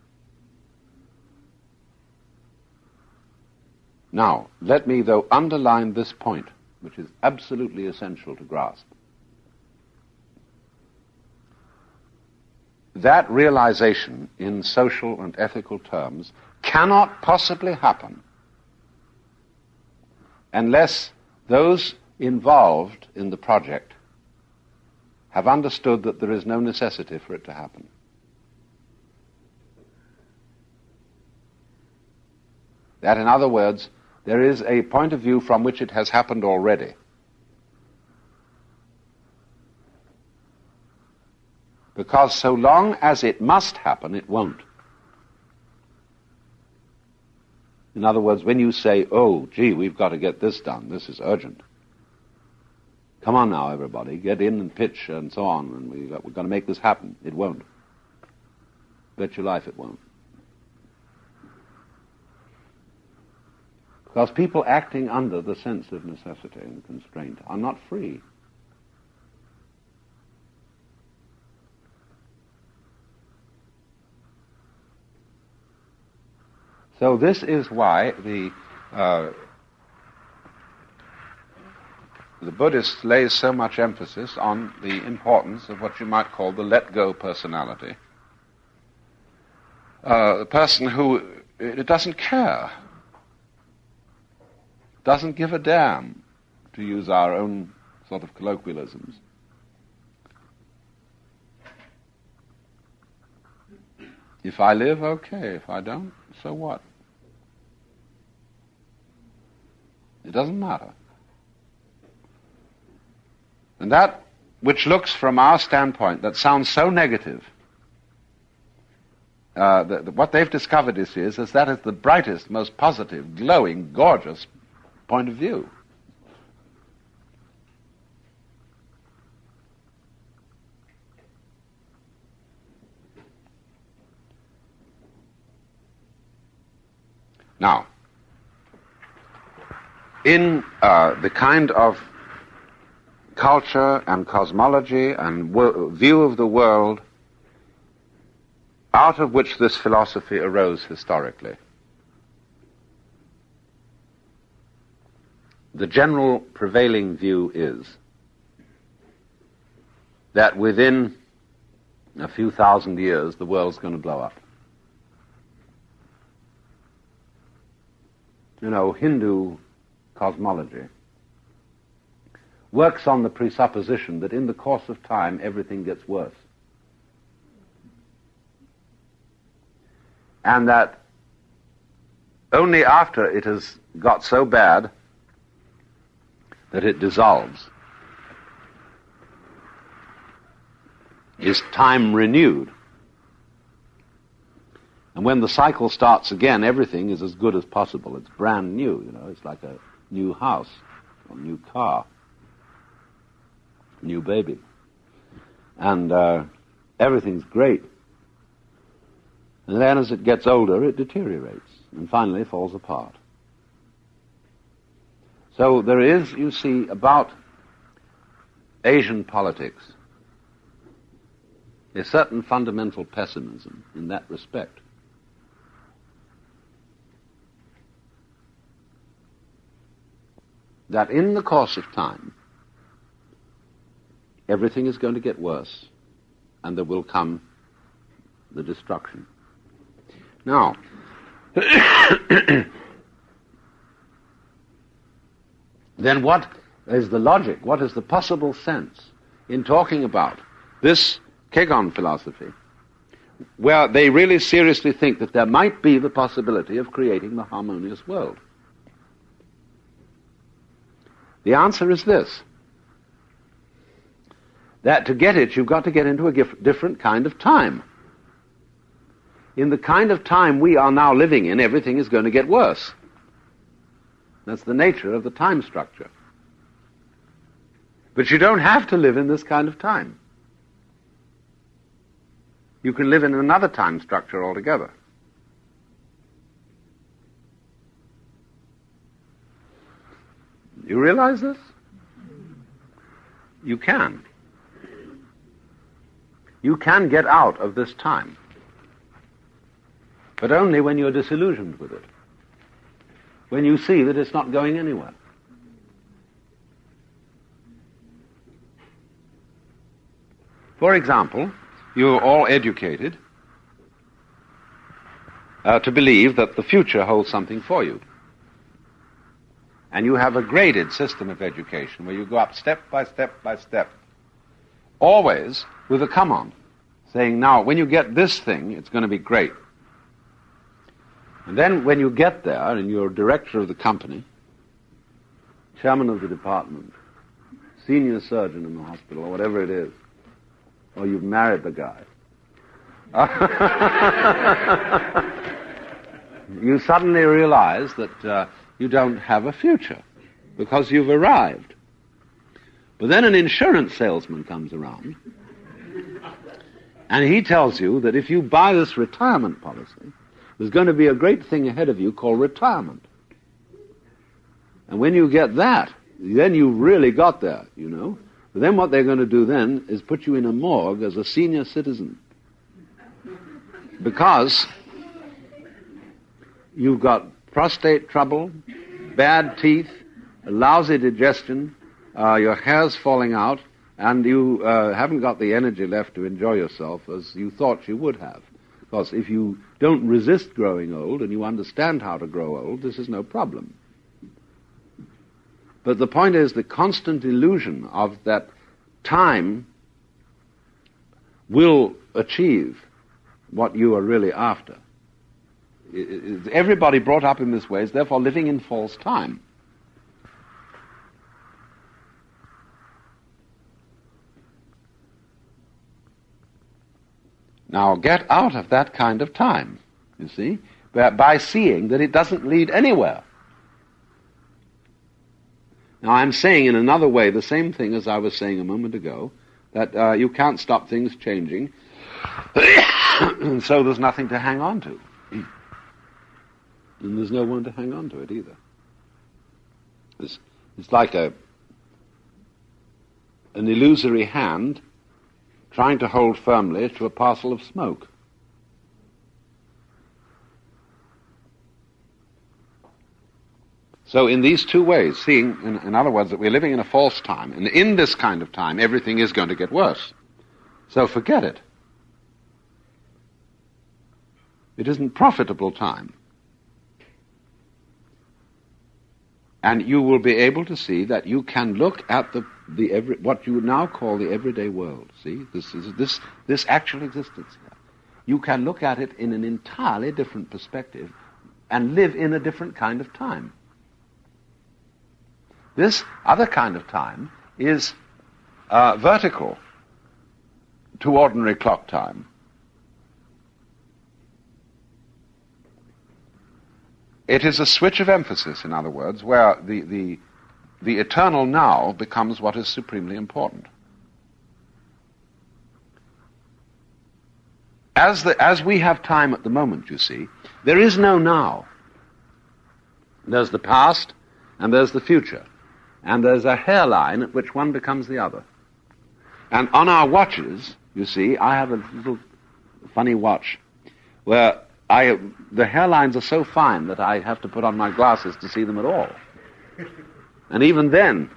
[SPEAKER 1] Now, let me, though, underline this point, which is absolutely essential to grasp. That realization in social and ethical terms cannot possibly happen unless those involved in the project have understood that there is no necessity for it to happen. That, in other words, there is a point of view from which it has happened already. Because so long as it must happen, it won't. In other words, when you say, oh, gee, we've got to get this done, this is urgent. Come on now, everybody, get in and pitch and so on, and we got, we're going to make this happen. It won't. Bet your life it won't. Because people acting under the sense of necessity and constraint are not free. So this is why the uh, the Buddhist lays so much emphasis on the importance of what you might call the let-go personality. Uh, the person who it doesn't care, doesn't give a damn, to use our own sort of colloquialisms. If I live, okay. If I don't, so what? It doesn't matter. And that which looks from our standpoint, that sounds so negative, uh, the, the, what they've discovered is, is, is that is the brightest, most positive, glowing, gorgeous point of view. Now, in uh, the kind of culture and cosmology and wo- view of the world out of which this philosophy arose historically, the general prevailing view is that within a few thousand years the world's going to blow up. You know, Hindu cosmology works on the presupposition that in the course of time everything gets worse. And that only after it has got so bad that it dissolves is time renewed. And when the cycle starts again, everything is as good as possible. It's brand new, you know. It's like a new house, a new car, new baby. And uh, everything's great. And then as it gets older, it deteriorates and finally falls apart. So there is, you see, about Asian politics, a certain fundamental pessimism in that respect. That in the course of time, everything is going to get worse, and there will come the destruction. Now, then what is the logic, what is the possible sense in talking about this Kegon philosophy, where they really seriously think that there might be the possibility of creating the harmonious world? The answer is this, that to get it, you've got to get into a gif- different kind of time. In the kind of time we are now living in, everything is going to get worse. That's the nature of the time structure. But you don't have to live in this kind of time. You can live in another time structure altogether. You realize this? You can. You can get out of this time, but only when you're disillusioned with it, when you see that it's not going anywhere. For example, you're all educated uh, to believe that the future holds something for you. And you have a graded system of education where you go up step by step by step, always with a come on, saying, now, when you get this thing, it's going to be great. And then when you get there, and you're director of the company, chairman of the department, senior surgeon in the hospital, or whatever it is, or you've married the guy, you suddenly realize that uh, you don't have a future because you've arrived. But then an insurance salesman comes around and he tells you that if you buy this retirement policy, there's going to be a great thing ahead of you called retirement. And when you get that, then you've really got there, you know. But then what they're going to do then is put you in a morgue as a senior citizen. Because you've got prostate trouble, bad teeth, a lousy digestion, uh, your hair's falling out, and you uh, haven't got the energy left to enjoy yourself as you thought you would have. Because if you don't resist growing old and you understand how to grow old, this is no problem. But the point is the constant illusion of that time will achieve what you are really after. Everybody brought up in this way is therefore living in false time. Now get out of that kind of time, you see, by seeing that it doesn't lead anywhere. Now I'm saying in another way the same thing as I was saying a moment ago, that uh, you can't stop things changing, and so there's nothing to hang on to. then there's no one to hang on to it either. It's, it's like a an illusory hand trying to hold firmly to a parcel of smoke. So in these two ways, seeing, in, in other words, that we're living in a false time, and in this kind of time, everything is going to get worse. So forget it. It isn't profitable time. And you will be able to see that you can look at the, the every, what you now call the everyday world. See, this is this this actual existence here. You can look at it in an entirely different perspective and live in a different kind of time. This other kind of time is uh, vertical to ordinary clock time. It is a switch of emphasis, in other words, where the, the, the eternal now becomes what is supremely important. As, the, as we have time at the moment, you see, there is no now. There's the past and there's the future. And there's a hairline at which one becomes the other. And on our watches, you see, I have a little funny watch where I, the hairlines are so fine that I have to put on my glasses to see them at all. And even then,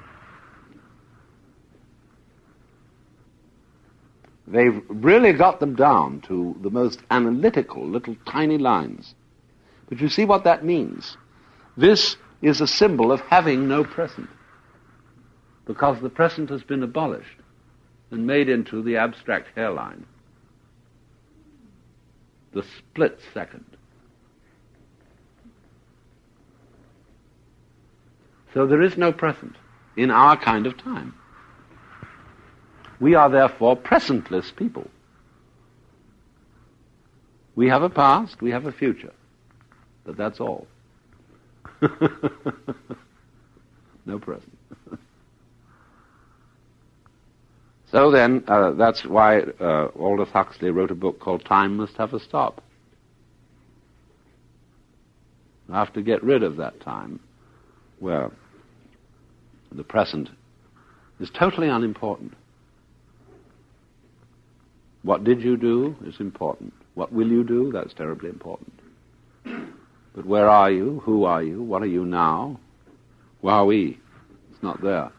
[SPEAKER 1] they've really got them down to the most analytical little tiny lines. But you see what that means? This is a symbol of having no present, because the present has been abolished and made into the abstract hairline. The split second. So there is no present in our kind of time. We are therefore presentless people. We have a past, we have a future, but that's all. No present. So then, uh, that's why uh, Aldous Huxley wrote a book called Time Must Have a Stop. You have to get rid of that time where the present is totally unimportant. What did you do is important. What will you do? That's terribly important. But where are you? Who are you? What are you now? Where are we? It's not there.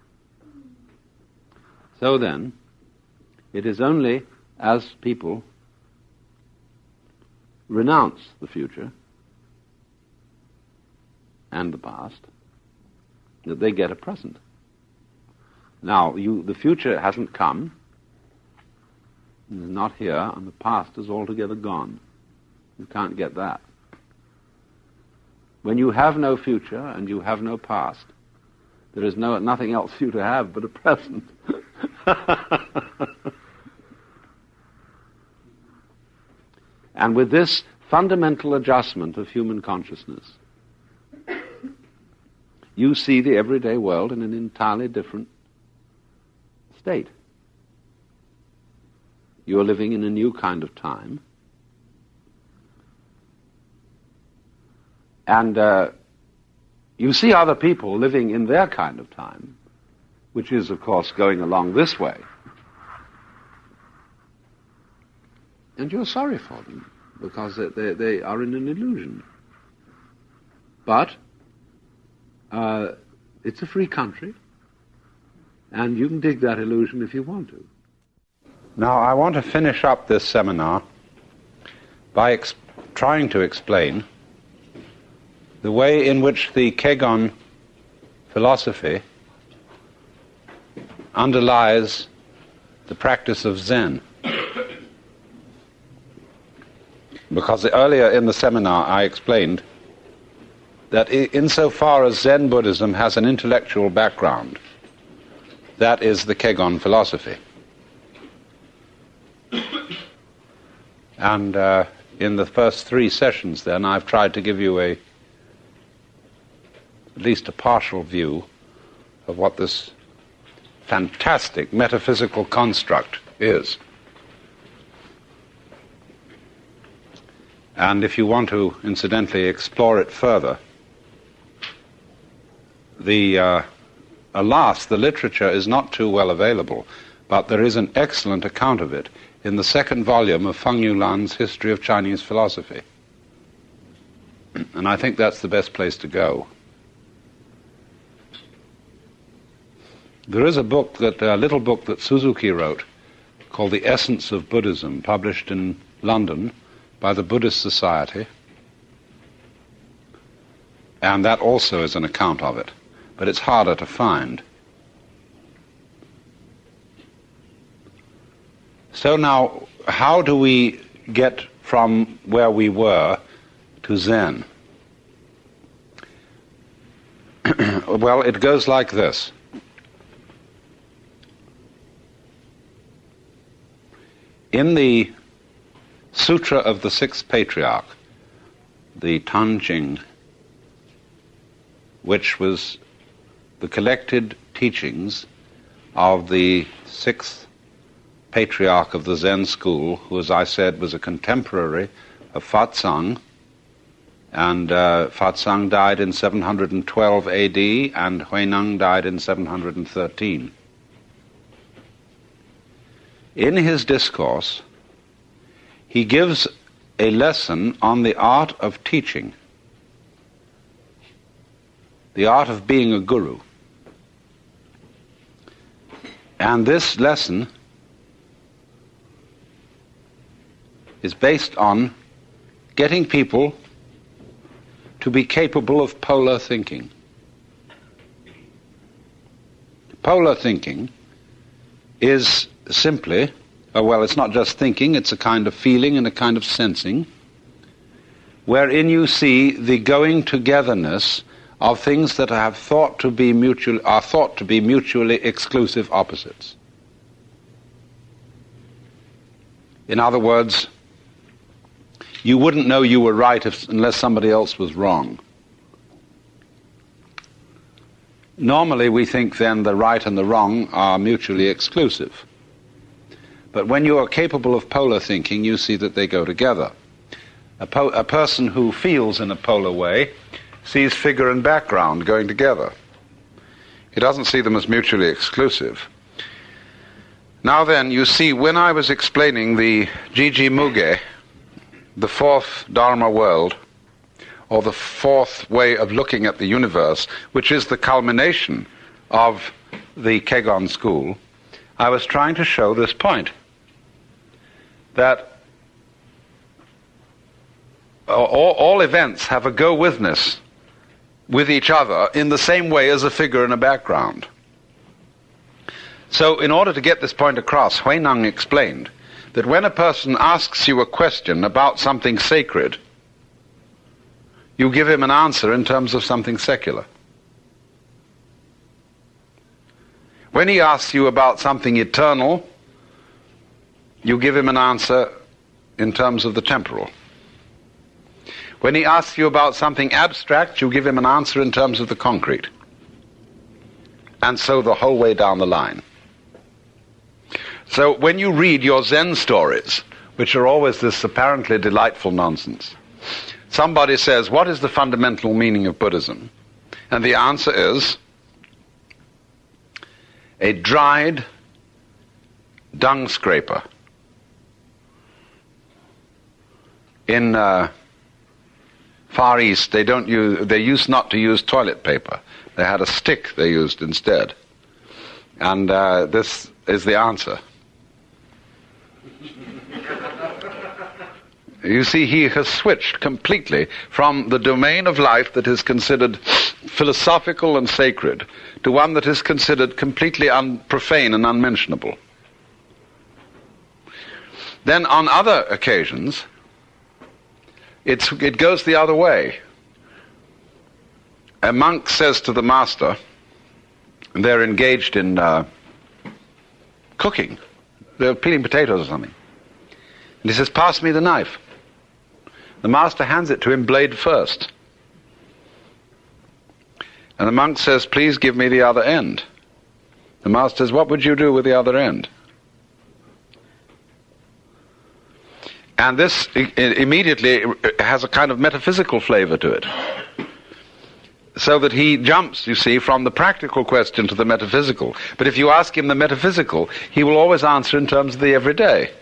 [SPEAKER 1] So then, it is only as people renounce the future and the past that they get a present. Now, you, the future hasn't come, it is not here, and the past is altogether gone. You can't get that. When you have no future and you have no past, there is no nothing else for you to have but a present. And with this fundamental adjustment of human consciousness, you see the everyday world in an entirely different state. You are living in a new kind of time. And uh, you see other people living in their kind of time, which is, of course, going along this way. And you're sorry for them, because they, they, they are in an illusion. But uh, it's a free country, and you can dig that illusion if you want to. Now, I want to finish up this seminar by ex- trying to explain the way in which the Kegon philosophy underlies the practice of Zen. Because earlier in the seminar I explained that insofar as Zen Buddhism has an intellectual background, that is the Kegon philosophy. And uh, in the first three sessions then I've tried to give you a at least a partial view of what this fantastic metaphysical construct is. And if you want to, incidentally, explore it further, the, uh, alas, the literature is not too well available, but there is an excellent account of it in the second volume of Feng Yulan's History of Chinese Philosophy. And I think that's the best place to go. There is a book, that a little book that Suzuki wrote called The Essence of Buddhism, published in London by the Buddhist Society. And that also is an account of it, but it's harder to find. So now, how do we get from where we were to Zen? Well, it goes like this. In the Sutra of the Sixth Patriarch, the Tanjing, which was the collected teachings of the sixth patriarch of the Zen school, who, as I said, was a contemporary of Fatsang, and uh, Fatsang died in seven hundred twelve A D, and Huineng died in seven hundred thirteen. In his discourse, he gives a lesson on the art of teaching, the art of being a guru. And this lesson is based on getting people to be capable of polar thinking. Polar thinking is simply, oh well, it's not just thinking, it's a kind of feeling and a kind of sensing, wherein you see the going togetherness of things that have thought to be mutual, are thought to be mutually exclusive opposites. In other words, you wouldn't know you were right if, unless somebody else was wrong. Normally we think then the right and the wrong are mutually exclusive. But when you are capable of polar thinking, you see that they go together. A, po- a person who feels in a polar way sees figure and background going together. He doesn't see them as mutually exclusive. Now then, you see, when I was explaining the Jiji Muge, the fourth Dharma world, or the fourth way of looking at the universe, which is the culmination of the Kegon school, I was trying to show this point, that all, all events have a go-withness with each other in the same way as a figure in a background. So in order to get this point across, Huineng explained that when a person asks you a question about something sacred, you give him an answer in terms of something secular. When he asks you about something eternal, you give him an answer in terms of the temporal. When he asks you about something abstract, you give him an answer in terms of the concrete. And so the whole way down the line. So when you read your Zen stories, which are always this apparently delightful nonsense, somebody says, what is the fundamental meaning of Buddhism? And the answer is a dried dung scraper. In uh, Far East, they don't use, they used not to use toilet paper. They had a stick they used instead. And uh, this is the answer. You see, he has switched completely from the domain of life that is considered philosophical and sacred to one that is considered completely unprofane and unmentionable. Then on other occasions, it's, it goes the other way. A monk says to the master, and they're engaged in uh, cooking, they're peeling potatoes or something, and he says, pass me the knife. The master hands it to him blade first. And the monk says, please give me the other end. The master says, what would you do with the other end?
[SPEAKER 2] And this I- immediately has a kind of metaphysical flavor to it. So that he jumps, you see, from the practical question to the metaphysical. But if you ask him the metaphysical, he will always answer in terms of the everyday.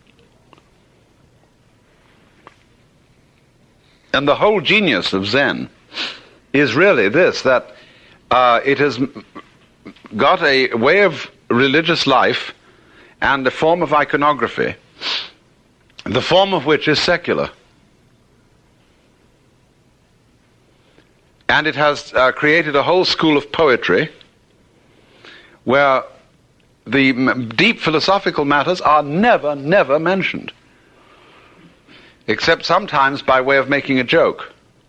[SPEAKER 2] And the whole genius of Zen is really this, that uh, it has got a way of religious life and a form of iconography, the form of which is secular. And it has uh, created a whole school of poetry where the m- deep philosophical matters are never, never mentioned, except sometimes by way of making a joke.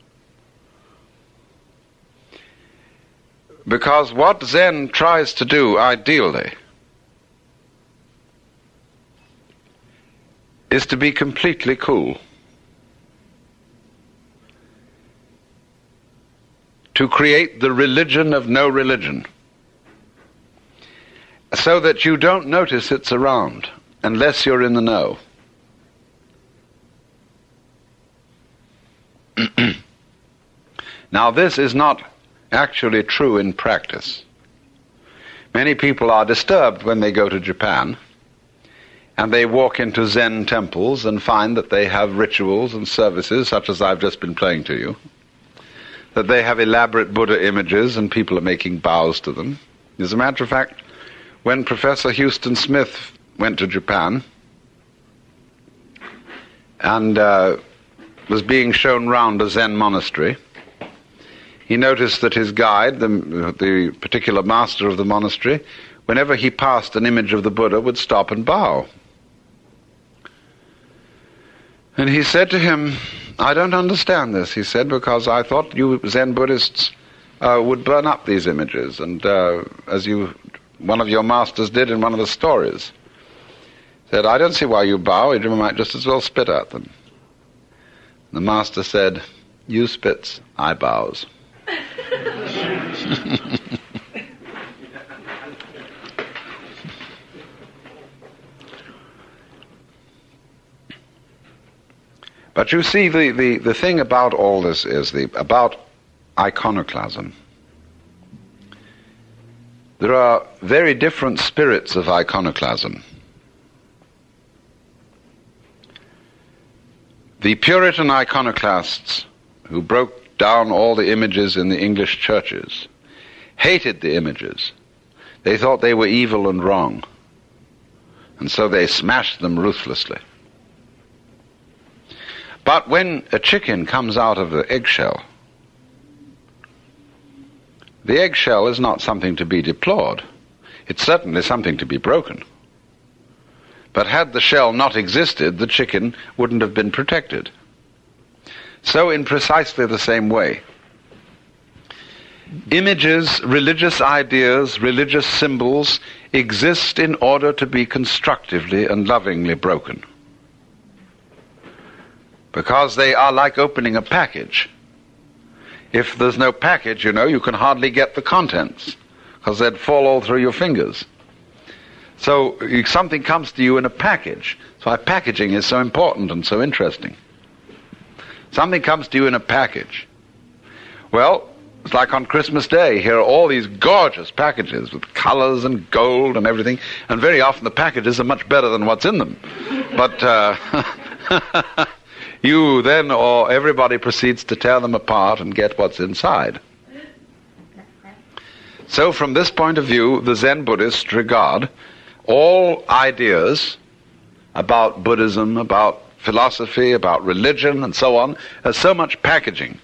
[SPEAKER 2] Because what Zen tries to do, ideally, is to be completely cool. To create the religion of no religion, so that you don't notice it's around unless you're in the know. Now, this is not actually true in practice. Many people are disturbed when they go to Japan and they walk into Zen temples and find that they have rituals and services such as I've just been playing to you, that they have elaborate Buddha images and people are making bows to them. As a matter of fact, when Professor Houston Smith went to Japan and uh, was being shown round a Zen monastery, he noticed that his guide, the, the particular master of the monastery, whenever he passed an image of the Buddha, would stop and bow. And he said to him, "I don't understand this," he said, "because I thought you Zen Buddhists uh, would burn up these images, and uh, as you, one of your masters did in one of the stories." He said, "I don't see why you bow, you might just as well spit at them." The master said, "You spits, I bows." But you see, the, the, the thing about all this is the about iconoclasm. There are very different spirits of iconoclasm. The Puritan iconoclasts, who broke down all the images in the English churches, hated the images. They thought they were evil and wrong, and so they smashed them ruthlessly. But when a chicken comes out of the eggshell, the eggshell is not something to be deplored. It's certainly something to be broken. But had the shell not existed, the chicken wouldn't have been protected. So in precisely the same way, images, religious ideas, religious symbols exist in order to be constructively and lovingly broken. Because they are like opening a package. If there's no package, you know, you can hardly get the contents, because they'd fall all through your fingers. So something comes to you in a package. That's why packaging is so important and so interesting. Something comes to you in a package. Well, it's like on Christmas Day. Here are all these gorgeous packages with colors and gold and everything, and very often the packages are much better than what's in them. But uh, you then, or everybody proceeds to tear them apart and get what's inside. So from this point of view, the Zen Buddhists regard all ideas about Buddhism, about philosophy, about religion, and so on, as so much packaging.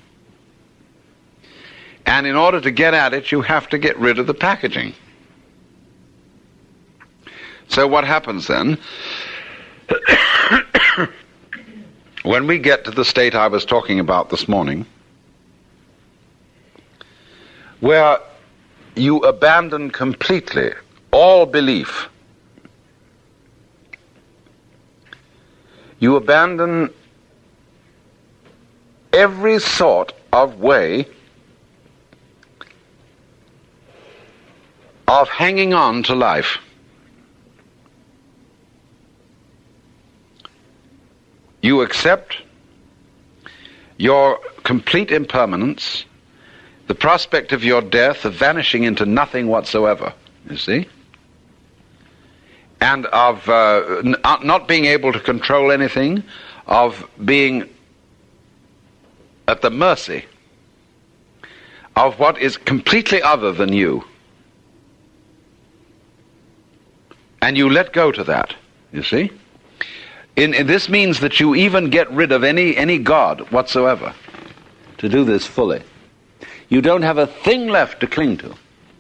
[SPEAKER 2] And in order to get at it, you have to get rid of the packaging. So what happens then? When we get to the state I was talking about this morning, where you abandon completely all belief, you abandon every sort of way of hanging on to life. You accept your complete impermanence, the prospect of your death, of vanishing into nothing whatsoever, you see, and of uh, n- not being able to control anything, of being at the mercy of what is completely other than you. And you let go to that, you see. In, in, this means that you even get rid of any, any God whatsoever to do this fully. You don't have a thing left to cling to.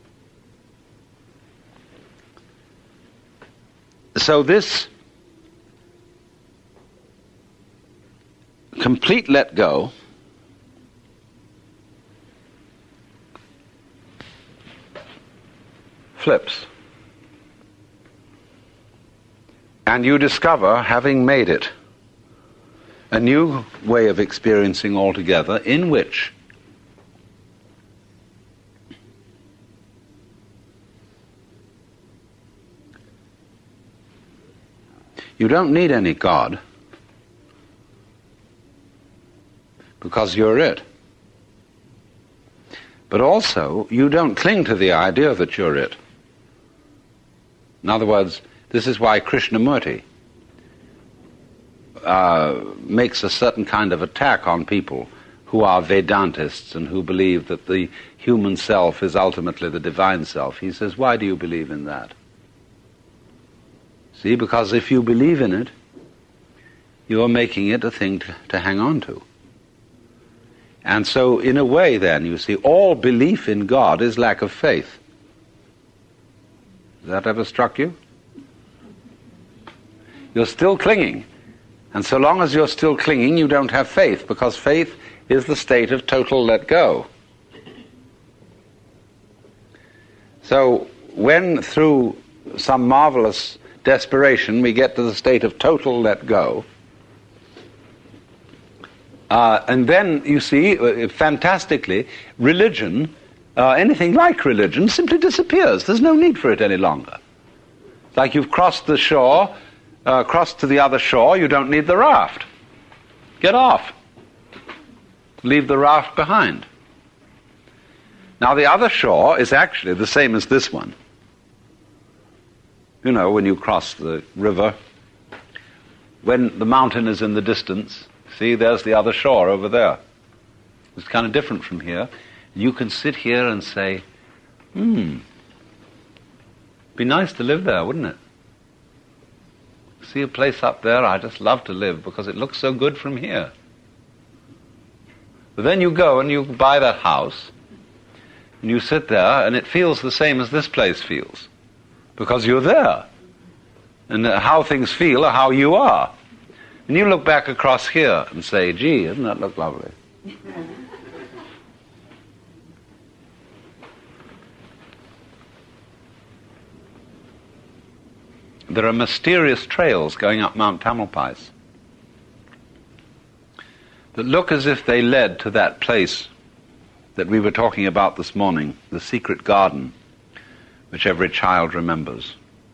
[SPEAKER 2] So this complete let go flips. And you discover, having made it, a new way of experiencing altogether, in which you don't need any God, because you're it. But also, you don't cling to the idea that you're it. In other words, this is why Krishnamurti uh, makes a certain kind of attack on people who are Vedantists and who believe that the human self is ultimately the divine self. He says, why do you believe in that? See, because if you believe in it, you are making it a thing to, to hang on to. And so, in a way then, you see, all belief in God is lack of faith. Has that ever struck you? You're still clinging. And so long as you're still clinging, you don't have faith, because faith is the state of total let go. So when through some marvelous desperation we get to the state of total let go, uh, and then, you see, uh, fantastically, religion, uh, anything like religion, simply disappears. There's no need for it any longer. It's like you've crossed the shore, Uh, cross to the other shore, you don't need the raft. Get off. Leave the raft behind. Now the other shore is actually the same as this one. You know, when you cross the river, when the mountain is in the distance, see, there's the other shore over there. It's kind of different from here. You can sit here and say, hmm, be nice to live there, wouldn't it? See a place up there, I just love to live because it looks so good from here. But then you go and you buy that house, and you sit there, and it feels the same as this place feels, because you're there. And how things feel are how you are. And you look back across here and say, gee, doesn't that look lovely? There are mysterious trails going up Mount Tamalpais that look as if they led to that place that we were talking about this morning, the secret garden, which every child remembers.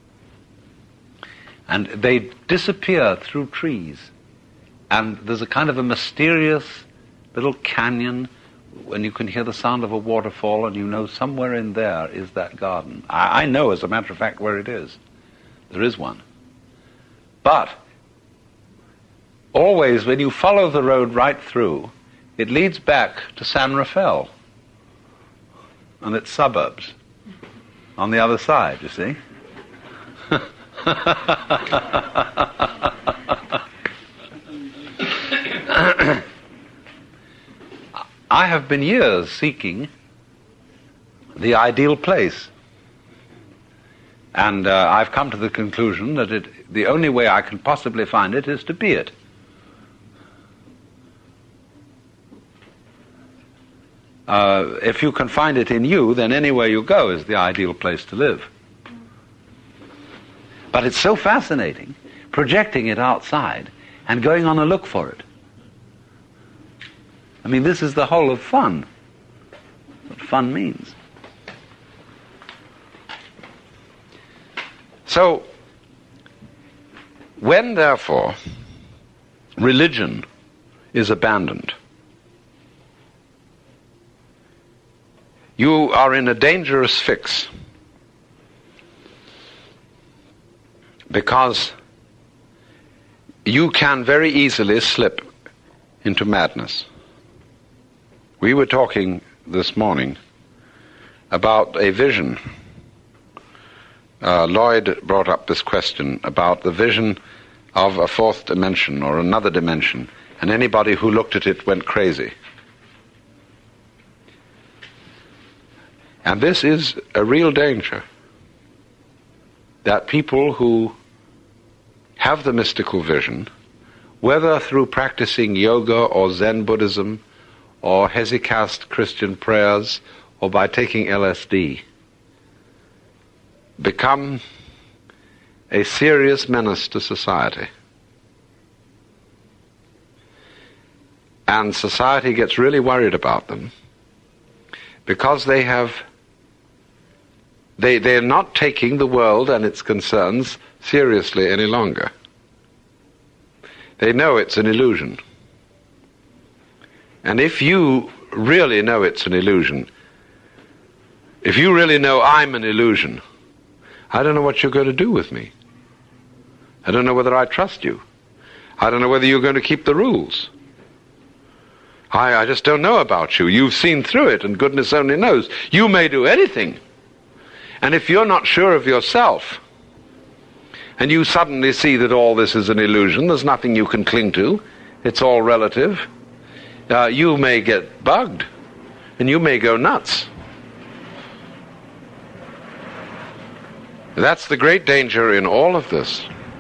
[SPEAKER 2] And they disappear through trees. And there's a kind of a mysterious little canyon when you can hear the sound of a waterfall, and you know somewhere in there is that garden. I, I know, as a matter of fact, where it is. There is one. But always when you follow the road right through, it leads back to San Rafael and its suburbs on the other side, you see. I have been years seeking the ideal place. And uh, I've come to the conclusion that it, the only way I can possibly find it is to be it. Uh, if you can find it in you, then anywhere you go is the ideal place to live. But it's so fascinating, projecting it outside and going on a look for it. I mean, this is the whole of fun. What fun means. So, when therefore
[SPEAKER 1] religion is abandoned. You are in a dangerous fix because you can very easily slip into madness. We were talking this morning about a vision. Uh, Lloyd brought up this question about the vision of a fourth dimension or another dimension, and anybody who looked at it went crazy. And this is a real danger, that people who have the mystical vision, whether through practicing yoga or Zen Buddhism or hesychast Christian prayers or by taking L S D, become a serious menace to society. And society gets really worried about them because they have They, they're not taking the world and its concerns seriously any longer. They know it's an illusion. And if you really know it's an illusion, if you really know I'm an illusion, I don't know what you're going to do with me. I don't know whether I trust you. I don't know whether you're going to keep the rules. I, I just don't know about you. You've seen through it, and goodness only knows. You may do anything. And if you're not sure of yourself, and you suddenly see that all this is an illusion, there's nothing you can cling to, it's all relative, uh, you may get bugged, and you may go nuts. That's the great danger in all of this.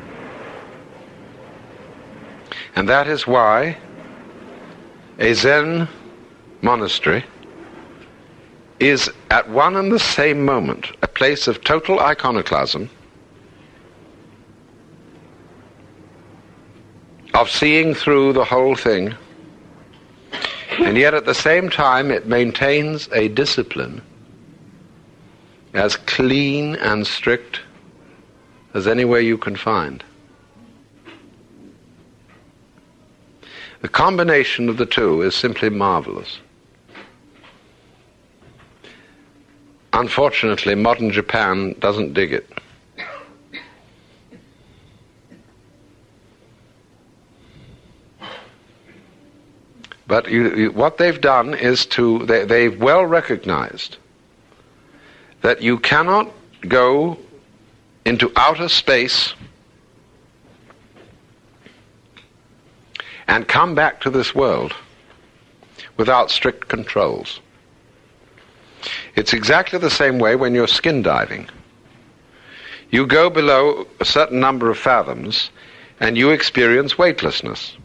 [SPEAKER 1] And that is why a Zen monastery is at one and the same moment a place of total iconoclasm, of seeing through the whole thing, and yet at the same time it maintains a discipline as clean and strict as anywhere you can find. The combination of the two is simply marvelous. Unfortunately, modern Japan doesn't dig it. But you, you, what they've done is to, they, they've well recognized that you cannot go into outer space and come back to this world without strict controls. It's exactly the same way when you're skin diving. You go below a certain number of fathoms and you experience weightlessness.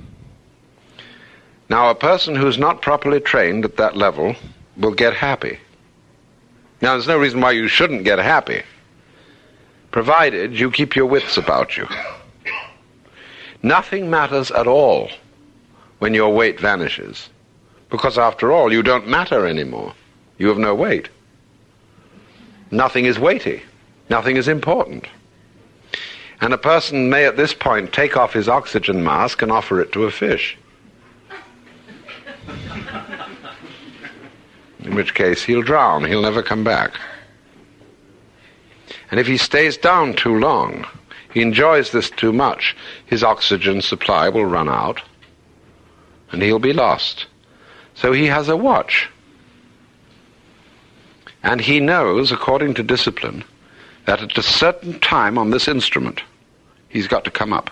[SPEAKER 1] Now, a person who's not properly trained at that level will get happy. Now, there's no reason why you shouldn't get happy, provided you keep your wits about you. Nothing matters at all when your weight vanishes, because after all, you don't matter anymore. You have no weight. Nothing is weighty. Nothing is important. And a person may at this point take off his oxygen mask and offer it to a fish. In which case he'll drown. He'll never come back. And if he stays down too long, he enjoys this too much, his oxygen supply will run out and he'll be lost. So he has a watch. And he knows, according to discipline, that at a certain time on this instrument, he's got to come up.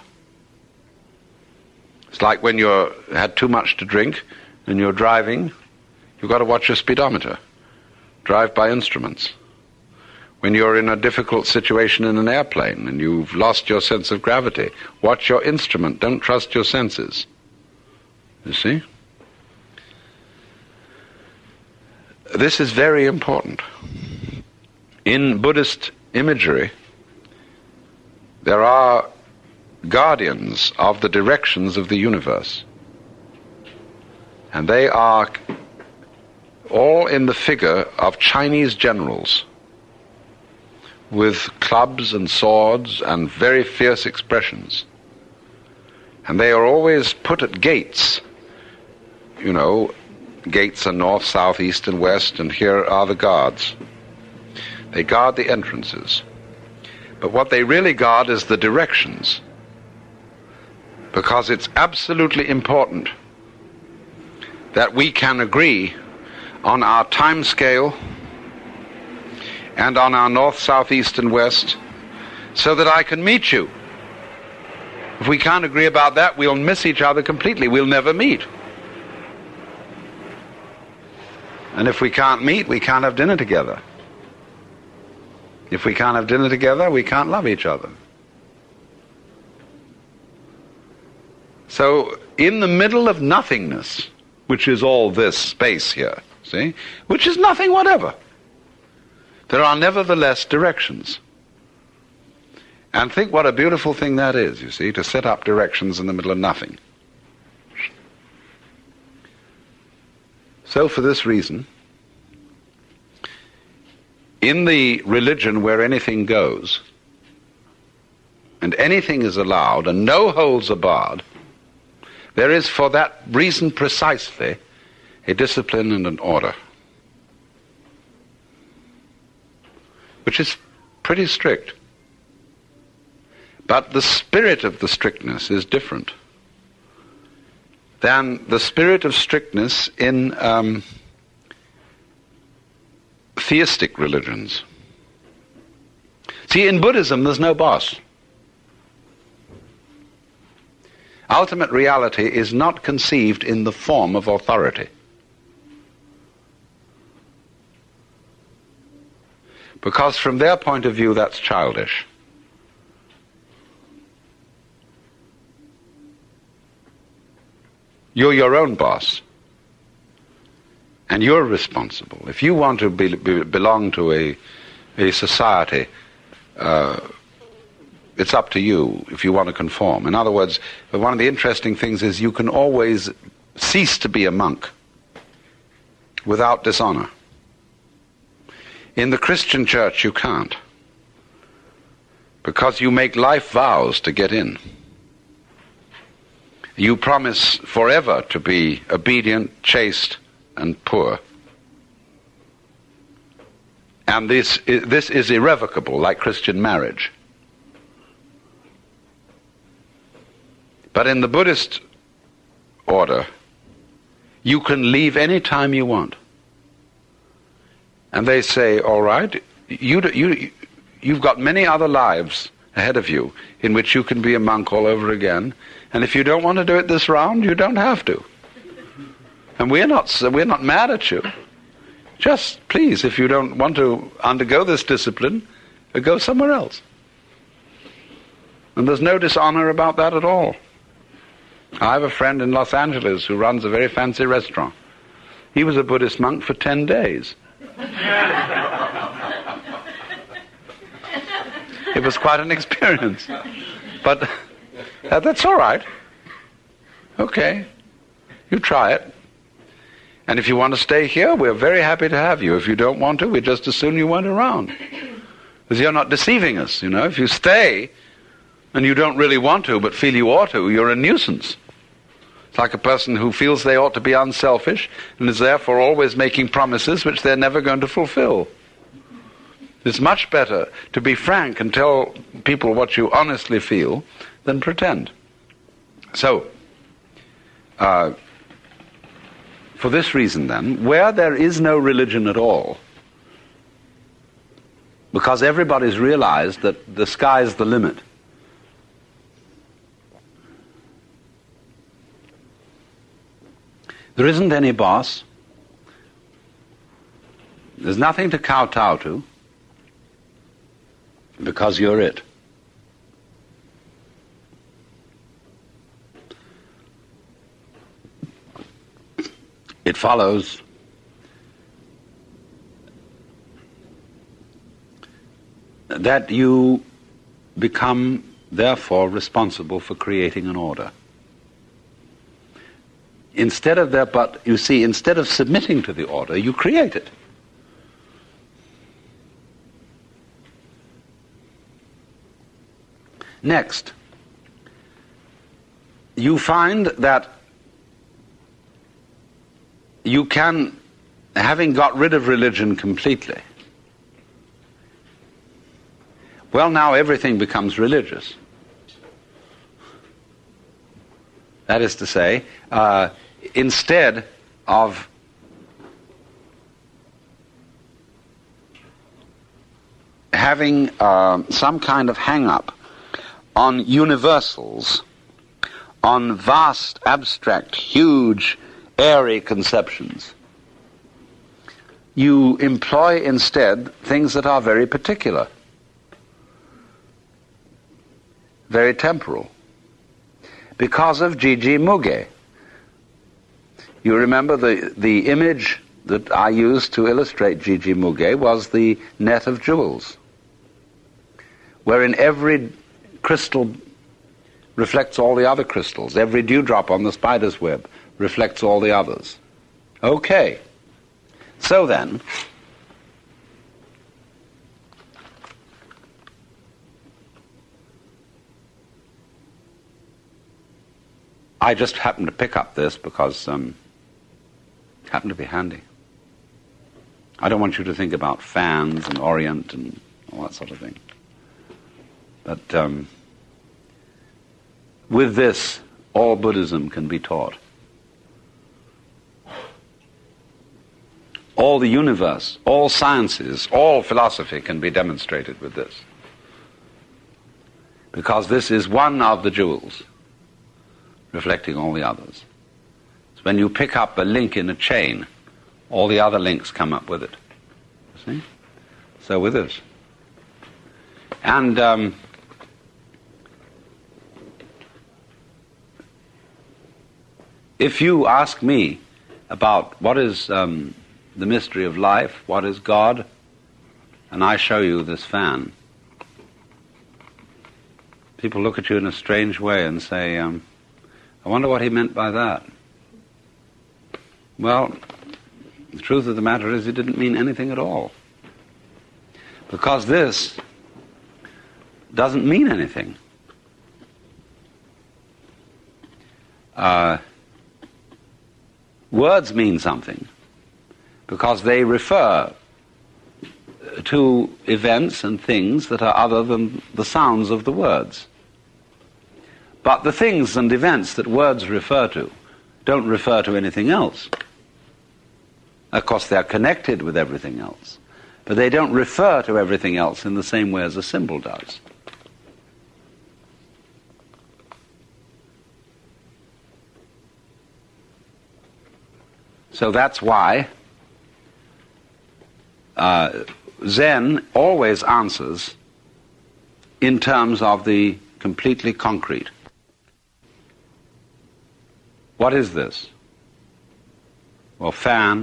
[SPEAKER 1] It's like when you've had too much to drink and you're driving, you've got to watch your speedometer. Drive by instruments. When you're in a difficult situation in an airplane and you've lost your sense of gravity, watch your instrument. Don't trust your senses. You see? This is very important. In Buddhist imagery, there are guardians of the directions of the universe. And they are all in the figure of Chinese generals with clubs and swords and very fierce expressions.
[SPEAKER 2] And they are always put at gates. You know, gates are north, south, east, and west, and here are the guards. They guard the entrances. But what they really guard is the directions. Because it's absolutely important that we can agree on our time scale and on our north, south, east, and west, so that I can meet you. If we can't agree about that, we'll miss each other completely. We'll never meet. And if we can't meet, we can't have dinner together. If we can't have dinner together, we can't love each other. So, in the middle of nothingness, which is all this space here, see, which is nothing whatever, there are nevertheless directions. And think what a beautiful thing that is, you see, to set up directions in the middle of nothing. So for this reason, in the religion where anything goes, and anything is allowed, and no holds are barred, there is for that reason precisely a discipline and an order, which is pretty strict. But the spirit of the strictness is different than the spirit of strictness in um, theistic religions. See, in Buddhism, there's no boss. Ultimate reality is not conceived in the form of authority. Because from their point of view, that's childish. You're your own boss. And you're responsible. If you want to be, be, belong to a, a society, uh, it's up to you if you want to conform. In other words, one of the interesting things is you can always cease to be a monk without dishonor. In the Christian church, you can't, because you make life vows to get in. You promise forever to be obedient, chaste, and poor. And this is, this is irrevocable, like Christian marriage. But in the Buddhist order, you can leave any time you want. And they say, all right, you, you, you've got many other lives ahead of you in which you can be a monk all over again. And if you don't want to do it this round, you don't have to. And we're not, we're not mad at you. Just, please, if you don't want to undergo this discipline, go somewhere else. And there's no dishonor about that at all. I have a friend in Los Angeles who runs a very fancy restaurant. He was a Buddhist monk for ten days. It was quite an experience. But uh, that's all right. Okay. You try it. And if you want to stay here, we're very happy to have you. If you don't want to, we just as soon you weren't around. Because you're not deceiving us, you know. If you stay and you don't really want to but feel you ought to, you're a nuisance. It's like a person who feels they ought to be unselfish and is therefore always making promises which they're never going to fulfill. It's much better to be frank and tell people what you honestly feel than pretend. So, uh, for this reason then, where there is no religion at all, because everybody's realized that the sky's the limit, there isn't any boss, there's nothing to kowtow to, because you're it. It follows that you become, therefore, responsible for creating an order. Instead of that, but you see, instead of submitting to the order, you create it. Next,
[SPEAKER 1] you find that you can, having got rid of religion completely, well, now everything becomes religious. That is to say, uh, instead of having uh, some kind of hang-up on universals, on vast, abstract, huge, airy conceptions, you employ instead things that are very particular, very temporal, because of Gigi Muge. You remember the, the image that I used to illustrate Gigi Muge was the net of jewels, wherein every crystal reflects all the other crystals. Every dewdrop on the spider's web reflects all the others. Okay. So then, I just happened to pick up this because um, it happened to be handy. I don't want you to think about fans and Orient and all that sort of thing. But um, with this, all Buddhism can be taught. All the universe, all sciences, all philosophy can be demonstrated with this. Because this is one of the jewels reflecting all the others. So when you pick up a link in a chain, all the other links come up with it. See? So with this. And um, if you ask me about what is um, the mystery of life, what is God, and I show you this fan, people look at you in a strange way and say, um, I wonder what he meant by that. Well, the truth of the matter is he didn't mean anything at all. Because this doesn't mean anything. Uh, words mean something because they refer to events and things that are other than the sounds of the words. But the things and events that words refer to don't refer to anything else. Of course, they are connected with everything else, but they don't refer to everything else in the same way as a symbol does. So that's why uh, Zen always answers in terms of the completely concrete. What is this? Well, fan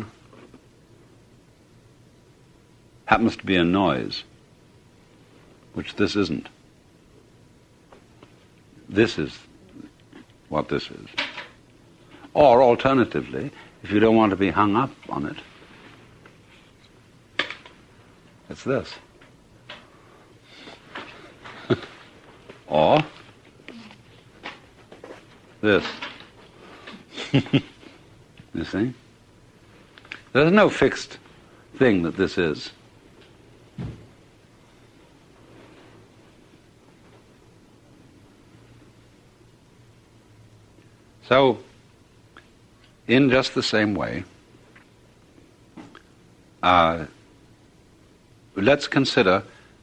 [SPEAKER 1] happens to be a noise, which this isn't. This is what this is. Or alternatively, if you don't want to be hung up on it, it's this. Or this. You see? There's no fixed thing that this is. So, in just the same way, uh, let's consider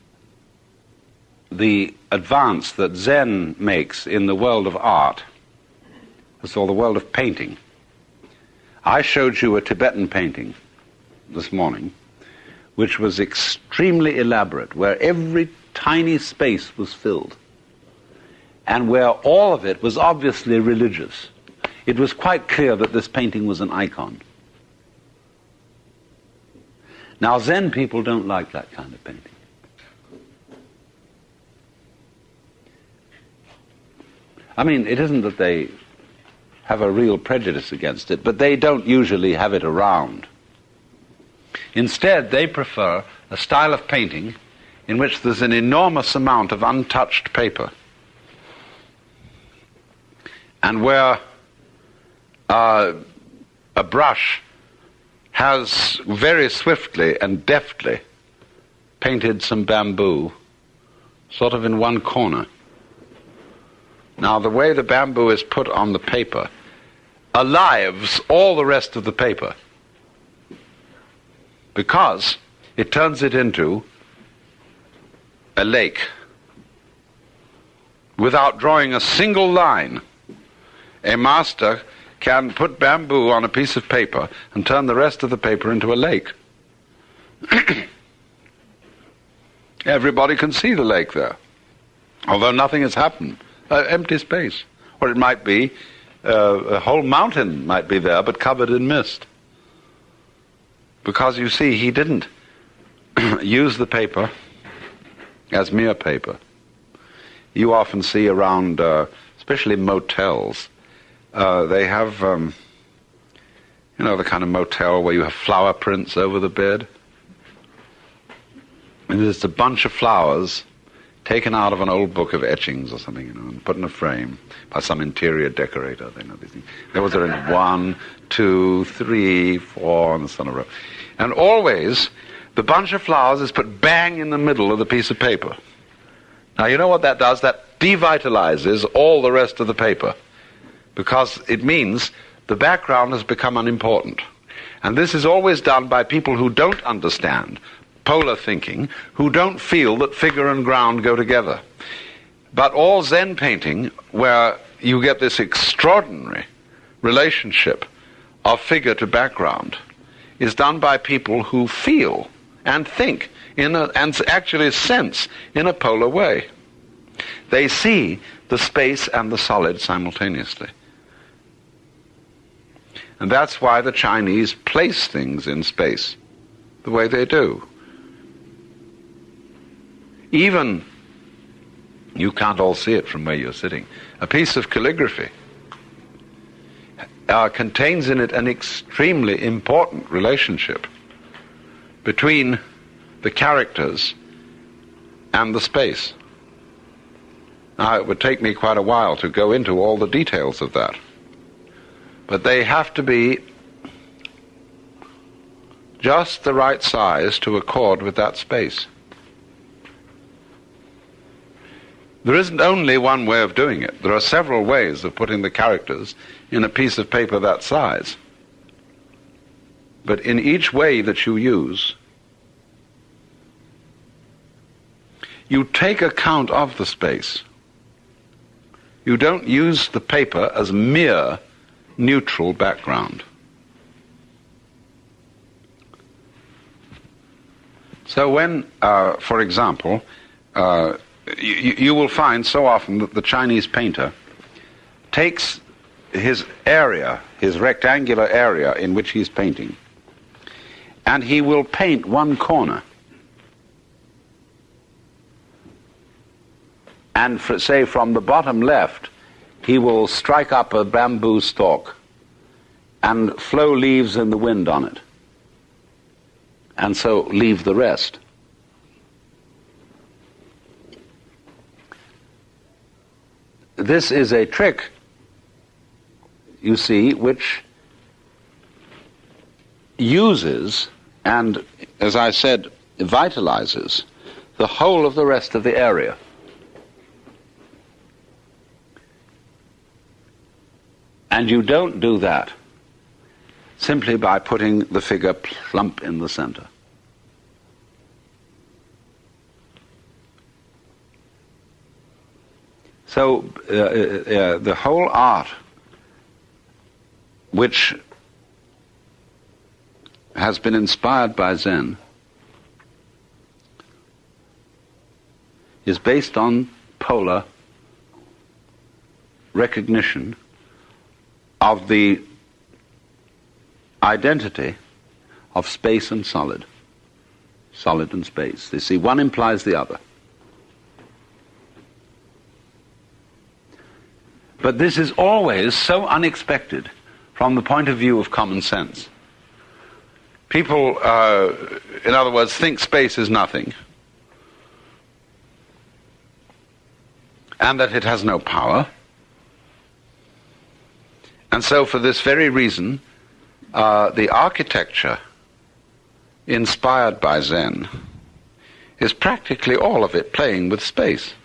[SPEAKER 1] the advance that Zen makes in the world of art, or the world of painting. I showed you a Tibetan painting this morning, which was extremely elaborate, where every tiny space was filled, and where all of it was obviously religious. It was quite clear that this painting was an icon. Now, Zen people don't like that kind of painting. I mean, it isn't that they have a real prejudice against it, but they don't usually have it around. Instead, they prefer a style of painting in which there's an enormous amount of untouched paper. and where uh, a brush has very swiftly and deftly painted some bamboo sort of in one corner. Now, the way the bamboo is put on the paper alives all the rest of the paper, because it turns it into a lake. Without drawing a single line, a master can put bamboo on a piece of paper and turn the rest of the paper into a lake. Everybody can see the lake there, although nothing has happened. Uh, empty space. Or it might be uh, a whole mountain might be there, but covered in mist. Because, you see, he didn't use the paper as mere paper. You often see around, uh, especially motels, uh, they have, um, you know, the kind of motel where you have flower prints over the bed. And it's a bunch of flowers taken out of an old book of etchings or something, you know, and put in a frame by some interior decorator. They know these things. Those are in one, two, three, four, and so on a row. And always, the bunch of flowers is put bang in the middle of the piece of paper. Now, you know what that does? That devitalizes all the rest of the paper, because it means the background has become unimportant. And this is always done by people who don't understand polar thinking, who don't feel that figure and ground go together. But all Zen painting, where you get this extraordinary relationship of figure to background, is done by people who feel and think in a, and actually sense in a polar way. They see the space and the solid simultaneously. And that's why the Chinese place things in space the way they do. Even, you can't all see it from where you're sitting, a piece of calligraphy uh, contains in it an extremely important relationship between the characters and the space. Now, it would take me quite a while to go into all the details of that, but they have to be just the right size to accord with that space. There isn't only one way of doing it. There are several ways of putting the characters in a piece of paper that size. But in each way that you use, you take account of the space. You don't use the paper as mere neutral background. So when, uh, for example, uh, You, you will find so often that the Chinese painter takes his area, his rectangular area in which he's painting, and he will paint one corner. And for, say from the bottom left, he will strike up a bamboo stalk and flow leaves in the wind on it, and so leave the rest. This is a trick, you see, which uses and, as I said, vitalizes the whole of the rest of the area. And you don't do that simply by putting the figure plump in the center. So uh, uh, the whole art which has been inspired by Zen is based on polar recognition of the identity of space and solid, solid and space. You see, one implies the other. But this is always so unexpected from the point of view of common sense. People, uh, in other words, think space is nothing, and that it has no power,
[SPEAKER 2] And so for this very reason, uh, the architecture inspired by Zen is practically all of it playing with space.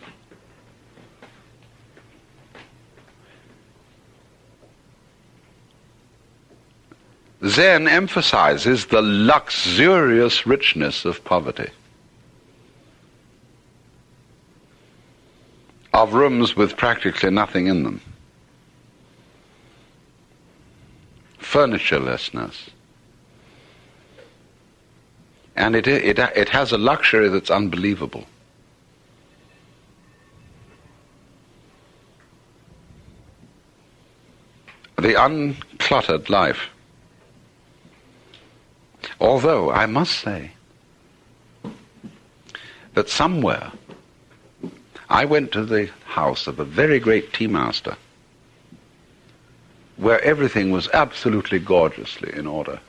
[SPEAKER 2] Zen emphasizes the luxurious richness of poverty, of rooms with practically nothing in them, furniturelessness. And it, it, it has a luxury that's unbelievable. The uncluttered life. Although, I must say that somewhere I went to the house of a very great tea master where everything was absolutely gorgeously in order.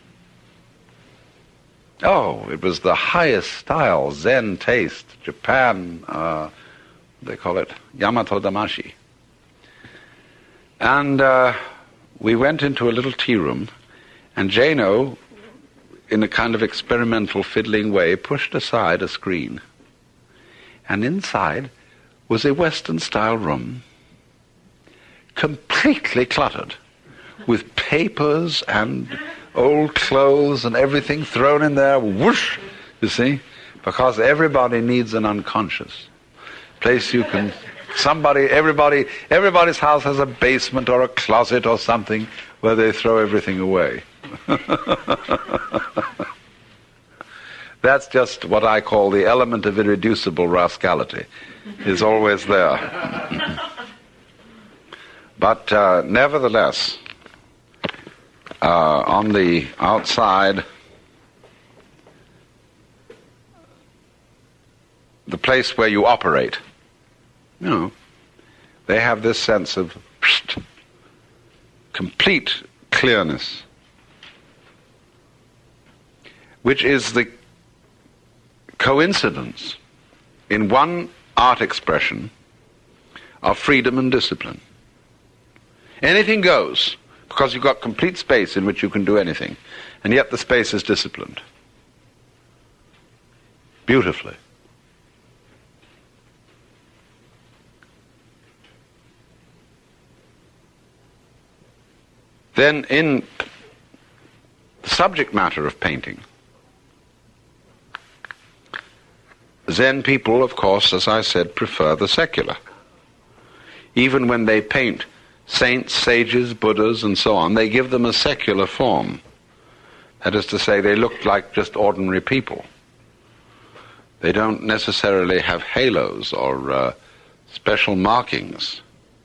[SPEAKER 2] Oh, it was the highest style, Zen taste, Japan, uh, they call it Yamato Damashi. And uh, we went into a little tea room, and Jano, in a kind of experimental fiddling way, pushed aside a screen. And inside was a Western-style room, completely cluttered, with papers and old clothes and everything thrown in there, whoosh, you see, because everybody needs an unconscious place you can, somebody, everybody, everybody's house has a basement or a closet or something where they throw everything away. That's just what I call the element of irreducible rascality, is always there. But uh, nevertheless, uh, on the outside, the place where you operate, you know, they have this sense of pst, complete clearness, which is the coincidence in one art expression of freedom and discipline. Anything goes, because you've got complete space in which you can do anything, and yet the space is disciplined. Beautifully. Then in the subject matter of painting, Zen people, of course, as I said, prefer the secular. Even when they paint saints, sages, Buddhas, and so on, they give them a secular form. That is to say, they look like just ordinary people. They don't necessarily have halos or uh, special markings.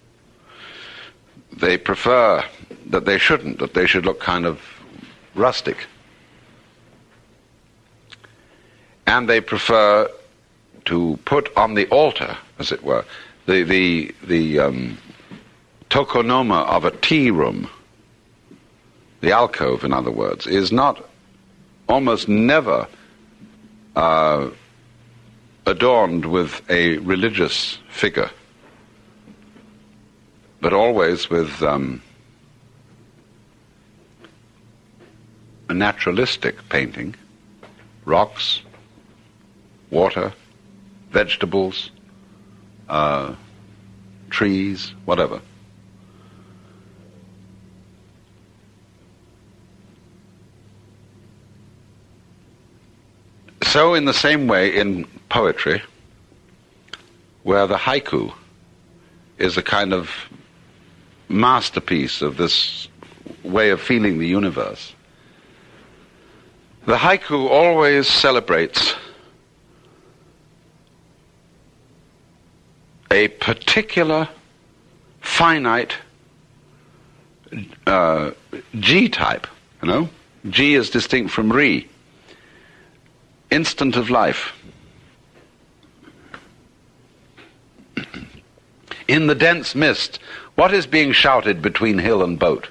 [SPEAKER 2] They prefer that they shouldn't, that they should look kind of rustic. And they prefer to put on the altar, as it were, the the the um, tokonoma of a tea room, the alcove, in other words, is not, almost never uh, adorned with a religious figure, but always with um, a naturalistic painting, rocks, water, vegetables, uh, trees, whatever. So in the same way in poetry, where the haiku is a kind of masterpiece of this way of feeling the universe, the haiku always celebrates a particular finite uh, G type, you know? G is distinct from Ri. Instant of life. In the dense mist, what is being shouted between hill and boat?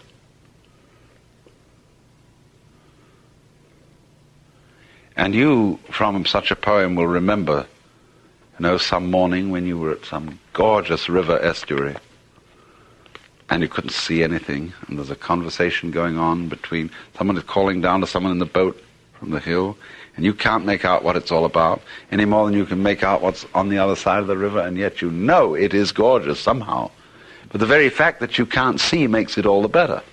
[SPEAKER 2] And you, from such a poem, will remember, you know, some morning when you were at some gorgeous river estuary, and you couldn't see anything, and there's a conversation going on between someone is calling down to someone in the boat from the hill, and you can't make out what it's all about any more than you can make out what's on the other side of the river, and yet you know it is gorgeous somehow. But the very fact that you can't see makes it all the better.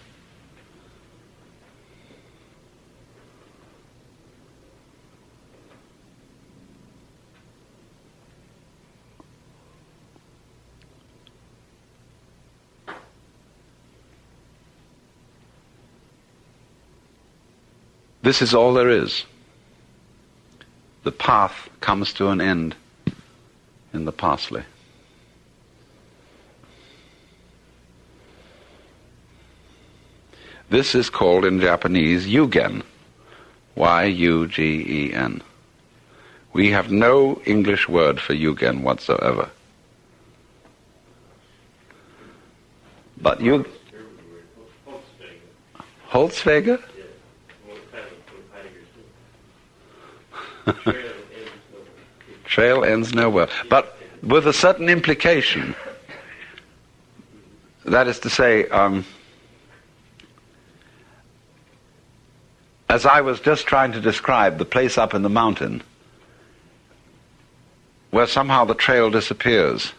[SPEAKER 2] This is all there is. The path comes to an end in the parsley. This is called in Japanese yugen, Y U G E N. We have no English word for yugen whatsoever. But you... Holzwege? Trail ends nowhere. But with a certain implication. That is to say, um, as I was just trying to describe the place up in the mountain where somehow the trail disappears.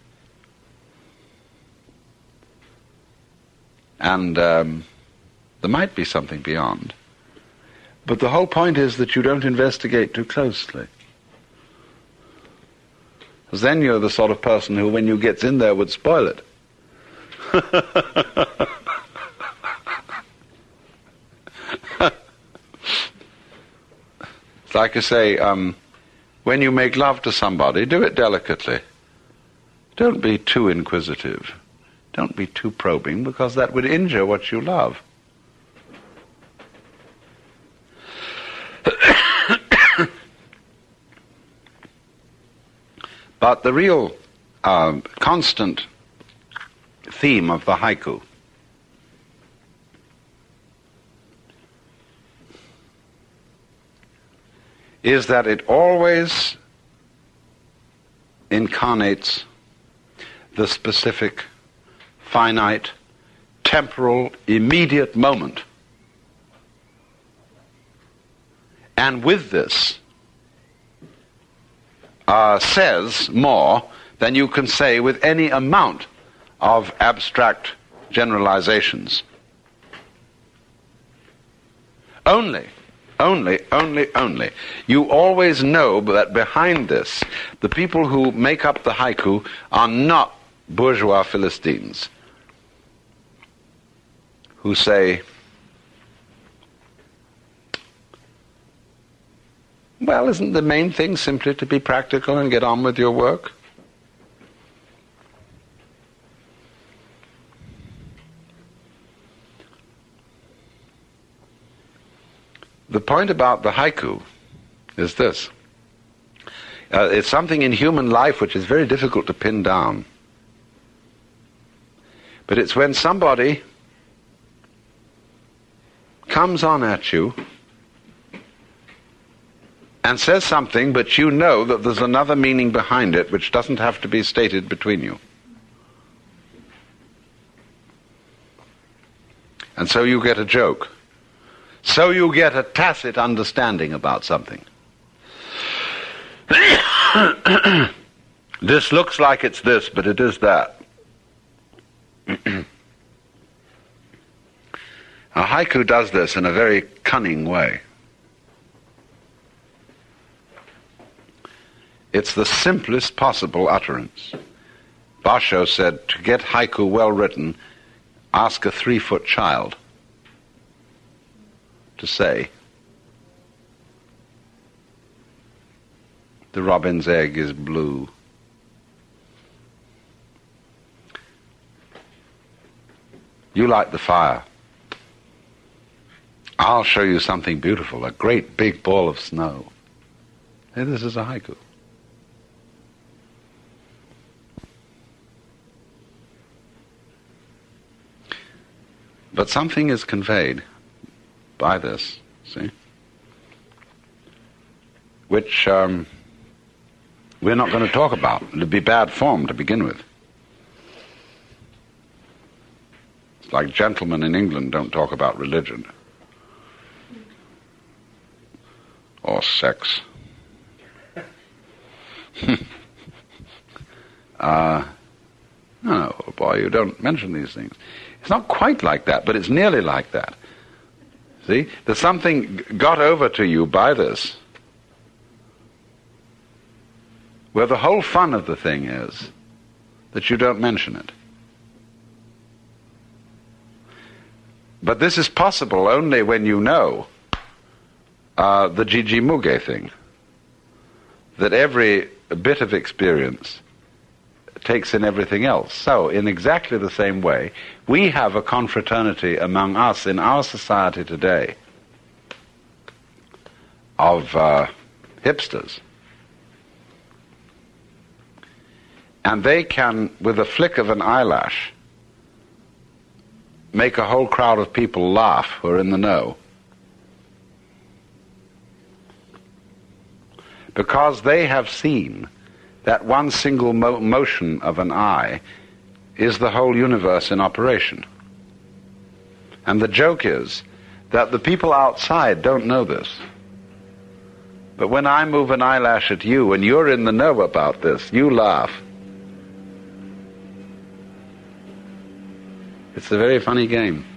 [SPEAKER 2] And um, there might be something beyond. But the whole point is that you don't investigate too closely. Because then you're the sort of person who, when you get in there, would spoil it. It's like you say, um, when you make love to somebody, do it delicately. Don't be too inquisitive. Don't be too probing, because that would injure what you love. But the real uh, constant theme of the haiku is that it always incarnates the specific, finite, temporal, immediate moment. And with this, uh, says more than you can say with any amount of abstract generalizations. Only, only, only, only. You always know that behind this, the people who make up the haiku are not bourgeois Philistines who say, well, isn't the main thing simply to be practical and get on with your work? The point about the haiku is this. Uh, it's something in human life which is very difficult to pin down. But it's when somebody comes on at you and says something, but you know that there's another meaning behind it which doesn't have to be stated between you. And so you get a joke. So you get a tacit understanding about something. This looks like it's this, but it is that. A haiku does this in a very cunning way. It's the simplest possible utterance. Basho said, to get haiku well written, ask a three-foot child to say, the robin's egg is blue. You light the fire. I'll show you something beautiful, a great big ball of snow. Hey, this is a haiku. But something is conveyed by this, see, which um, we're not going to talk about. It would be bad form to begin with. like gentlemen in England don't talk about religion or sex. uh, no, boy, you don't mention these things. It's not quite like that, but it's nearly like that. See? There's something got over to you by this, where the whole fun of the thing is that you don't mention it. But this is possible only when you know uh, the Gigi Muge thing, that every bit of experience takes in everything else. So, in exactly the same way, we have a confraternity among us in our society today of uh, hipsters. And they can, with a flick of an eyelash, make a whole crowd of people laugh who are in the know. Because they have seen that one single mo- motion of an eye is the whole universe in operation. And the joke is that the people outside don't know this. But when I move an eyelash at you and you're in the know about this, you laugh. It's a very funny game.